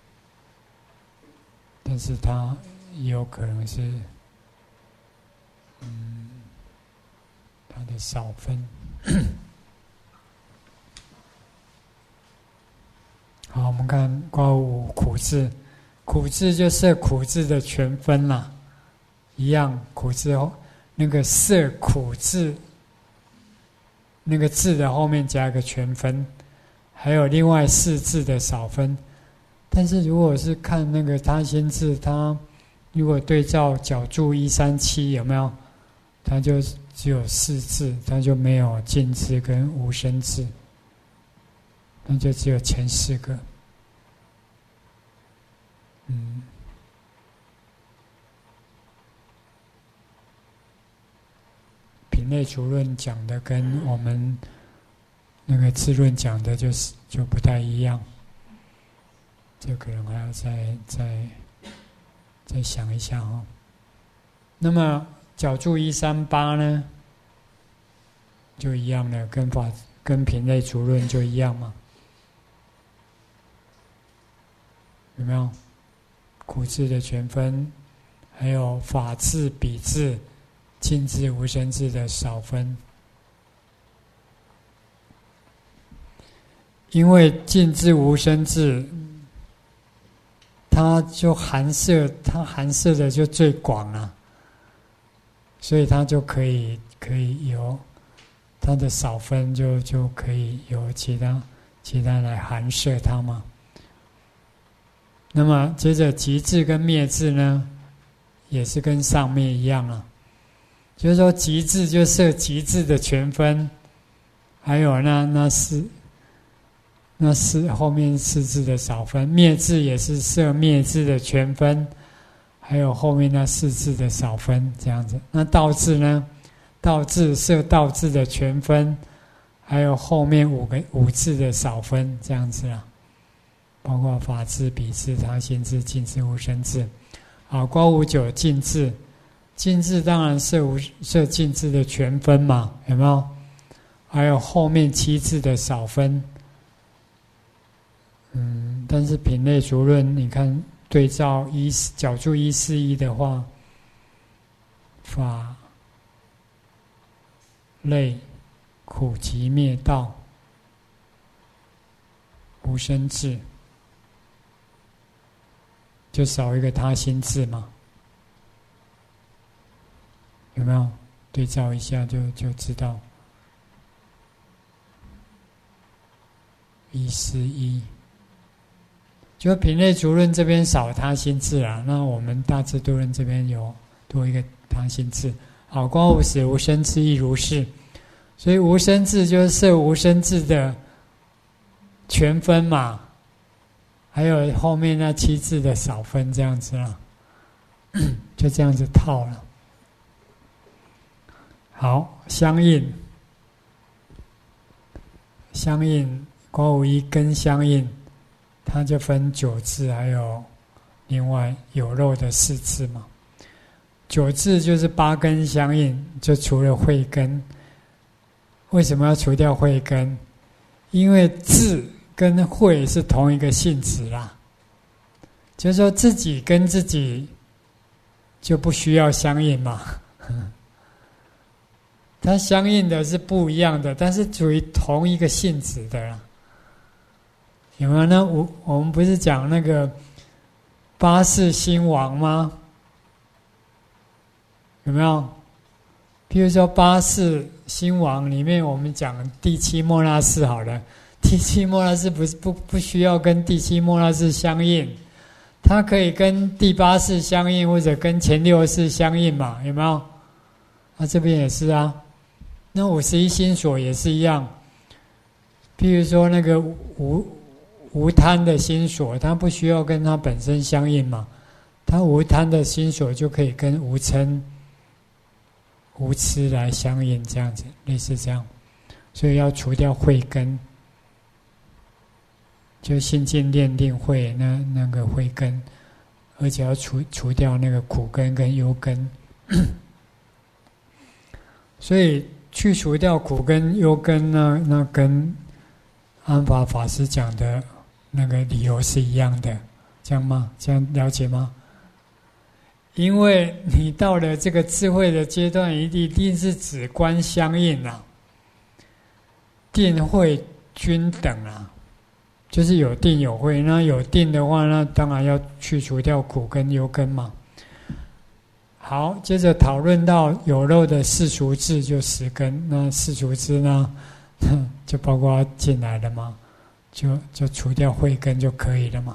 Speaker 1: 但是它也有可能是它的少分。好，我们看观五苦智，苦智就摄苦智的全分啦，一样苦智那个摄苦智那个智的后面加一个全分，还有另外四智的少分。但是如果是看那个他心智，他如果对照角注137有没有？他就只有四智，他就没有尽智跟无生智，那就只有前4个。品类除论讲的跟我们那个智论讲的就不太一样，这可能还要再想一下哦。那么角注138呢，就一样了，跟品类除论就一样嘛，有没有？苦智的全分，还有法智、比智、尽智、无生智的少分。 因为尽智无生智，它就含摄，它含摄的就最广了，所以它就可以有它的少分就可以有其他来含摄它嘛。那么接着极智跟灭智呢，也是跟上面一样啊，就是说极智就摄极智的全分，还有那后面四智的少分，灭智也是摄灭智的全分，还有后面那四智的少分，这样子。那道智呢？道智摄道智的全分，还有后面五智的少分，这样子啊。包括法智、比智、他心智、尽智、无生智。好，刮无九尽智，尽智当然摄尽智的全分嘛，有没有？还有后面七智的少分。但是品类逐论，你看对照角注141的话，法类苦集灭道无生智，就少一个他心智嘛，有没有？对照一下就知道。141就品类逐论这边少他心智啊，那我们大智度论这边有多一个他心智。好，观50无生智亦如是，所以无生智就是摄无生智的全分嘛，还有后面那七智的少分，这样子啊，就这样子套了。好，相应观51根相应，它就分九智，还有另外有漏的四智嘛。九智就是八根相应，就除了慧根。为什么要除掉慧根？因为智跟慧是同一个性质啦，就是说自己跟自己就不需要相应嘛。它相应的是不一样的，但是属于同一个性质的啦。有没有？那我们不是讲那个八世心王吗？有没有？譬如说八世心王里面，我们讲第七末那识好了，第七末那识不需要跟第七末那识相应，它可以跟第八世相应，或者跟前六世相应嘛？有没有？那这边也是啊。那51心所也是一样，譬如说那个无贪的心所，它不需要跟它本身相应嘛，它无贪的心所就可以跟无嗔、无痴来相应，这样子，类似这样，所以要除掉慧根，就心净念定慧那个慧根，而且要除掉那个苦根跟忧根，所以去除掉苦根、忧根呢，那跟安法法师讲的那个理由是一样的，这样吗？这样了解吗？因为你到了这个智慧的阶段，一定是指观相应啊，定慧均等啊，就是有定有慧。那有定的话，那当然要去除掉苦根、忧根嘛。好，接着讨论到有漏的世俗智就10根，那世俗智呢，就包括进来了嘛，就除掉慧根就可以了嘛，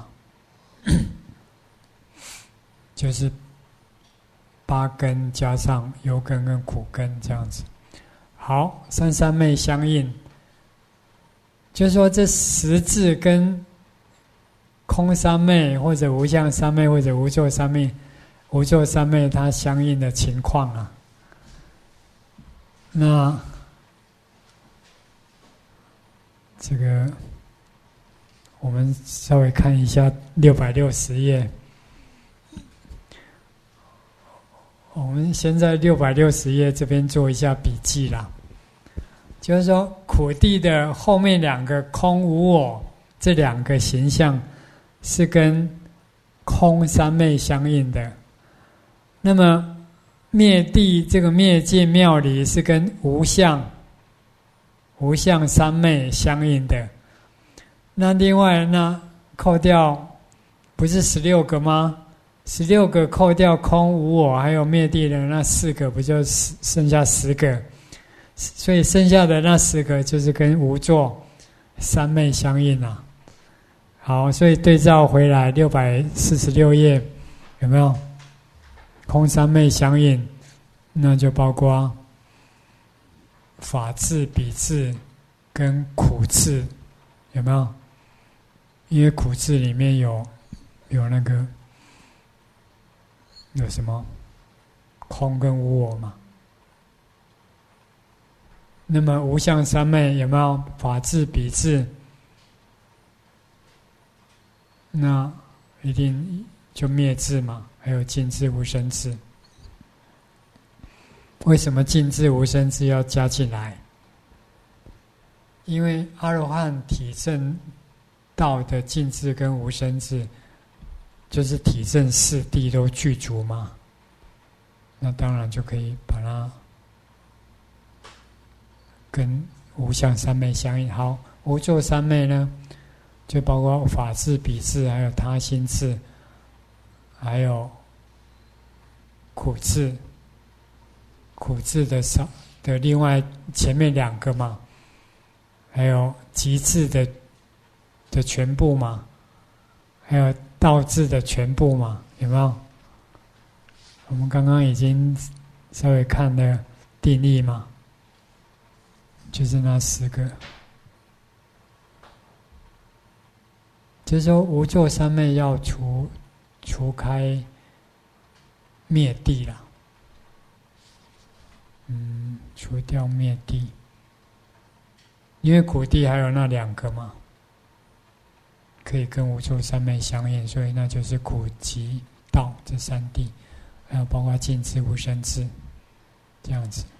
Speaker 1: 就是8根加上忧根跟苦根这样子。好，三昧相应，就是说这10智跟空三昧或者无相三昧或者无作三昧。无作三昧它相应的情况啊，那这个我们稍微看一下660页，我们先在660页这边做一下笔记啦。就是说苦地的后面2个空无我这2个形象是跟空三昧相应的，那么灭地这个灭尽妙离是跟无相三昧相应的， 那另外那扣掉，不是16个吗？16个扣掉空无我还有灭地的那4个，不就剩下10个？所以剩下的那10个就是跟无作三昧相应啊。好，所以对照回来646页有没有空三昧相应？那就包括法智、比智跟苦智，有没有？因为苦智里面有那个有什么空跟无我嘛。那么无相三昧有没有法智、比智？那一定就灭智嘛，还有尽智、无生智。为什么尽智、无生智要加进来？因为阿罗汉体证道的尽智跟无生智，就是体证四谛都具足嘛，那当然就可以把它跟无相三昧相应。好，无作三昧呢，就包括法智、比智，还有他心智，还有苦智。苦智的另外前面2个嘛，还有极智的全部嘛，还有道智的全部嘛，有没有？我们刚刚已经稍微看了定义嘛，就是那10个。就是说无作三昧要除开灭地啦，除掉灭地，因为苦地还有那2个嘛，可以跟无作三昧相应，所以那就是苦集道这3谛，还有包括尽智、无生智这样子。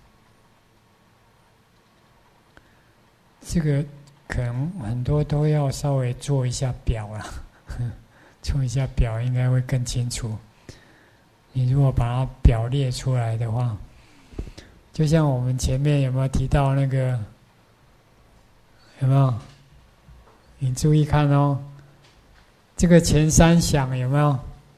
Speaker 1: 这个可能很多都要稍微做一下表啦，做一下表应该会更清楚。你如果把它表列出来的话，就像我们前面有没有提到那个，有没有？你注意看哦，这个前3想有没有？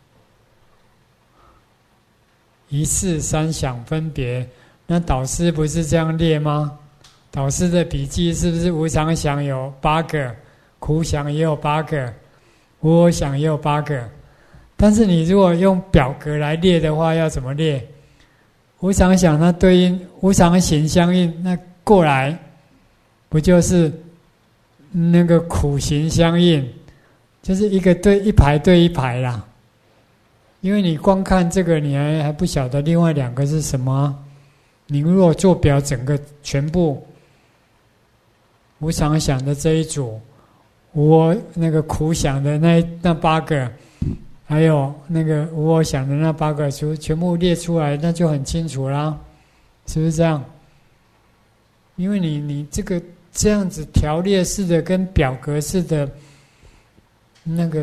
Speaker 1: 一事3想分别，那导师不是这样列吗？导师的笔记是不是无常想有8个，苦想也有8个，无我想也有8个？但是你如果用表格来列的话，要怎么列？无常想它对应无常行相应，那过来不就是那个苦行相应？就是一排对一排啦。因为你光看这个，你还不晓得另外2个是什么啊。你如果做表，整个全部无常想的这一组，我那个苦想的那8个，还有那个无我想的那8个，全部列出来，那就很清楚啦，是不是这样？因为你这个这样子条列式的跟表格式的那个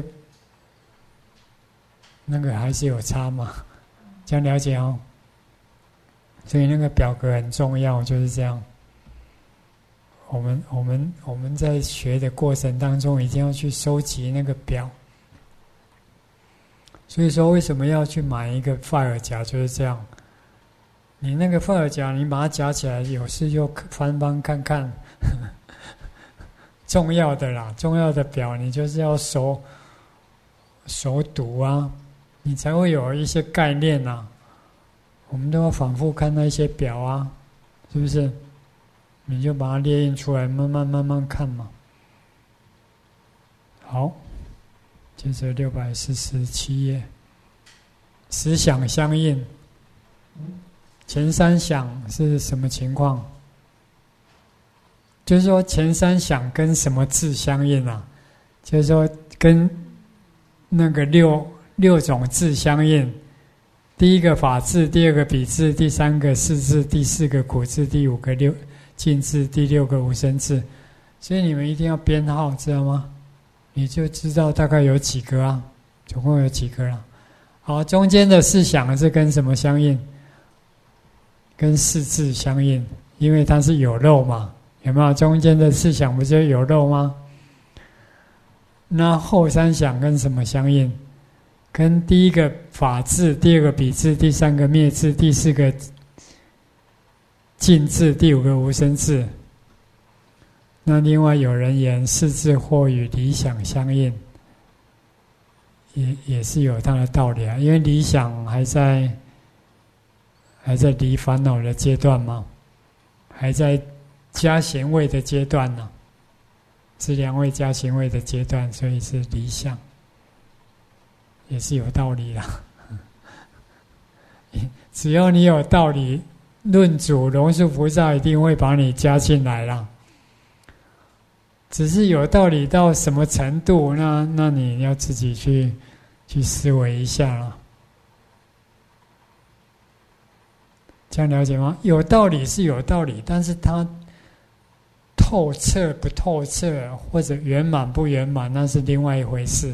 Speaker 1: 还是有差嘛，这样了解哦。所以那个表格很重要，就是这样。我们在学的过程当中，一定要去收集那个表。所以说，为什么要去买一个发尔夹？就是这样。你那个发尔夹，你把它夹起来，有事就翻翻看看。重要的啦，重要的表，你就是要熟读啊，你才会有一些概念啊。我们都要反复看那些表啊，是不是？你就把它列印出来，慢慢看嘛。好，接着647页，10想相应。前3想是什么情况？就是说前3想跟什么字相应啊？就是说跟那个六种字相应。第1个法智，第2个比智，第3个世智，第4个苦智，第5个尽智，第6个无生智。所以你们一定要编号，知道吗？你就知道大概有几个啊，总共有几个啦。好，中间的4想是跟什么相应？跟世智相应，因为它是有漏嘛，有没有？中间的4想不就有漏吗？ 那后三想跟什么相应？跟第一个法治，第二个比治，第三个灭治，第四个尽治，第五个无生治。那另外有人言四智或与理想相应，也是有它的道理啊。因为理想还在离烦恼的阶段嘛，还在加贤位的阶段呢，是良位加贤位的阶段，所以是理想，也是有道理啦。只要你有道理，论主龙树菩萨一定会把你加进来啦。只是有道理到什么程度，那你要自己去思维一下啦。这样了解吗？有道理是有道理，但是它透彻不透彻，或者圆满不圆满，那是另外一回事。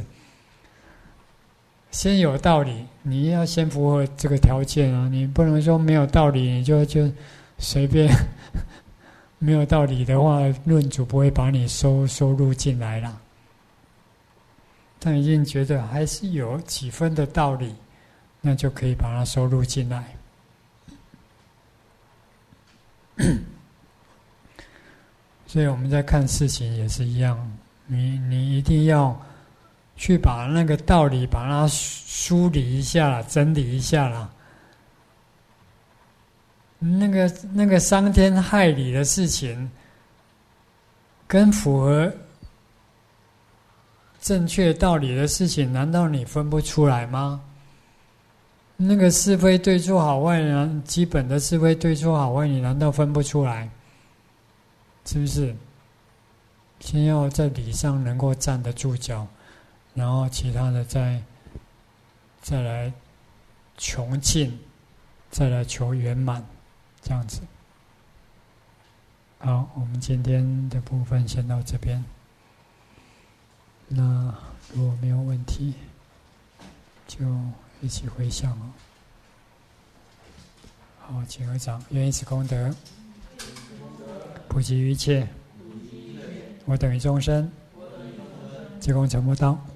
Speaker 1: 先有道理，你要先符合这个条件啊！你不能说没有道理，你就随便。没有道理的话，论主不会把你收入进来啦。但已经觉得还是有几分的道理，那就可以把它收入进来。所以我们在看事情也是一样，你一定要去把那个道理把它梳理一下啦，整理一下啦。那个伤天害理的事情，跟符合正确道理的事情，难道你分不出来吗？那个是非对错好坏呢？基本的是非对错好坏，你难道分不出来？是不是？先要在理上能够站得住脚，然后其他的再来穷尽，再来求圆满。这样子，好，我们今天的部分先到这边。那如果没有问题，就一起回向哦。好，请合掌，愿以此功德，普及于一切，我等于众生，皆共成佛道。